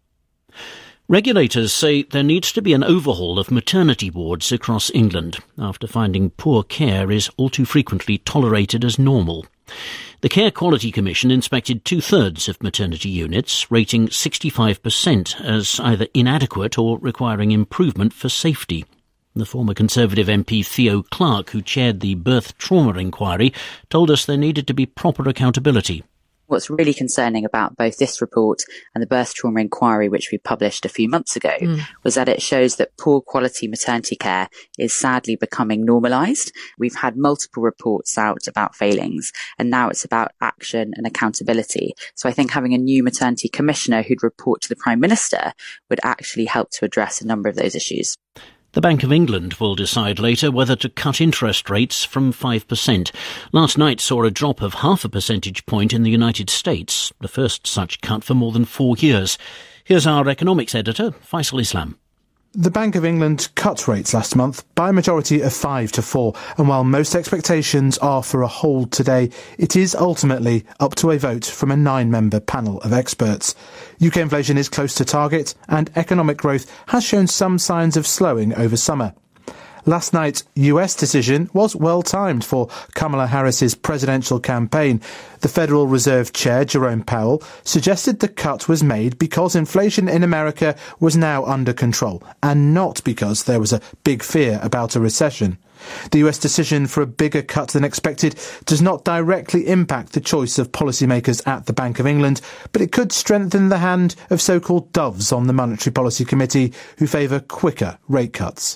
Regulators say there needs to be an overhaul of maternity wards across England after finding poor care is all too frequently tolerated as normal. The Care Quality Commission inspected 2/3 of maternity units, rating 65% as either inadequate or requiring improvement for safety. The former Conservative MP Theo Clark, who chaired the birth trauma inquiry, told us there needed to be proper accountability. What's really concerning about both this report and the birth trauma inquiry, which we published a few months ago, was that it shows that poor quality maternity care is sadly becoming normalised. We've had multiple reports out about failings, and now it's about action and accountability. So I think having a new maternity commissioner who'd report to the Prime Minister would actually help to address a number of those issues. The Bank of England will decide later whether to cut interest rates from 5%. Last night saw a drop of 0.5 percentage point in the United States, the first such cut for more than 4 years. Here's our economics editor, Faisal Islam. The Bank of England cut rates last month by a majority of 5 to 4, and while most expectations are for a hold today, it is ultimately up to a vote from a 9-member panel of experts. UK inflation is close to target, and economic growth has shown some signs of slowing over summer. Last night's US decision was well timed for Kamala Harris's presidential campaign. The Federal Reserve Chair, Jerome Powell, suggested the cut was made because inflation in America was now under control, and not because there was a big fear about a recession. The US decision for a bigger cut than expected does not directly impact the choice of policymakers at the Bank of England, but it could strengthen the hand of so-called doves on the Monetary Policy Committee who favour quicker rate cuts.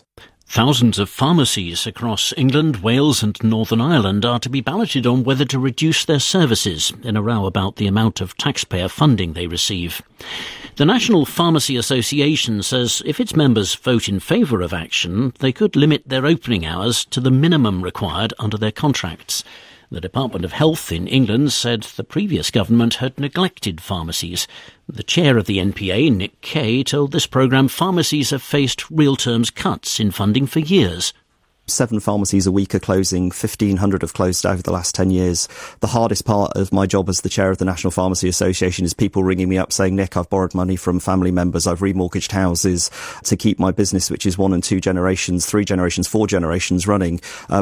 Thousands of pharmacies across England, Wales and Northern Ireland are to be balloted on whether to reduce their services in a row about the amount of taxpayer funding they receive. The National Pharmacy Association says if its members vote in favour of action, they could limit their opening hours to the minimum required under their contracts. The Department of Health in England said the previous government had neglected pharmacies. The chair of the NPA, Nick Kay, told this programme pharmacies have faced real terms cuts in funding for years. 7 pharmacies a week are closing, 1,500 have closed over the last 10 years. The hardest part of my job as the chair of the National Pharmacy Association is people ringing me up saying, Nick, I've borrowed money from family members, I've remortgaged houses to keep my business, which is 1 and 2 generations, 3 generations, 4 generations running.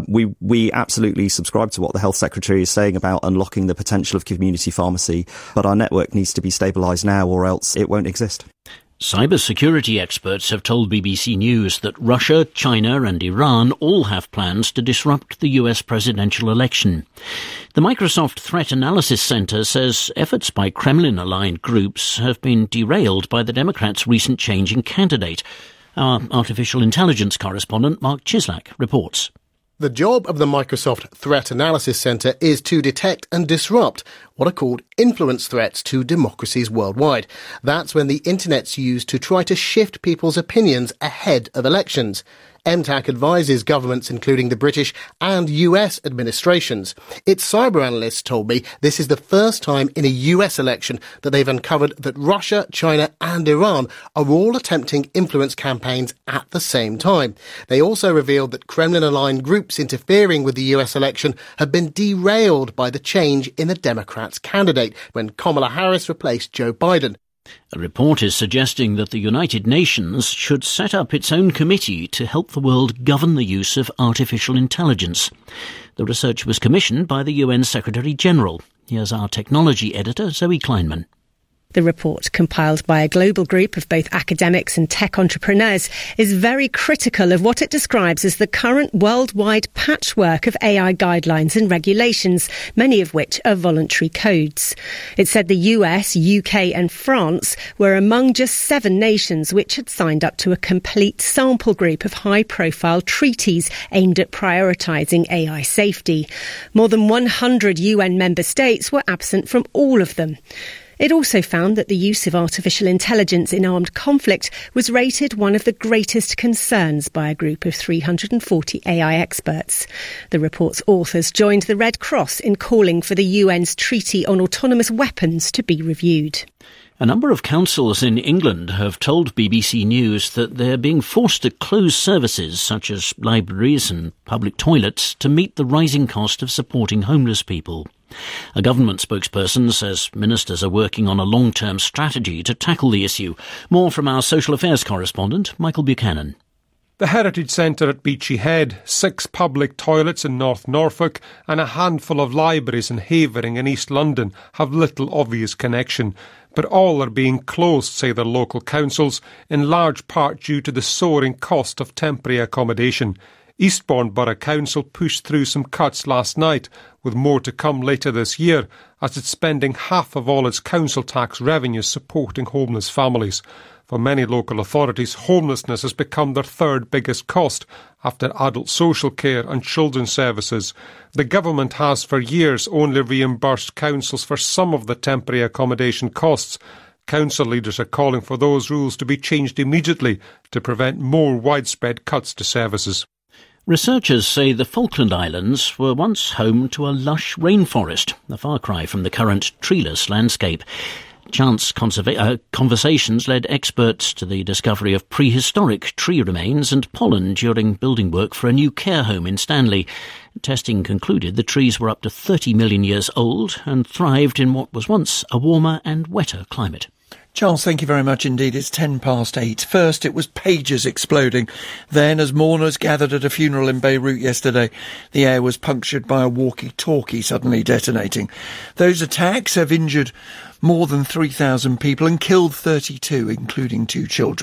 We absolutely subscribe to what the Health Secretary is saying about unlocking the potential of community pharmacy, but our network needs to be stabilised now or else it won't exist. Cybersecurity experts have told BBC News that Russia, China and Iran all have plans to disrupt the US presidential election. The Microsoft Threat Analysis Center says efforts by Kremlin-aligned groups have been derailed by the Democrats' recent change in candidate. Our artificial intelligence correspondent Mark Chislak reports. The job of the Microsoft Threat Analysis Center is to detect and disrupt what are called influence threats to democracies worldwide. That's when the internet's used to try to shift people's opinions ahead of elections. MTAC advises governments, including the British and US administrations. Its cyber analysts told me this is the first time in a US election that they've uncovered that Russia, China and Iran are all attempting influence campaigns at the same time. They also revealed that Kremlin-aligned groups interfering with the US election have been derailed by the change in the Democrats' candidate when Kamala Harris replaced Joe Biden. A report is suggesting that the United Nations should set up its own committee to help the world govern the use of artificial intelligence. The research was commissioned by the UN Secretary-General. Here's our technology editor, Zoe Kleinman. The report, compiled by a global group of both academics and tech entrepreneurs, is very critical of what it describes as the current worldwide patchwork of AI guidelines and regulations, many of which are voluntary codes. It said the US, UK and France were among just 7 nations which had signed up to a complete sample group of high-profile treaties aimed at prioritising AI safety. More than 100 UN member states were absent from all of them. It also found that the use of artificial intelligence in armed conflict was rated one of the greatest concerns by a group of 340 AI experts. The report's authors joined the Red Cross in calling for the UN's Treaty on Autonomous Weapons to be reviewed. A number of councils in England have told BBC News that they're being forced to close services such as libraries and public toilets to meet the rising cost of supporting homeless people. A government spokesperson says ministers are working on a long-term strategy to tackle the issue. More from our social affairs correspondent, Michael Buchanan. The Heritage Centre at Beachy Head, 6 public toilets in North Norfolk and a handful of libraries in Havering in East London have little obvious connection, but all are being closed, say the local councils, in large part due to the soaring cost of temporary accommodation. Eastbourne Borough Council pushed through some cuts last night, with more to come later this year, as it's spending half of all its council tax revenues supporting homeless families. For many local authorities, homelessness has become their 3rd biggest cost, after adult social care and children's services. The government has for years only reimbursed councils for some of the temporary accommodation costs. Council leaders are calling for those rules to be changed immediately to prevent more widespread cuts to services. Researchers say the Falkland Islands were once home to a lush rainforest, a far cry from the current treeless landscape. Chance conversations led experts to the discovery of prehistoric tree remains and pollen during building work for a new care home in Stanley. Testing concluded the trees were up to 30 million years old and thrived in what was once a warmer and wetter climate. Charles, thank you very much indeed. It's 8:10. First, it was pages exploding. Then, as mourners gathered at a funeral in Beirut yesterday, the air was punctured by a walkie-talkie suddenly detonating. Those attacks have injured more than 3,000 people and killed 32, including 2 children.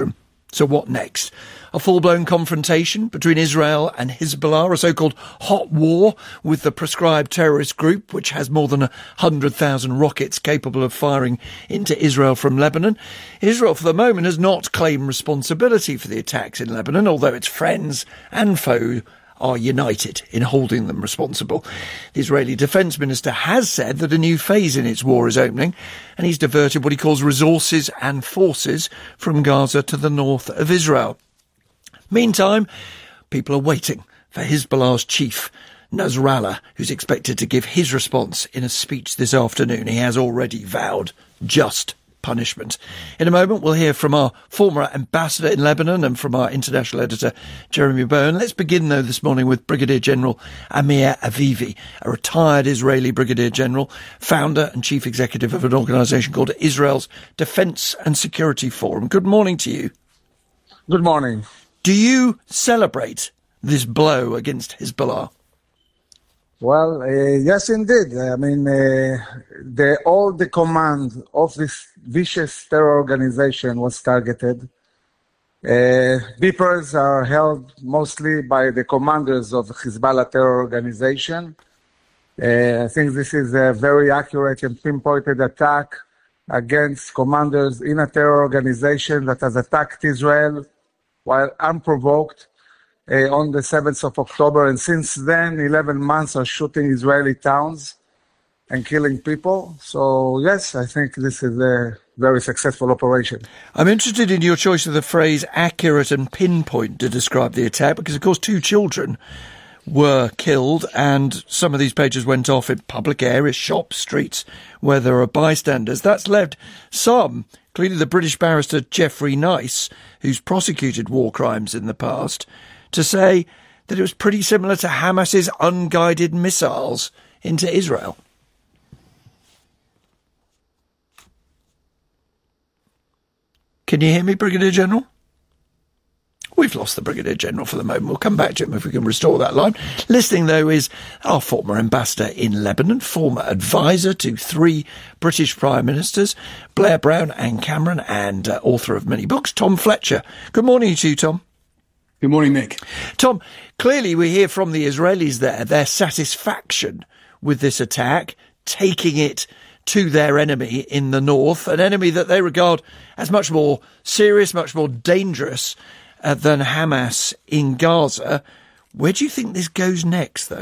So what next? A full-blown confrontation between Israel and Hezbollah, a so-called hot war with the proscribed terrorist group, which has more than 100,000 rockets capable of firing into Israel from Lebanon. Israel, for the moment, has not claimed responsibility for the attacks in Lebanon, although its friends and foe are united in holding them responsible. The Israeli Defence Minister has said that a new phase in its war is opening, and he's diverted what he calls resources and forces from Gaza to the north of Israel. Meantime, people are waiting for Hezbollah's chief, Nasrallah, who's expected to give his response in a speech this afternoon. He has already vowed just punishment. In a moment, we'll hear from our former ambassador in Lebanon and from our international editor, Jeremy Bowen. Let's begin, though, this morning with Brigadier General Amir Avivi, a retired Israeli Brigadier General, founder and chief executive of an organisation called Israel's Defence and Security Forum. Good morning to you. Good morning. Do you celebrate this blow against Hezbollah? Well, yes, indeed. I mean, all the command of this vicious terror organization was targeted. Beepers are held mostly by the commanders of the Hezbollah terror organization. I think this is a very accurate and pinpointed attack against commanders in a terror organization that has attacked Israel while unprovoked on the 7th of October. And since then, 11 months are shooting Israeli towns and killing people. So, yes, I think this is a very successful operation. I'm interested in your choice of the phrase accurate and pinpoint to describe the attack, because, of course, 2 children were killed, and some of these pages went off in public areas, shops, streets, where there are bystanders. That's led some, including the British barrister Geoffrey Nice, who's prosecuted war crimes in the past, to say that it was pretty similar to Hamas's unguided missiles into Israel. Can you hear me, Brigadier General? We've lost the Brigadier General for the moment. We'll come back to him if we can restore that line. Listening, though, is our former ambassador in Lebanon, former advisor to 3 British Prime Ministers, Blair Brown, Anne Cameron, and author of many books, Tom Fletcher. Good morning to you, Tom. Good morning, Nick. Tom, clearly we hear from the Israelis there their satisfaction with this attack, taking it to their enemy in the north, an enemy that they regard as much more serious, much more dangerous than Hamas in Gaza. Where do you think this goes next, though?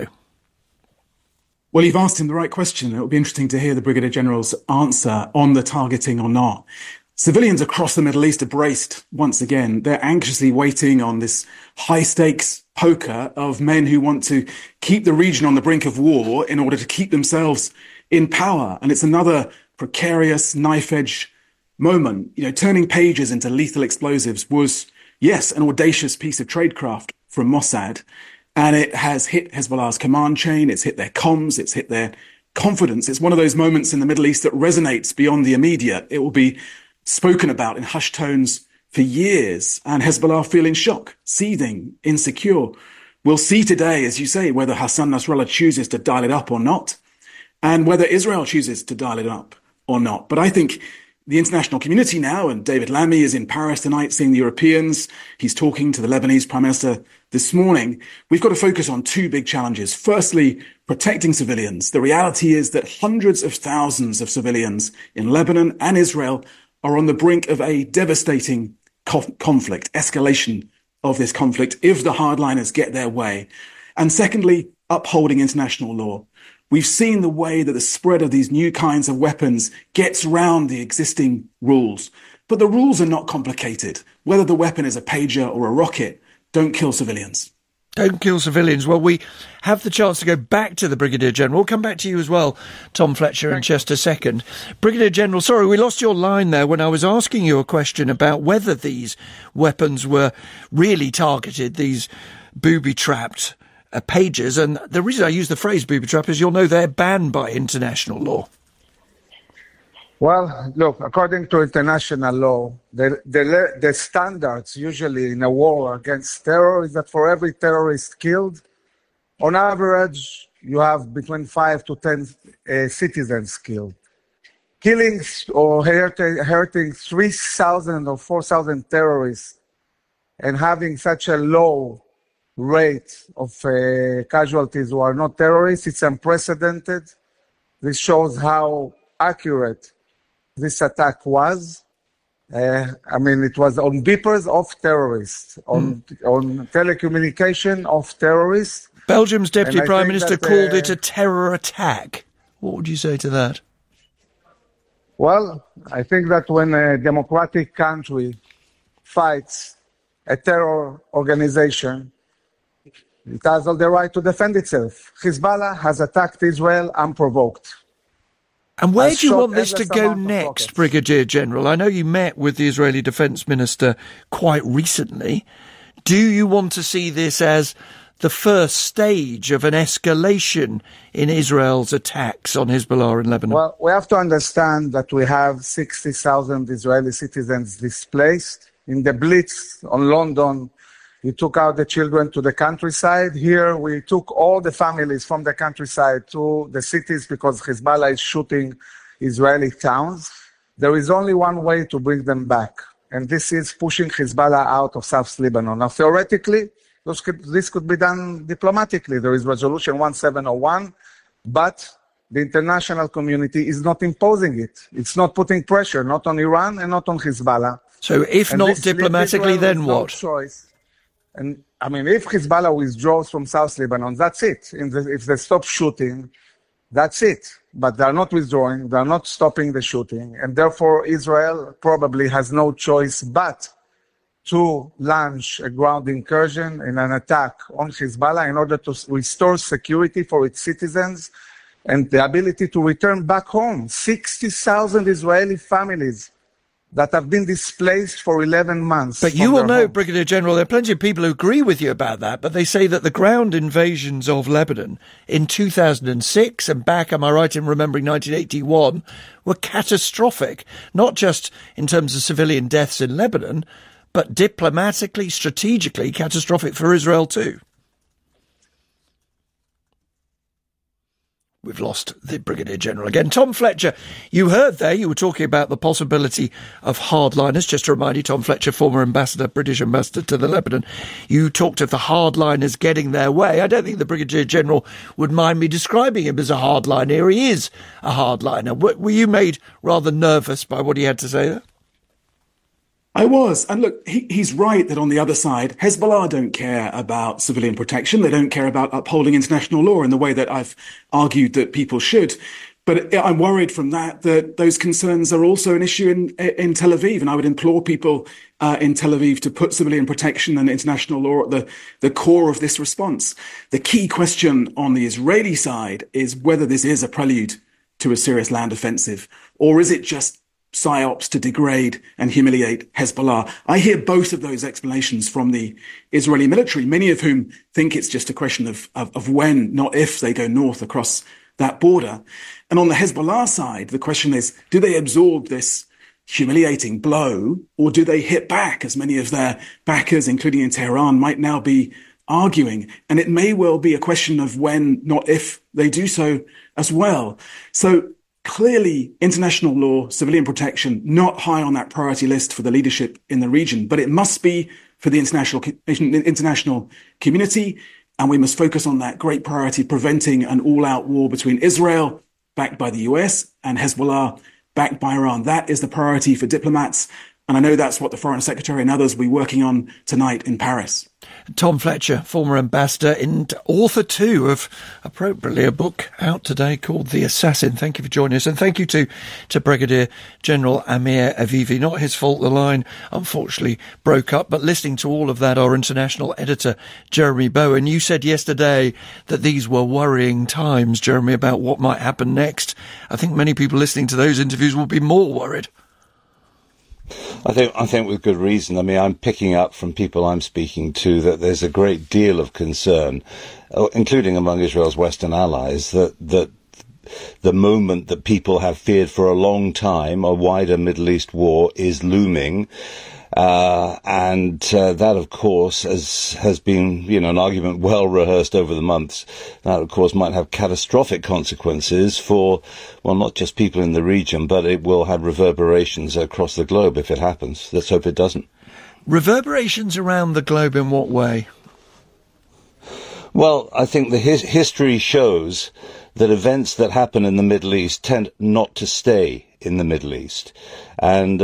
Well, you've asked him the right question. It'll be interesting to hear the Brigadier General's answer on the targeting or not. Civilians across the Middle East are braced once again. They're anxiously waiting on this high-stakes poker of men who want to keep the region on the brink of war in order to keep themselves in power. And it's another precarious, knife-edge moment. You know, turning pages into lethal explosives was, yes, an audacious piece of tradecraft from Mossad. And it has hit Hezbollah's command chain. It's hit their comms. It's hit their confidence. It's one of those moments in the Middle East that resonates beyond the immediate. It will be spoken about in hushed tones for years, and Hezbollah feel in shock, seething, insecure. We'll see today, as you say, whether Hassan Nasrallah chooses to dial it up or not, and whether Israel chooses to dial it up or not. But I think the international community now, and David Lammy is in Paris tonight seeing the Europeans. He's talking to the Lebanese Prime Minister this morning. We've got to focus on 2 big challenges. Firstly, protecting civilians. The reality is that hundreds of thousands of civilians in Lebanon and Israel are on the brink of a devastating conflict, escalation of this conflict, if the hardliners get their way. And secondly, upholding international law. We've seen the way that the spread of these new kinds of weapons gets round the existing rules. But the rules are not complicated. Whether the weapon is a pager or a rocket, don't kill civilians. Don't kill civilians. Well, we have the chance to go back to the Brigadier General. We'll come back to you as well, Tom Fletcher, in just a second. Brigadier General, sorry, we lost your line there when I was asking you a question about whether these weapons were really targeted, these booby-trapped pagers. And the reason I use the phrase booby-trap is you'll know they're banned by international law. Well, look, according to international law, the standards usually in a war against terror is that for every terrorist killed, on average, you have between 5 to 10 citizens killed. Killing or hurting 3,000 or 4,000 terrorists and having such a low rate of casualties who are not terrorists, it's unprecedented. This shows how accurate this attack was. It was on beepers of terrorists, on telecommunication of terrorists. Belgium's Deputy Prime Minister called it a terror attack. What would you say to that? Well, I think that when a democratic country fights a terror organization, it has all the right to defend itself. Hezbollah has attacked Israel unprovoked. And where do you want this to go next, Brigadier General? I know you met with the Israeli Defence Minister quite recently. Do you want to see this as the first stage of an escalation in Israel's attacks on Hezbollah in Lebanon? Well, we have to understand that we have 60,000 Israeli citizens displaced. In the Blitz on London, we took out the children to the countryside. Here, we took all the families from the countryside to the cities because Hezbollah is shooting Israeli towns. There is only one way to bring them back, and this is pushing Hezbollah out of South Lebanon. Now, theoretically, this could be done diplomatically. There is Resolution 1701, but the international community is not imposing it. It's not putting pressure, not on Iran and not on Hezbollah. So if not diplomatically, then what? Choice. And if Hezbollah withdraws from South Lebanon, that's it. If they stop shooting, that's it. But they're not withdrawing, they're not stopping the shooting, and therefore Israel probably has no choice but to launch a ground incursion and an attack on Hezbollah in order to restore security for its citizens and the ability to return back home. 60,000 Israeli families that have been displaced for 11 months. But you will know, Brigadier General, there are plenty of people who agree with you about that, but they say that the ground invasions of Lebanon in 2006 and back, am I right in remembering 1981, were catastrophic, not just in terms of civilian deaths in Lebanon, but diplomatically, strategically catastrophic for Israel too. We've lost the Brigadier General again. Tom Fletcher, you heard there, you were talking about the possibility of hardliners. Just to remind you, Tom Fletcher, former ambassador, British ambassador to the Lebanon. You talked of the hardliners getting their way. I don't think the Brigadier General would mind me describing him as a hardliner. He is a hardliner. Were you made rather nervous by what he had to say there? I was. And look, he's right that on the other side, Hezbollah don't care about civilian protection. They don't care about upholding international law in the way that I've argued that people should. But I'm worried from that those concerns are also an issue in Tel Aviv. And I would implore people in Tel Aviv to put civilian protection and international law at the core of this response. The key question on the Israeli side is whether this is a prelude to a serious land offensive, or is it just psyops to degrade and humiliate Hezbollah. I hear both of those explanations from the Israeli military, many of whom think it's just a question of when, not if, they go north across that border. And on the Hezbollah side, the question is, do they absorb this humiliating blow, or do they hit back, as many of their backers, including in Tehran, might now be arguing? And it may well be a question of when, not if, they do so as well. So clearly, international law, civilian protection, not high on that priority list for the leadership in the region, but it must be for the international community, and we must focus on that great priority, preventing an all-out war between Israel, backed by the US, and Hezbollah, backed by Iran. That is the priority for diplomats, and I know that's what the Foreign Secretary and others will be working on tonight in Paris. Tom Fletcher, former ambassador and author too of, appropriately, a book out today called The Assassin. Thank you for joining us, and thank you to Brigadier General Amir Avivi. Not his fault the line unfortunately broke up, but listening to all of that, our international editor Jeremy Bowen, you said yesterday that these were worrying times, Jeremy, about what might happen next. I think many people listening to those interviews will be more worried. I think with good reason. I mean, I'm picking up from people I'm speaking to that there's a great deal of concern, including among Israel's Western allies, that the moment that people have feared for a long time, a wider Middle East war, is looming. And that, of course, has been, an argument well rehearsed over the months. That, of course, might have catastrophic consequences for, well, not just people in the region, but it will have reverberations across the globe if it happens. Let's hope it doesn't. Reverberations around the globe in what way? Well, I think the history shows that events that happen in the Middle East tend not to stay in the Middle East. And,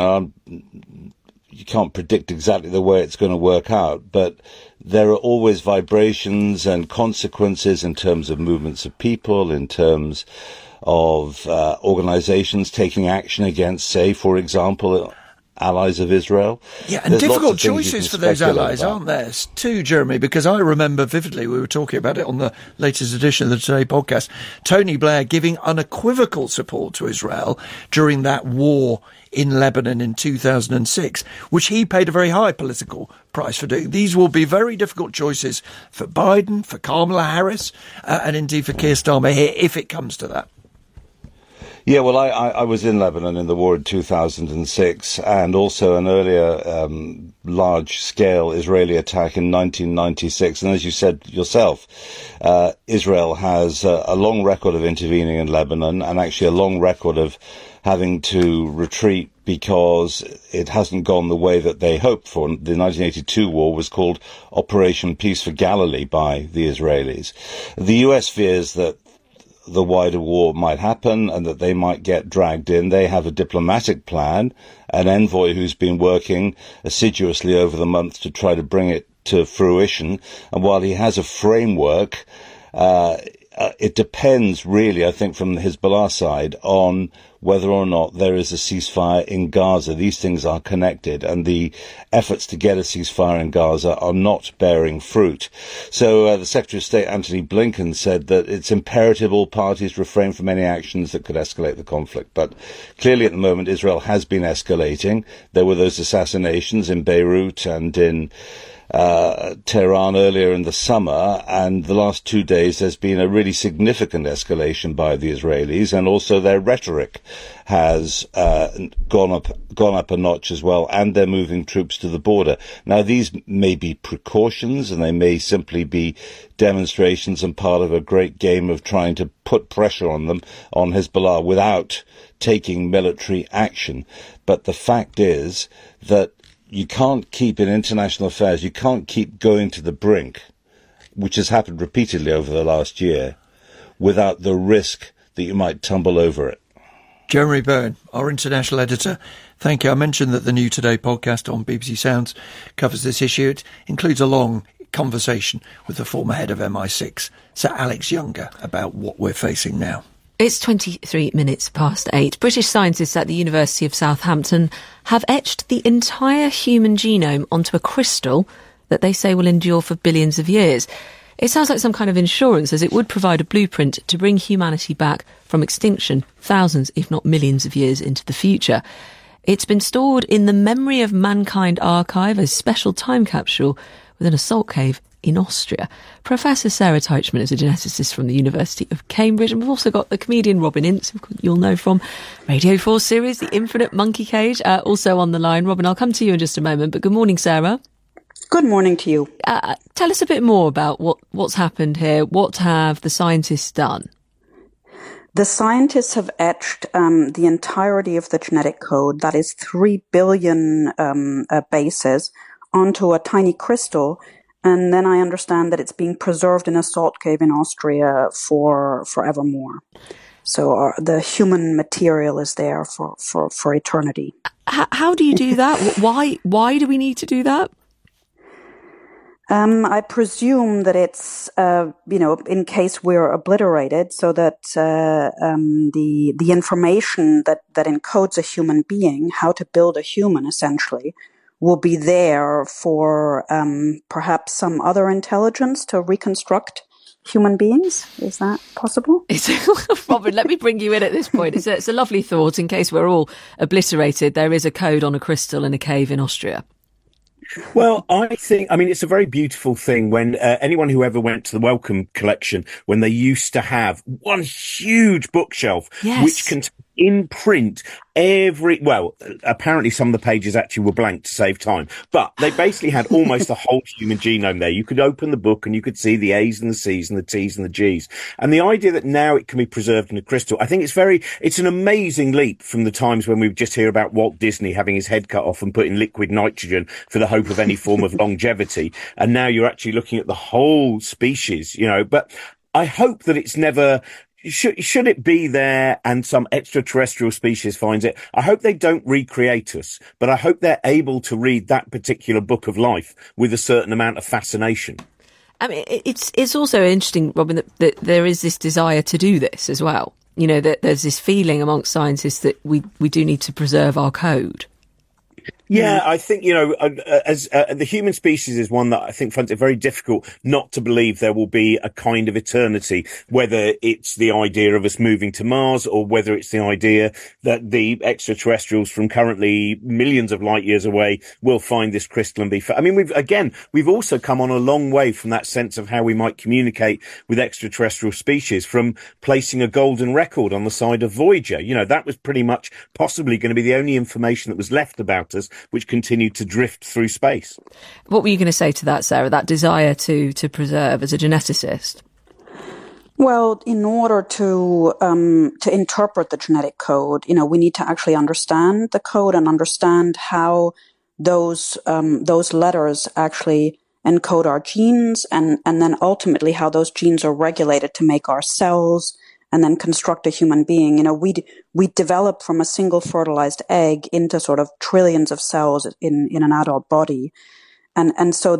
you can't predict exactly the way it's going to work out, but there are always vibrations and consequences in terms of movements of people, in terms of organizations taking action against, say, for example, allies of Israel. Yeah, and difficult choices for those allies, aren't there, too, Jeremy? Because I remember vividly, we were talking about it on the latest edition of the Today podcast, Tony Blair giving unequivocal support to Israel during that war in Lebanon in 2006, which he paid a very high political price for doing. These will be very difficult choices for Biden, for Kamala Harris, and indeed for Keir Starmer here, if it comes to that. Yeah, well, I was in Lebanon in the war in 2006, and also an earlier large-scale Israeli attack in 1996. And as you said yourself, Israel has a long record of intervening in Lebanon, and actually a long record of having to retreat because it hasn't gone the way that they hoped for. The 1982 war was called Operation Peace for Galilee by the Israelis. The US fears that the wider war might happen and that they might get dragged in. They have a diplomatic plan, an envoy who's been working assiduously over the month to try to bring it to fruition. And while he has a framework, it depends really, I think, from the Hezbollah side on whether or not there is a ceasefire in Gaza. These things are connected, and the efforts to get a ceasefire in Gaza are not bearing fruit. So the Secretary of State, Antony Blinken, said that it's imperative all parties refrain from any actions that could escalate the conflict. But clearly at the moment, Israel has been escalating. There were those assassinations in Beirut and in Tehran earlier in the summer, and the last 2 days there's been a really significant escalation by the Israelis, and also their rhetoric has gone up a notch as well, and they're moving troops to the border. Now, these may be precautions, and they may simply be demonstrations and part of a great game of trying to put pressure on them, on Hezbollah, without taking military action. But the fact is that you can't keep in international affairs, you can't keep going to the brink, which has happened repeatedly over the last year, without the risk that you might tumble over it. Jeremy Bowen, our international editor, thank you. I mentioned that the new Today podcast on BBC Sounds covers this issue. It includes a long conversation with the former head of MI6, Sir Alex Younger, about what we're facing now. It's 23 minutes past 8. British scientists at the University of Southampton have etched the entire human genome onto a crystal that they say will endure for billions of years. It sounds like some kind of insurance, as it would provide a blueprint to bring humanity back from extinction thousands, if not millions of years into the future. It's been stored in the Memory of Mankind archive, a special time capsule within a salt cave in Austria. Professor Sarah Teichmann is a geneticist from the University of Cambridge, and we've also got the comedian Robin Ince, who you'll know from Radio 4 series The Infinite Monkey Cage, also on the line. Robin, I'll come to you in just a moment, but good morning, Sarah. Good morning to you. Tell us a bit more about what's happened here. What have the scientists done? The scientists have etched the entirety of the genetic code, that is 3 billion bases, onto a tiny crystal. And then I understand that it's being preserved in a salt cave in Austria for forevermore. So the human material is there for eternity. How do you do that? Why do we need to do that? I presume that it's, in case we're obliterated, so that the information that encodes a human being, how to build a human essentially, will be there for perhaps some other intelligence to reconstruct human beings. Is that possible? Robin, let me bring you in at this point. It's a lovely thought. In case we're all obliterated, there is a code on a crystal in a cave in Austria. Well, it's a very beautiful thing when anyone who ever went to the Wellcome collection, when they used to have one huge bookshelf, yes, which contained in print apparently some of the pages actually were blank to save time, but they basically had almost the whole human genome there. You could open the book and you could see the A's and the C's and the T's and the G's. And the idea that now it can be preserved in a crystal, I think it's an amazing leap from the times when we just hear about Walt Disney having his head cut off and put in liquid nitrogen for the hope of any form of longevity. And now you're actually looking at the whole species, but I hope that it's never, should it be there and some extraterrestrial species finds it, I hope they don't recreate us, but I hope they're able to read that particular book of life with a certain amount of fascination. I mean, it's also interesting, Robin, that there is this desire to do this as well. That there's this feeling amongst scientists that we do need to preserve our code. Yeah, I think, as the human species is one that I think finds it very difficult not to believe there will be a kind of eternity, whether it's the idea of us moving to Mars or whether it's the idea that the extraterrestrials from currently millions of light years away will find this crystal and be... I mean, we've also come on a long way from that sense of how we might communicate with extraterrestrial species, from placing a golden record on the side of Voyager. That was pretty much possibly going to be the only information that was left about us, which continued to drift through space. What were you going to say to that, Sarah, that desire to preserve as a geneticist? Well, in order to interpret the genetic code, we need to actually understand the code and understand how those letters actually encode our genes, and then ultimately how those genes are regulated to make our cells and then construct a human being. We develop from a single fertilized egg into sort of trillions of cells in an adult body. And so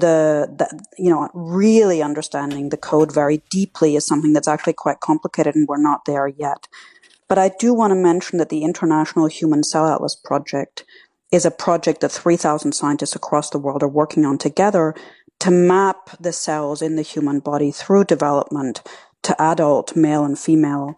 really understanding the code very deeply is something that's actually quite complicated, and we're not there yet. But I do want to mention that the International Human Cell Atlas Project is a project that 3,000 scientists across the world are working on together to map the cells in the human body through development to adult male and female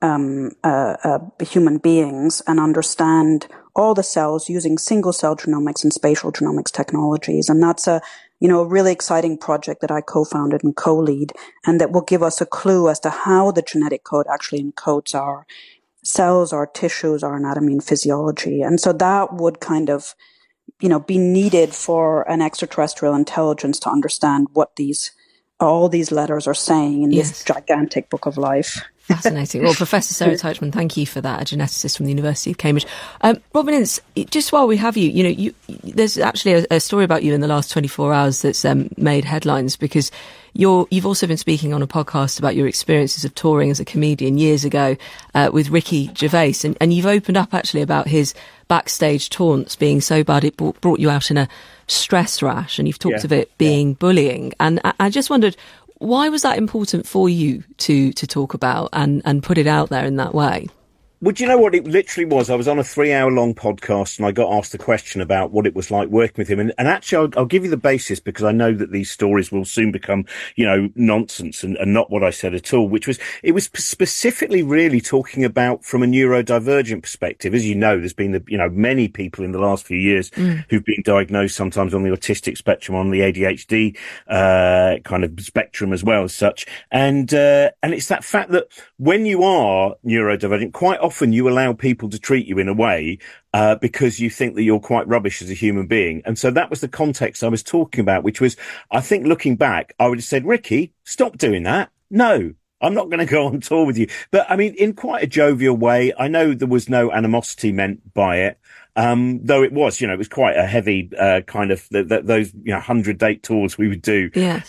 human beings, and understand all the cells using single cell genomics and spatial genomics technologies. And that's a really exciting project that I co-founded and co-lead, and that will give us a clue as to how the genetic code actually encodes our cells, our tissues, our anatomy and physiology. And so that would kind of, be needed for an extraterrestrial intelligence to understand what all these letters are saying in this gigantic book of life. Fascinating. Well, Professor Sarah Teichmann, thank you for that, a geneticist from the University of Cambridge. Robin Ince, just while we have you, there's actually a story about you in the last 24 hours that's made headlines, because you've also been speaking on a podcast about your experiences of touring as a comedian years ago with Ricky Gervais, and you've opened up actually about his backstage taunts being so bad it brought you out in a stress rash, and you've talked of it being bullying. And I just wondered, why was that important for you to talk about and put it out there in that way? Well, do you know what it literally was? I was on a 3-hour-long podcast and I got asked a question about what it was like working with him. And actually, I'll give you the basis, because I know that these stories will soon become, nonsense and not what I said at all, it was specifically really talking about from a neurodivergent perspective. As you know, there's been, many people in the last few years who've been diagnosed sometimes on the autistic spectrum, on the ADHD, kind of spectrum as well as such. And it's that fact that when you are neurodivergent, quite often you allow people to treat you in a way because you think that you're quite rubbish as a human being. And so that was the context I was talking about, which was, I think looking back, I would have said, Ricky, stop doing that. No, I'm not going to go on tour with you. But I mean, in quite a jovial way. I know there was no animosity meant by it. Though it was, it was quite a heavy kind of those 100-date tours we would do. Yeah.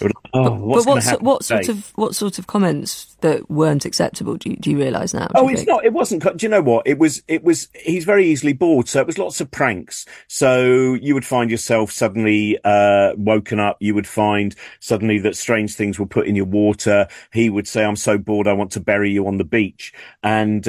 What sort of comments that weren't acceptable do you realise now? It wasn't. Do you know what? It was. He's very easily bored, so it was lots of pranks. So you would find yourself suddenly woken up. You would find suddenly that strange things were put in your water. He would say, "I'm so bored, I want to bury you on the beach." And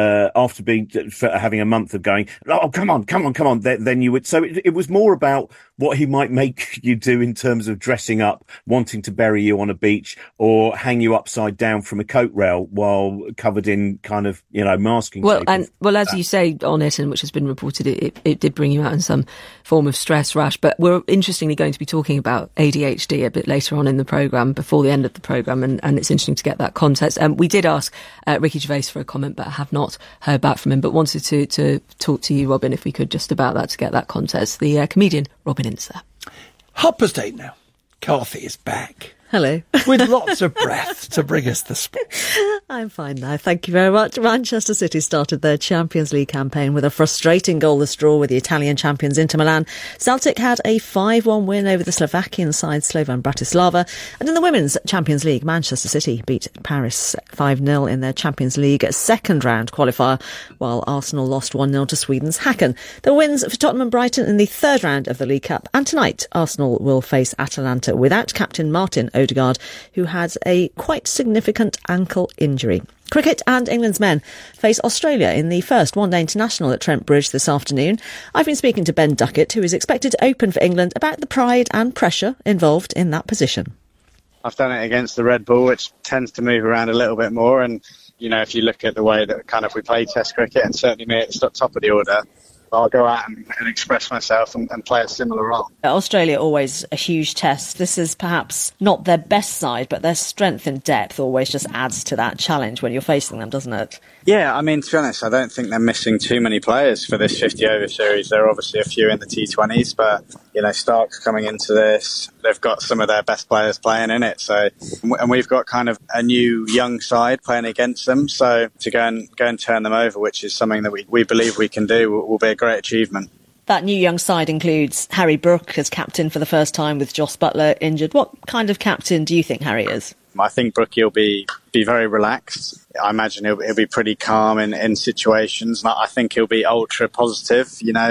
after having a month of going, "Oh, come on," then you would. So it was more about what he might make you do in terms of dressing up, wanting to bury you on a beach or hang you upside down from a coat rail while covered in kind of, masking tape. As you say on it, and which has been reported, it did bring you out in some form of stress rash. But we're interestingly going to be talking about ADHD a bit later on in the programme, before the end of the programme, and it's interesting to get that context. We did ask Ricky Gervais for a comment, but have not heard back from him, but wanted to talk to you, Robin, if we could, just about that, to get that context. The comedian Robin Ince. 8:30 now. Carthy is back. Hello. With lots of breath to bring us the sport. I'm fine now, thank you very much. Manchester City started their Champions League campaign with a frustrating goalless draw with the Italian champions Inter Milan. Celtic had a 5-1 win over the Slovakian side Slovan Bratislava. And in the Women's Champions League, Manchester City beat Paris 5-0 in their Champions League second round qualifier, while Arsenal lost 1-0 to Sweden's Häcken. There were wins for Tottenham and Brighton in the third round of the League Cup. And tonight, Arsenal will face Atalanta without captain Martin Odegaard, who had a quite significant ankle injury. Cricket, and England's men face Australia in the first one-day international at Trent Bridge this afternoon. I've been speaking to Ben Duckett, who is expected to open for England, about the pride and pressure involved in that position. I've done it against the red ball, which tends to move around a little bit more. And, if you look at the way that kind of we play Test cricket, and certainly me at the top of the order, I'll go out and express myself and play a similar role. Australia always a huge test. This is perhaps not their best side, but their strength and depth always just adds to that challenge when you're facing them, doesn't it? Yeah, to be honest, I don't think they're missing too many players for this 50-over series. There are obviously a few in the T20s, but, Stark's coming into this. They've got some of their best players playing in it. So, and we've got kind of a new young side playing against them. So to go and turn them over, which is something that we believe we can do, will be a great achievement. That new young side includes Harry Brook as captain for the first time with Jos Buttler injured. What kind of captain do you think Harry is? I think Brookie will be very relaxed. I imagine he'll be pretty calm in situations. I think he'll be ultra positive,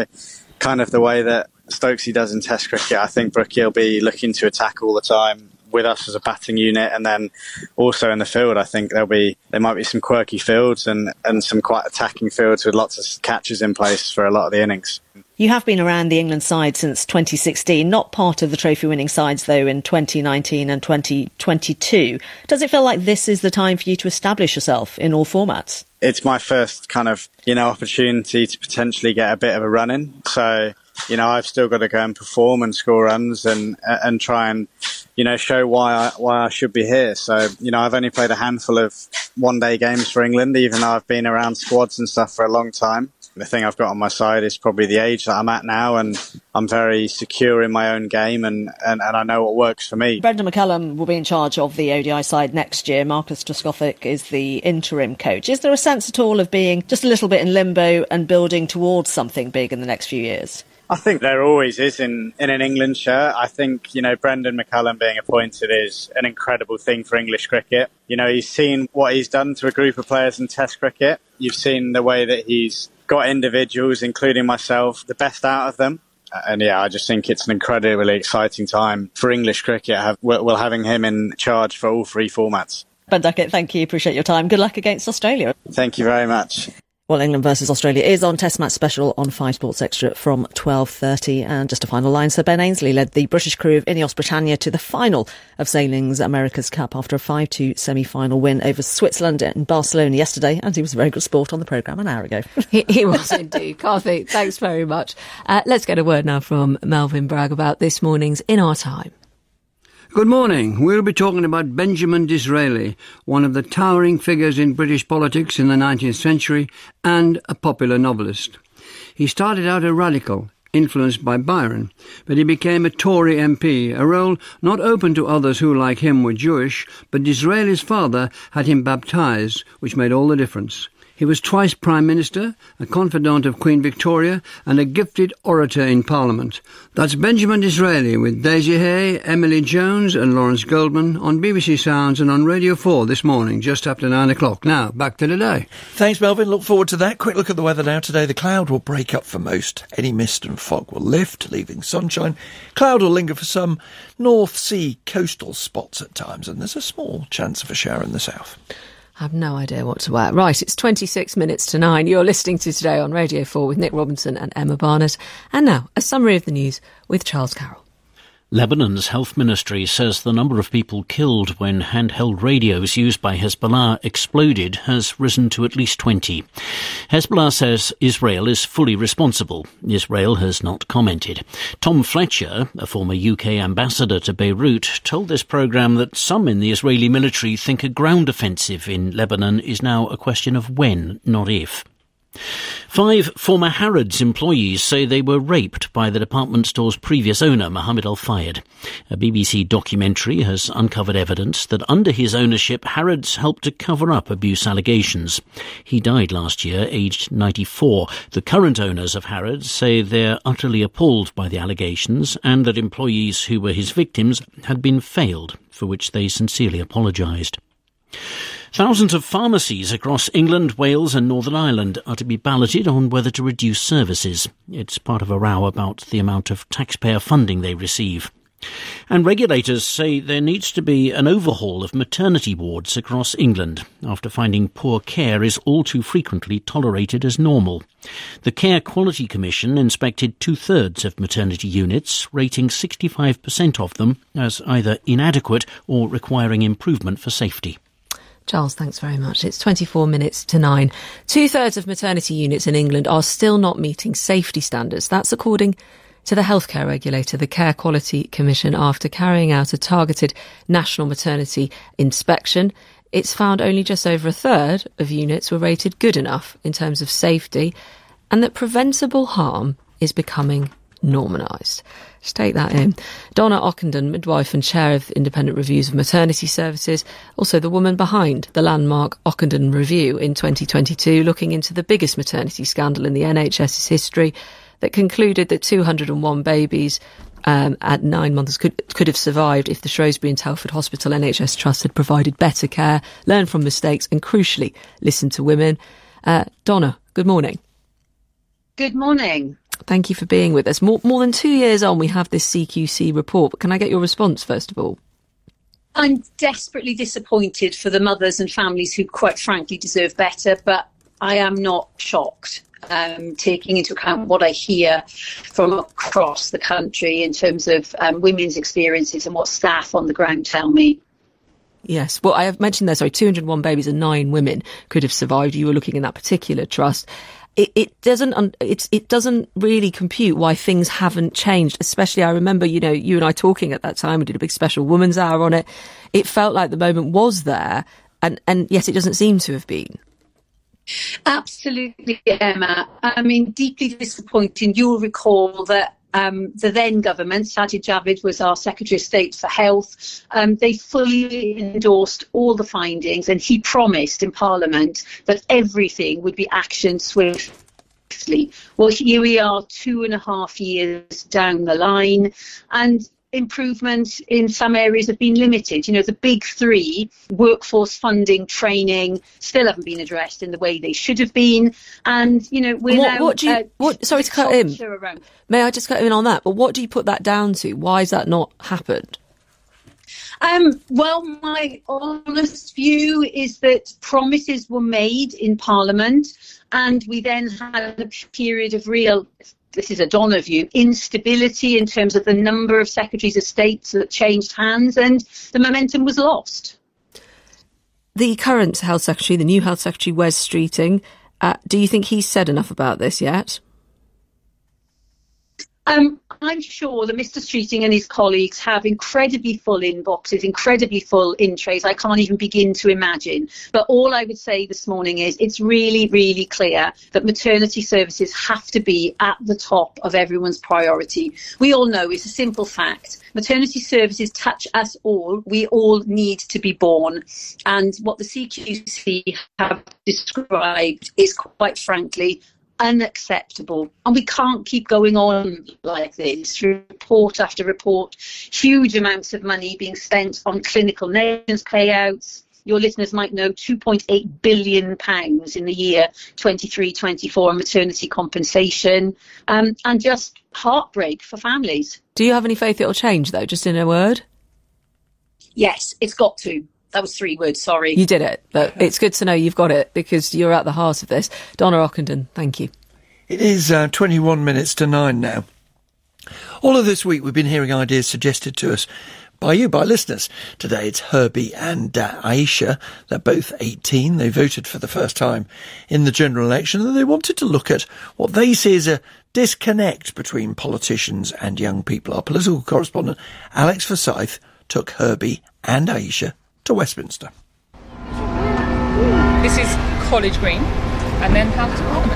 kind of the way that Stokesy does in Test cricket. I think Brookie will be looking to attack all the time with us as a batting unit, and then also in the field I think there might be some quirky fields and some quite attacking fields with lots of catches in place for a lot of the innings. You have been around the England side since 2016, not part of the trophy-winning sides, though, in 2019 and 2022. Does it feel like this is the time for you to establish yourself in all formats? It's my first kind of, opportunity to potentially get a bit of a run in. So, I've still got to go and perform and score runs and try and, show why I should be here. So, I've only played a handful of one-day games for England, even though I've been around squads and stuff for a long time. The thing I've got on my side is probably the age that I'm at now, and I'm very secure in my own game, and I know what works for me. Brendan McCullum will be in charge of the ODI side next year. Marcus Trescothick is the interim coach. Is there a sense at all of being just a little bit in limbo and building towards something big in the next few years? I think there always is in an England shirt. I think, Brendan McCullum being appointed is an incredible thing for English cricket. He's seen what he's done to a group of players in Test cricket. You've seen the way that he's got individuals, including myself, the best out of them. And I just think it's an incredibly exciting time for English cricket, having him in charge for all three formats. Ben Duckett, thank you. Appreciate your time. Good luck against Australia. Thank you very much. Well, England versus Australia is on Test Match Special on 5 Sports Extra from 12:30. And just a final line, Sir Ben Ainslie led the British crew of Ineos Britannia to the final of sailing's America's Cup after a 5-2 semi-final win over Switzerland in Barcelona yesterday. And he was a very good sport on the programme an hour ago. He was indeed. Carthy, thanks very much. Let's get a word now from Melvyn Bragg about this morning's In Our Time. Good morning. We'll be talking about Benjamin Disraeli, one of the towering figures in British politics in the 19th century and a popular novelist. He started out a radical, influenced by Byron, but he became a Tory MP, a role not open to others who, like him, were Jewish, but Disraeli's father had him baptised, which made all the difference. He was twice Prime Minister, a confidant of Queen Victoria, and a gifted orator in Parliament. That's Benjamin Disraeli with Daisy Hay, Emily Jones and Lawrence Goldman on BBC Sounds and on Radio 4 this morning, just after 9 o'clock. Now, back to the day. Thanks, Melvyn. Look forward to that. Quick look at the weather now. Today, the cloud will break up for most. Any mist and fog will lift, leaving sunshine. Cloud will linger for some North Sea coastal spots at times, and there's a small chance of a shower in the south. I have no idea what to wear. Right, it's 26 minutes to 9. You're listening to Today on Radio 4 with Nick Robinson and Emma Barnett. And now, a summary of the news with Charles Carroll. Lebanon's health ministry says the number of people killed when handheld radios used by Hezbollah exploded has risen to at least 20. Hezbollah says Israel is fully responsible. Israel has not commented. Tom Fletcher, a former UK ambassador to Beirut, told this programme that some in the Israeli military think a ground offensive in Lebanon is now a question of when, not if. 5 former Harrods employees say they were raped by the department store's previous owner, Mohammed Al-Fayed. A BBC documentary has uncovered evidence that under his ownership, Harrods helped to cover up abuse allegations. He died last year, aged 94. The current owners of Harrods say they're utterly appalled by the allegations and that employees who were his victims had been failed, for which they sincerely apologised. Thousands of pharmacies across England, Wales and Northern Ireland are to be balloted on whether to reduce services. It's part of a row about the amount of taxpayer funding they receive. And regulators say there needs to be an overhaul of maternity wards across England after finding poor care is all too frequently tolerated as normal. The Care Quality Commission inspected 2/3 of maternity units, rating 65% of them as either inadequate or requiring improvement for safety. Charles, thanks very much. It's 24 minutes to 9. 2/3 of maternity units in England are still not meeting safety standards. That's according to the healthcare regulator, the Care Quality Commission, after carrying out a targeted national maternity inspection. It's found only just over 1/3 of units were rated good enough in terms of safety, and that preventable harm is becoming normalised. Just take that in. Donna Ockenden, midwife and chair of Independent Reviews of Maternity Services, also the woman behind the landmark Ockenden Review in 2022, looking into the biggest maternity scandal in the NHS's history, that concluded that 201 babies at 9 months could have survived if the Shrewsbury and Telford Hospital NHS Trust had provided better care, learned from mistakes and, crucially, listened to women. Donna, good morning. Good morning. Thank you for being with us. More than 2 years on, we have this CQC report, but can I get your response first of all? I'm desperately disappointed for the mothers and families who, quite frankly, deserve better, but I am not shocked, taking into account what I hear from across the country in terms of women's experiences and what staff on the ground tell me. Yes. Well, I have mentioned there, 201 babies and 9 women could have survived. You were looking in that particular trust. It doesn't really compute why things haven't changed. Especially, I remember, you and I talking at that time. We did a big special women's hour on it. It felt like the moment was there, and yet it doesn't seem to have been. Absolutely, Emma. I mean, deeply disappointing. You'll recall that the then government, Sajid Javid was our Secretary of State for Health. They fully endorsed all the findings, and he promised in Parliament that everything would be actioned swiftly. Well, here we are 2.5 years down the line, and improvement in some areas have been limited. The big 3, workforce funding, training, still haven't been addressed in the way they should have been. And, sorry to cut in. May I just cut in on that? But what do you put that down to? Why has that not happened? Well, my honest view is that promises were made in Parliament, and we then had a period of real, this is a Donna view, instability in terms of the number of secretaries of state that changed hands, and the momentum was lost. The current health secretary, the new health secretary, Wes Streeting, do you think he's said enough about this yet? I'm sure that Mr. Streeting and his colleagues have incredibly full inboxes, incredibly full in trays. I can't even begin to imagine. But all I would say this morning is it's really, really clear that maternity services have to be at the top of everyone's priority. We all know it's a simple fact. Maternity services touch us all. We all need to be born. And what the CQC have described is, quite frankly, unacceptable. And we can't keep going on like this. Report after report, huge amounts of money being spent on clinical negligence payouts. Your listeners might know £2.8 billion in the year 23-24 on maternity compensation, and just heartbreak for families. Do you have any faith it'll change, though, just in a word? Yes, it's got to. That was 3 words, sorry. You did it, but it's good to know you've got it because you're at the heart of this. Donna Ockenden, thank you. It is 21 minutes to 9 now. All of this week we've been hearing ideas suggested to us by you, by listeners. Today it's Herbie and Aisha. They're both 18. They voted for the first time in the general election and they wanted to look at what they see as a disconnect between politicians and young people. Our political correspondent Alex Forsyth took Herbie and Aisha to Westminster. This is College Green and then House of Parliament.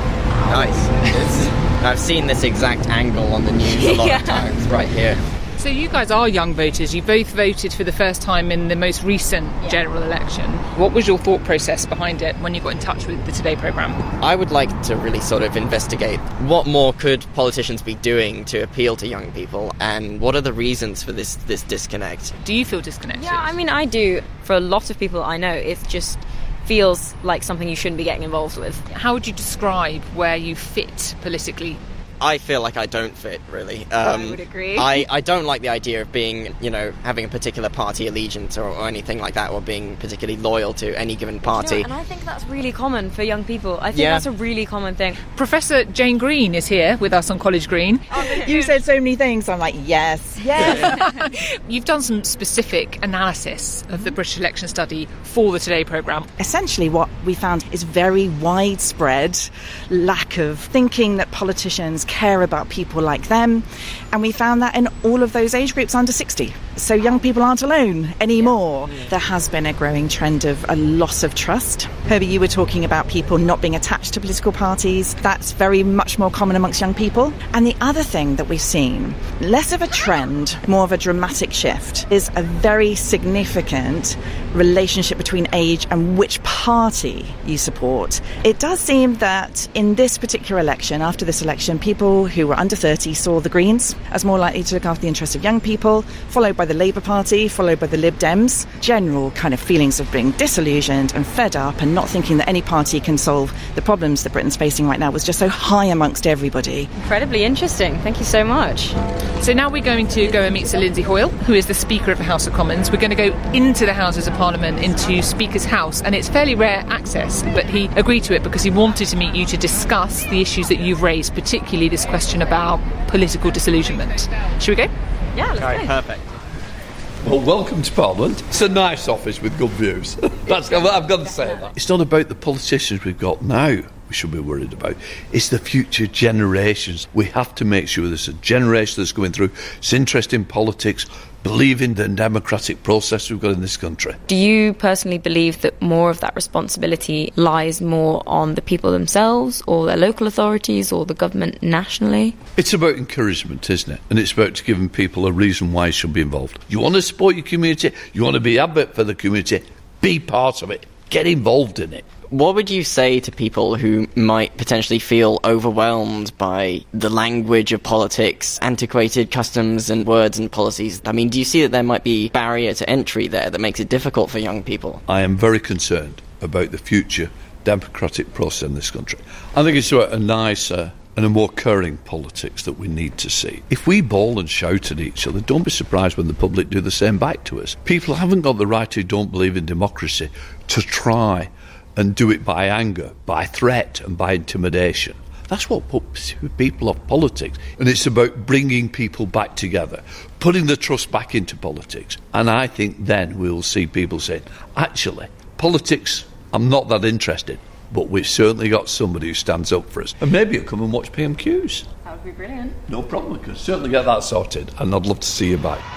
Nice. I've seen this exact angle on the news a lot of times, right here. So you guys are young voters. You both voted for the first time in the most recent general election. What was your thought process behind it when you got in touch with the Today programme? I would like to really sort of investigate what more could politicians be doing to appeal to young people and what are the reasons for this disconnect. Do you feel disconnected? Yeah, I mean, I do. For a lot of people I know, it just feels like something you shouldn't be getting involved with. How would you describe where you fit politically? I feel like I don't fit, really. I would agree. I don't like the idea of being, having a particular party allegiance or anything like that, or being particularly loyal to any given party. And I think that's really common for young people. I think that's a really common thing. Professor Jane Green is here with us on College Green. You said so many things, I'm like, yes. You've done some specific analysis of the British election study for the Today programme. Essentially what we found is very widespread lack of thinking that politicians care about people like them, and we found that in all of those age groups under 60. So young people aren't alone anymore. There has been a growing trend of a loss of trust. Herbie, you were talking about people not being attached to political parties. That's very much more common amongst young people. And the other thing that we've seen, less of a trend, more of a dramatic shift, is a very significant relationship between age and which party you support. It does seem that in this particular election, after this election, people who were under 30 saw the Greens as more likely to look after the interests of young people, followed by the Labour Party, followed by the Lib Dems. General kind of feelings of being disillusioned and fed up and not thinking that any party can solve the problems that Britain's facing right now was just so high amongst everybody. Incredibly interesting. Thank you so much. So now we're going to go and meet Sir Lindsay Hoyle, who is the Speaker of the House of Commons. We're going to go into the Houses of Parliament, into Speaker's House, and it's fairly rare access, but he agreed to it because he wanted to meet you to discuss the issues that you've raised, particularly this question about political disillusionment. Should we go? Yeah, let's go. Perfect. Well, welcome to Parliament. It's a nice office with good views. I've got to say that. It's not about the politicians we've got now we should be worried about. It's the future generations. We have to make sure there's a generation that's going through its interest in politics, believe in the democratic process we've got in this country. Do you personally believe that more of that responsibility lies more on the people themselves or their local authorities or the government nationally? It's about encouragement, isn't it? And it's about giving people a reason why they should be involved. You want to support your community, you want to be advocate for the community, be part of it, get involved in it. What would you say to people who might potentially feel overwhelmed by the language of politics, antiquated customs and words and policies? I mean, do you see that there might be a barrier to entry there that makes it difficult for young people? I am very concerned about the future democratic process in this country. I think it's about a nicer and a more caring politics that we need to see. If we bawl and shout at each other, don't be surprised when the public do the same back to us. People haven't got the right who don't believe in democracy to try and do it by anger, by threat and by intimidation. That's what puts people off politics. And it's about bringing people back together, putting the trust back into politics. And I think then we'll see people saying, actually, politics, I'm not that interested, but we've certainly got somebody who stands up for us. And maybe you'll come and watch PMQs. That would be brilliant. No problem, we can certainly get that sorted, and I'd love to see you back.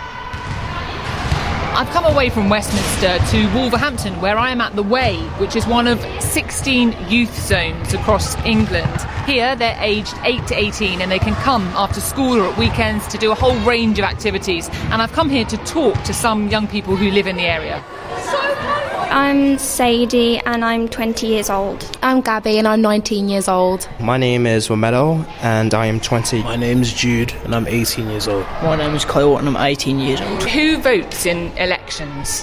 I've come away from Westminster to Wolverhampton, where I am at The Way, which is one of 16 youth zones across England. Here, they're aged 8 to 18, and they can come after school or at weekends to do a whole range of activities. And I've come here to talk to some young people who live in the area. I'm Sadie and I'm 20 years old. I'm Gabby and I'm 19 years old. My name is Wamedo and I am 20. My name is Jude and I'm 18 years old. My name is Kyle and I'm 18 years old. Who votes in elections?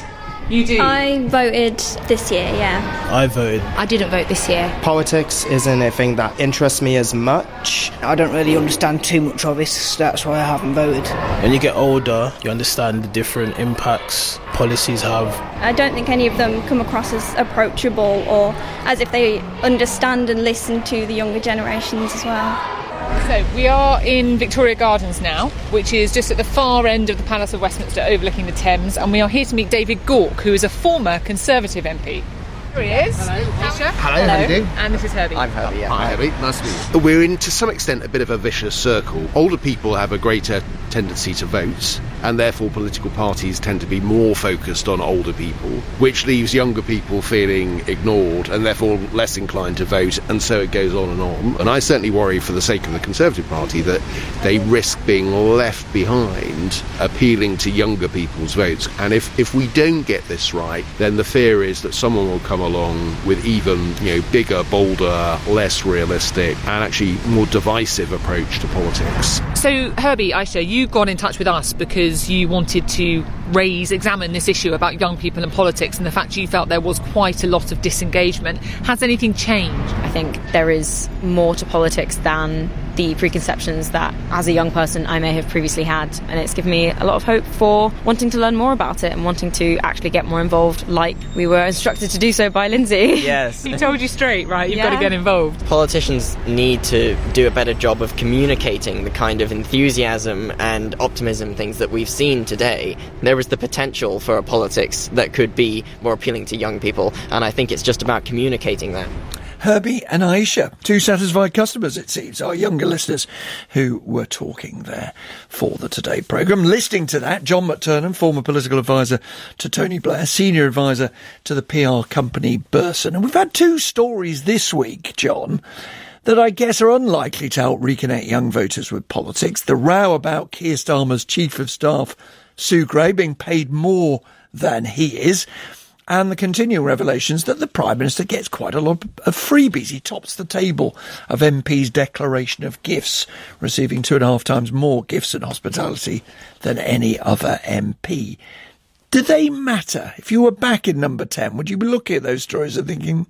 You do? I voted this year, yeah. I voted. I didn't vote this year. Politics isn't a thing that interests me as much. I don't really understand too much of it, so that's why I haven't voted. When you get older, you understand the different impacts policies have. I don't think any of them come across as approachable or as if they understand and listen to the younger generations as well. So we are in Victoria Gardens now, which is just at the far end of the Palace of Westminster overlooking the Thames, and we are here to meet David Gauke, who is a former Conservative MP. Here he is. Hello. Aisha. Hello, how do you do? And this is Herbie. I'm Herbie, yeah. Hi, Herbie. Nice to meet you. We're in, to some extent, a bit of a vicious circle. Older people have a greater tendency to vote, and therefore political parties tend to be more focused on older people, which leaves younger people feeling ignored and therefore less inclined to vote, and so it goes on and on. And I certainly worry, for the sake of the Conservative Party, that they risk being left behind appealing to younger people's votes. And if we don't get this right, then the fear is that someone will come along with even, bigger, bolder, less realistic and actually more divisive approach to politics. So, Herbie, Aisha, you got in touch with us because you wanted to examine this issue about young people and politics and the fact you felt there was quite a lot of disengagement. Has anything changed? I think there is more to politics than the preconceptions that, as a young person, I may have previously had, and it's given me a lot of hope for wanting to learn more about it and wanting to actually get more involved, like we were instructed to do so by Lindsay. Yes. He told you straight, right? You've got to get involved. Politicians need to do a better job of communicating the kind of enthusiasm and optimism things that we've seen today. There is the potential for a politics that could be more appealing to young people, and I think it's just about communicating that. Herbie and Aisha, two satisfied customers, it seems, our younger listeners who were talking there for the Today programme. Listening to that, John McTernan, former political advisor to Tony Blair, senior advisor to the PR company Burson. And we've had two stories this week, John, that I guess are unlikely to help reconnect young voters with politics. The row about Keir Starmer's Chief of Staff, Sue Gray, being paid more than he is, and the continuing revelations that the Prime Minister gets quite a lot of freebies. He tops the table of MPs' declaration of gifts, receiving 2.5 times more gifts and hospitality than any other MP. Do they matter? If you were back in number 10, would you be looking at those stories and thinking,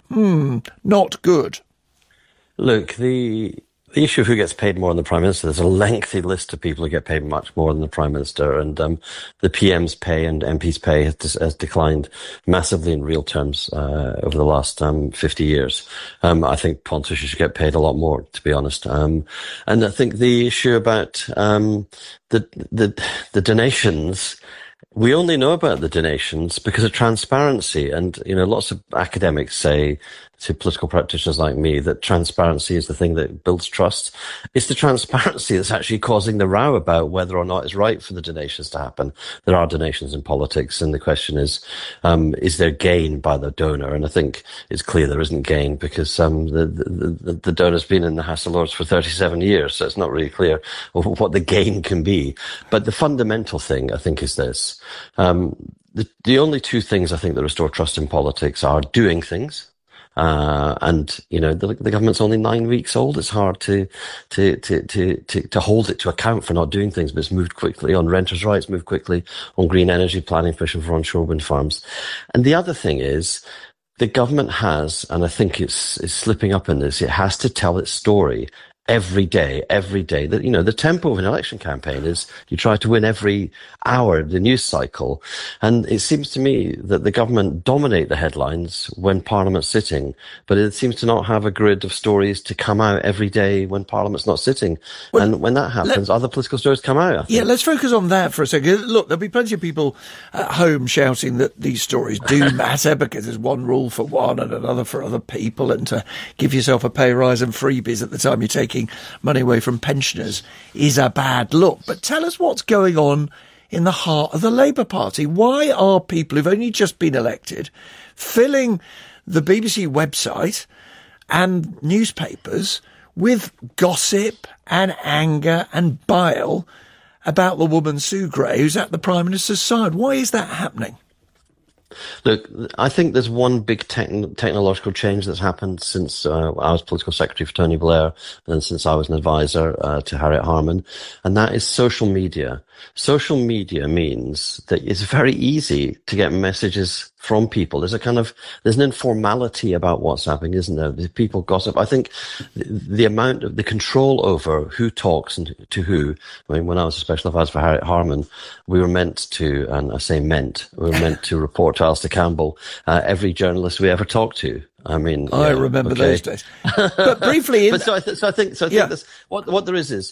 not good? Look, the issue of who gets paid more than the Prime Minister, there's a lengthy list of people who get paid much more than the Prime Minister, and the PM's pay and MP's pay has declined massively in real terms over the last 50 years. I think politicians should get paid a lot more, to be honest. And I think the issue about the donations, we only know about the donations because of transparency, and lots of academics say to political practitioners like me that transparency is the thing that builds trust. It's the transparency that's actually causing the row about whether or not it's right for the donations to happen. There are donations in politics, and the question is there gain by the donor? And I think it's clear there isn't gain because the donor's been in the House of Lords for 37 years, so it's not really clear what the gain can be. But the fundamental thing, I think, is this. The only two things I think that restore trust in politics are doing things. And the government's only 9 weeks old. It's hard to hold it to account for not doing things, but it's moved quickly on renters' rights, moved quickly on green energy, planning permission for onshore wind farms. And the other thing is the government has, and I think it's slipping up in this, it has to tell its story every day. That, the tempo of an election campaign is you try to win every hour of the news cycle. And it seems to me that the government dominate the headlines when Parliament's sitting, but it seems to not have a grid of stories to come out every day when Parliament's not sitting. Well, and when that happens, other political stories come out, I think. Yeah, let's focus on that for a second. Look, there'll be plenty of people at home shouting that these stories do matter because there's one rule for one and another for other people, and to give yourself a pay rise and freebies at the time you're taking money away from pensioners is a bad look. But tell us what's going on in the heart of the Labour Party. Why are people who've only just been elected filling the BBC website and newspapers with gossip and anger and bile about the woman Sue Gray who's at the Prime Minister's side? Why is that happening? Look, I think there's one big technological change that's happened since I was political secretary for Tony Blair and since I was an advisor to Harriet Harman, and that is social media. Social media means that it's very easy to get messages from people. There's an informality about WhatsApping, isn't there? People gossip. I think the amount of the control over who talks and to who. I mean, when I was a special advisor for Harriet Harman, we were meant to, and I say meant, we were meant to report to Alistair Campbell every journalist we ever talked to. I mean, I remember those days. But briefly, I think this, what there is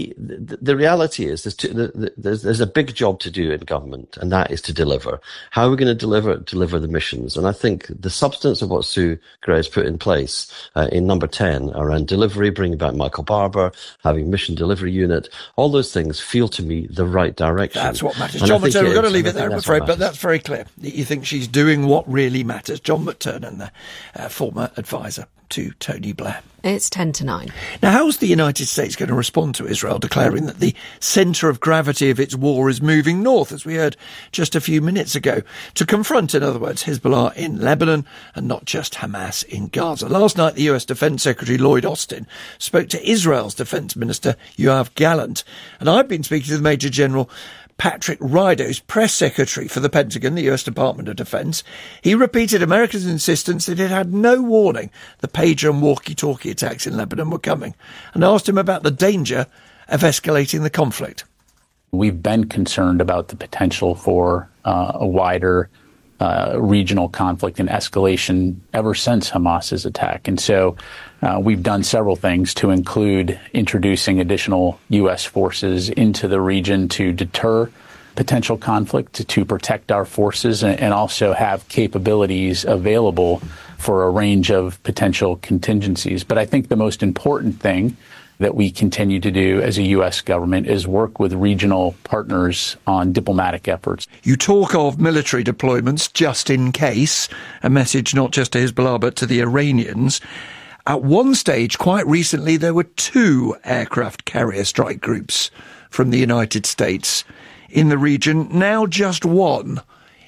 the reality is there's a big job to do in government, and that is to deliver. How are we going to deliver the missions? And I think the substance of what Sue Gray has put in place in number 10 around delivery, bringing back Michael Barber, having mission delivery unit, all those things feel to me the right direction. That's what matters. John McTernan, we've got to leave it there, I'm afraid, but that's very clear. You think she's doing what really matters. John McTernan there. Former advisor to Tony Blair. It's 10 to 9. Now, how's the United States going to respond to Israel declaring that the centre of gravity of its war is moving north, as we heard just a few minutes ago, to confront, in other words, Hezbollah in Lebanon and not just Hamas in Gaza? Last night, the US Defence Secretary Lloyd Austin spoke to Israel's Defence Minister Yoav Gallant, and I've been speaking to the Major General Patrick Ryder, who's press secretary for the Pentagon, the US Department of Defense. He repeated America's insistence that it had no warning the pager and walkie-talkie attacks in Lebanon were coming, and asked him about the danger of escalating the conflict. We've been concerned about the potential for a wider regional conflict and escalation ever since Hamas's attack. And so we've done several things to include introducing additional U.S. forces into the region to deter potential conflict, to protect our forces, and also have capabilities available for a range of potential contingencies. But I think the most important thing that we continue to do as a U.S. government is work with regional partners on diplomatic efforts. You talk of military deployments just in case, a message not just to Hezbollah but to the Iranians. At one stage, quite recently, there were 2 aircraft carrier strike groups from the United States in the region, now just 1.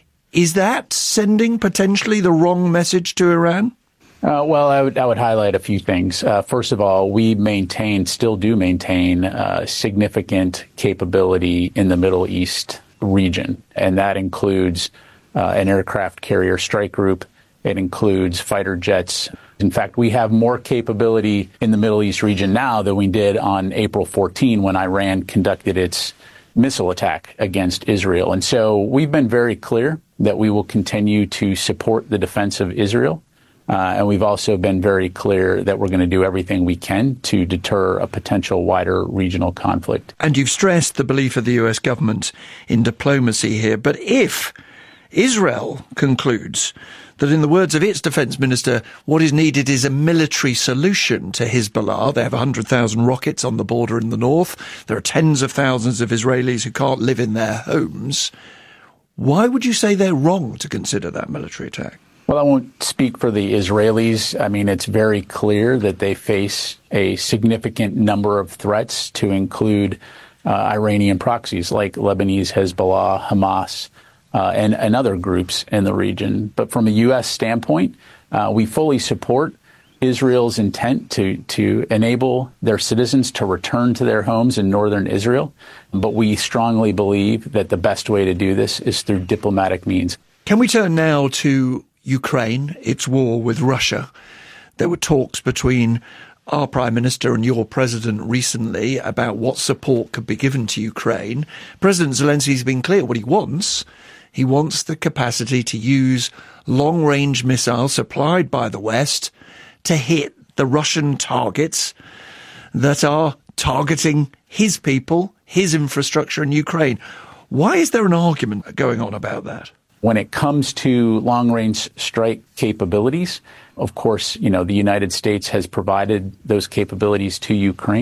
Is that sending potentially the wrong message to Iran? Well, I would highlight a few things. First of all, we still do maintain significant capability in the Middle East region, and that includes an aircraft carrier strike group. It includes fighter jets. In fact, we have more capability in the Middle East region now than we did on April 14 when Iran conducted its missile attack against Israel. And so we've been very clear that we will continue to support the defense of Israel. And we've also been very clear that we're going to do everything we can to deter a potential wider regional conflict. And you've stressed the belief of the US government in diplomacy here. But if Israel concludes that, in the words of its defence minister, what is needed is a military solution to Hezbollah. They have 100,000 rockets on the border in the north. There are tens of thousands of Israelis who can't live in their homes. Why would you say they're wrong to consider that military attack? Well, I won't speak for the Israelis. I mean, it's very clear that they face a significant number of threats, to include Iranian proxies like Lebanese Hezbollah, Hamas, and other groups in the region. But from a U.S. standpoint, we fully support Israel's intent to enable their citizens to return to their homes in northern Israel. But we strongly believe that the best way to do this is through diplomatic means. Can we turn now to Ukraine, its war with Russia? There were talks between our Prime Minister and your President recently about what support could be given to Ukraine. President Zelensky's been clear what he wants. He wants the capacity to use long-range missiles supplied by the West to hit the Russian targets that are targeting his people, his infrastructure in Ukraine. Why is there an argument going on about that? When it comes to long-range strike capabilities, of course, the United States has provided those capabilities to Ukraine.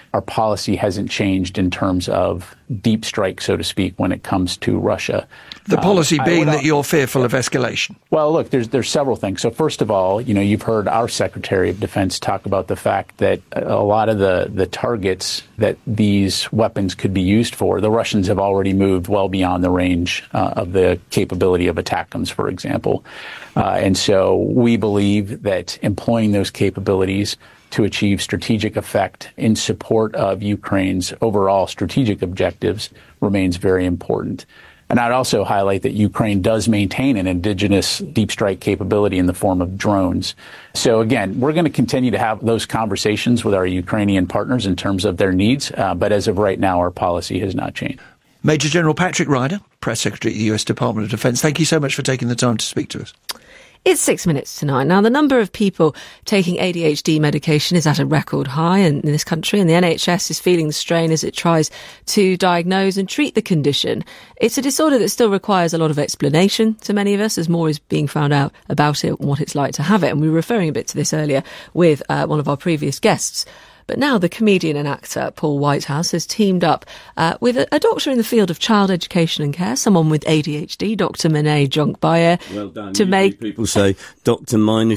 our policy hasn't changed in terms of deep strike, so to speak, when it comes to Russia. The policy being that you're fearful of escalation. Well, look, there's several things. So first of all, you've heard our Secretary of Defense talk about the fact that a lot of the targets that these weapons could be used for, the Russians have already moved well beyond the range of the capability of ATACMS, for example. And so we believe that employing those capabilities to achieve strategic effect in support of Ukraine's overall strategic objectives remains very important. And I'd also highlight that Ukraine does maintain an indigenous deep strike capability in the form of drones. So again, we're going to continue to have those conversations with our Ukrainian partners in terms of their needs. But as of right now, our policy has not changed. Major General Patrick Ryder, Press Secretary at the US Department of Defense, thank you so much for taking the time to speak to us. It's 6 minutes to 9. Now, the number of people taking ADHD medication is at a record high in this country, and the NHS is feeling the strain as it tries to diagnose and treat the condition. It's a disorder that still requires a lot of explanation to many of us as more is being found out about it and what it's like to have it. And we were referring a bit to this earlier with one of our previous guests. But now the comedian and actor Paul Whitehouse has teamed up with a doctor in the field of child education and care, someone with ADHD, Dr. Mene Jonkbayer. Well done. To make people say Dr. Minor.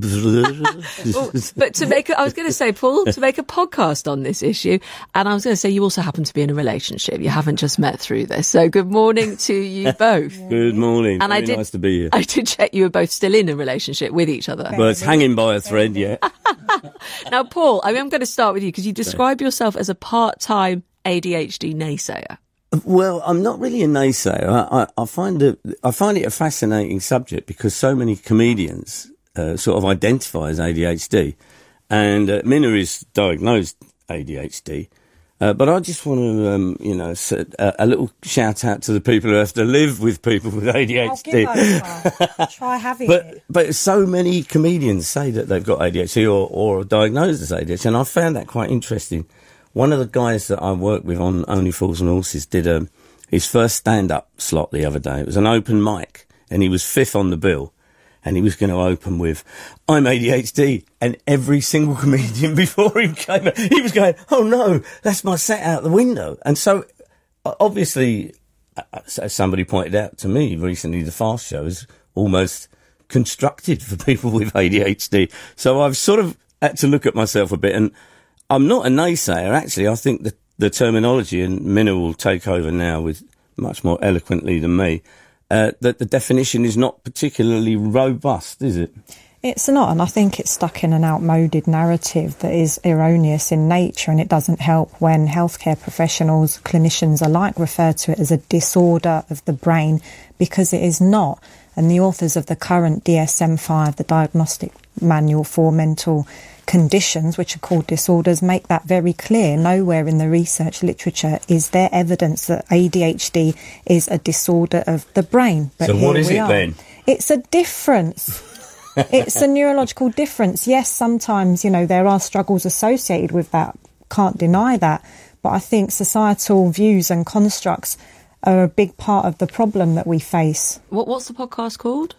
But to make, I was going to say, Paul, to make a podcast on this issue, and I was going to say you also happen to be in a relationship. You haven't just met through this. So good morning to you both. Good morning. And Very nice to be here. I did check you were both still in a relationship with each other. Well, it's hanging by a thread, yeah. Now, Paul, I'm going to start with you because you describe yourself as a part-time ADHD naysayer. Well, I'm not really a naysayer. I find it a fascinating subject because so many comedians sort of identify as ADHD, and Minna is diagnosed ADHD. But I just want to, a little shout out to the people who have to live with people with ADHD. Try having it. But so many comedians say that they've got ADHD or are diagnosed as ADHD, and I found that quite interesting. One of the guys that I work with on Only Fools and Horses did his first stand-up slot the other day. It was an open mic, and he was fifth on the bill. And he was going to open with, I'm ADHD. And every single comedian before him came out, he was going, oh no, that's my set out the window. And so, obviously, as somebody pointed out to me recently, the Fast Show is almost constructed for people with ADHD. So I've sort of had to look at myself a bit. And I'm not a naysayer, actually. I think the terminology, and Minna will take over now with much more eloquently than me, that the definition is not particularly robust, is it? It's not, and I think it's stuck in an outmoded narrative that is erroneous in nature, and it doesn't help when healthcare professionals, clinicians alike, refer to it as a disorder of the brain, because it is not. And the authors of the current DSM-5, the Diagnostic Manual for Mental Conditions, which are called disorders, make that very clear. Nowhere in the research literature is there evidence that ADHD is a disorder of the brain. But so what is it then? It's a difference. It's a neurological difference. Yes, sometimes, there are struggles associated with that. Can't deny that. But I think societal views and constructs are a big part of the problem that we face. What's the podcast called?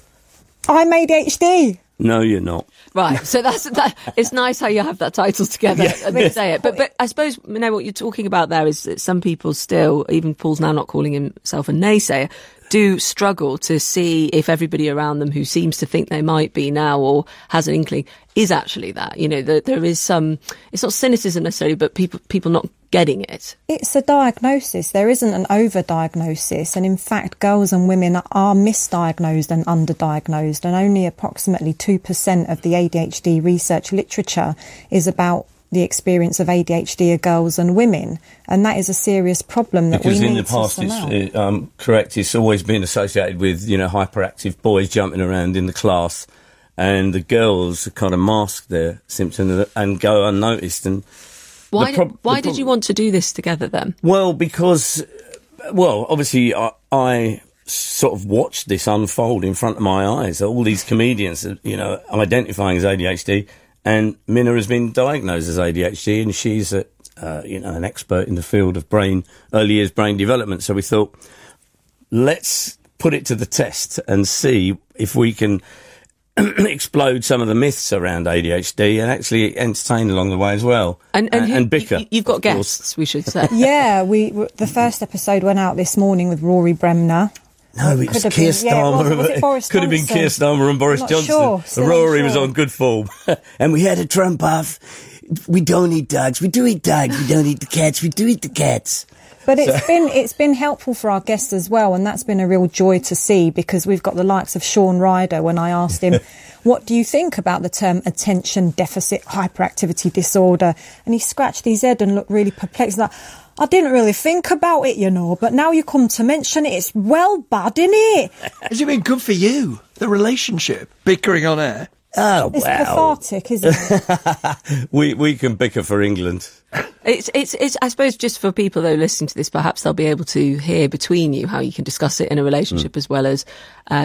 I'm ADHD. No, you're not. Right, so it's nice how you have that title together and say it. But I suppose, what you're talking about there is that some people still, even Paul's now not calling himself a naysayer, do struggle to see if everybody around them who seems to think they might be now or has an inkling is actually that. There is some, it's not cynicism necessarily, but people not getting it. It's a diagnosis. There isn't an overdiagnosis. And in fact, girls and women are misdiagnosed and underdiagnosed. And only approximately 2% of the ADHD research literature is about the experience of ADHD of girls and women, and that is a serious problem that because we in need the past, to it's correct. It's always been associated with hyperactive boys jumping around in the class, and the girls kind of mask their symptoms and go unnoticed. And why did you want to do this together then? Well, because obviously I sort of watched this unfold in front of my eyes. All these comedians, identifying as ADHD. And Minna has been diagnosed as ADHD, and she's an expert in the field of early years brain development. So we thought, let's put it to the test and see if we can explode some of the myths around ADHD and actually entertain along the way as well. And bicker. You've got guests, we should say. Yeah, the first episode went out this morning with Rory Bremner. No, it was Keir Starmer. Was it Boris Could have been Keir Starmer and Boris Johnson. Sure, Rory was on good form. And we had a Trump off. We don't eat dogs. We do eat dogs. We don't eat the cats. We do eat the cats. But it's been helpful for our guests as well, and that's been a real joy to see, because we've got the likes of Sean Ryder. When I asked him, what do you think about the term attention deficit hyperactivity disorder? And he scratched his head and looked really perplexed, like, I didn't really think about it, but now you come to mention it, it's well bad, innit? Has it been good for you, the relationship, bickering on air? Oh, it's cathartic, isn't it? we can bicker for England. It's I suppose just for people though listening to this, perhaps they'll be able to hear between you how you can discuss it in a relationship as well as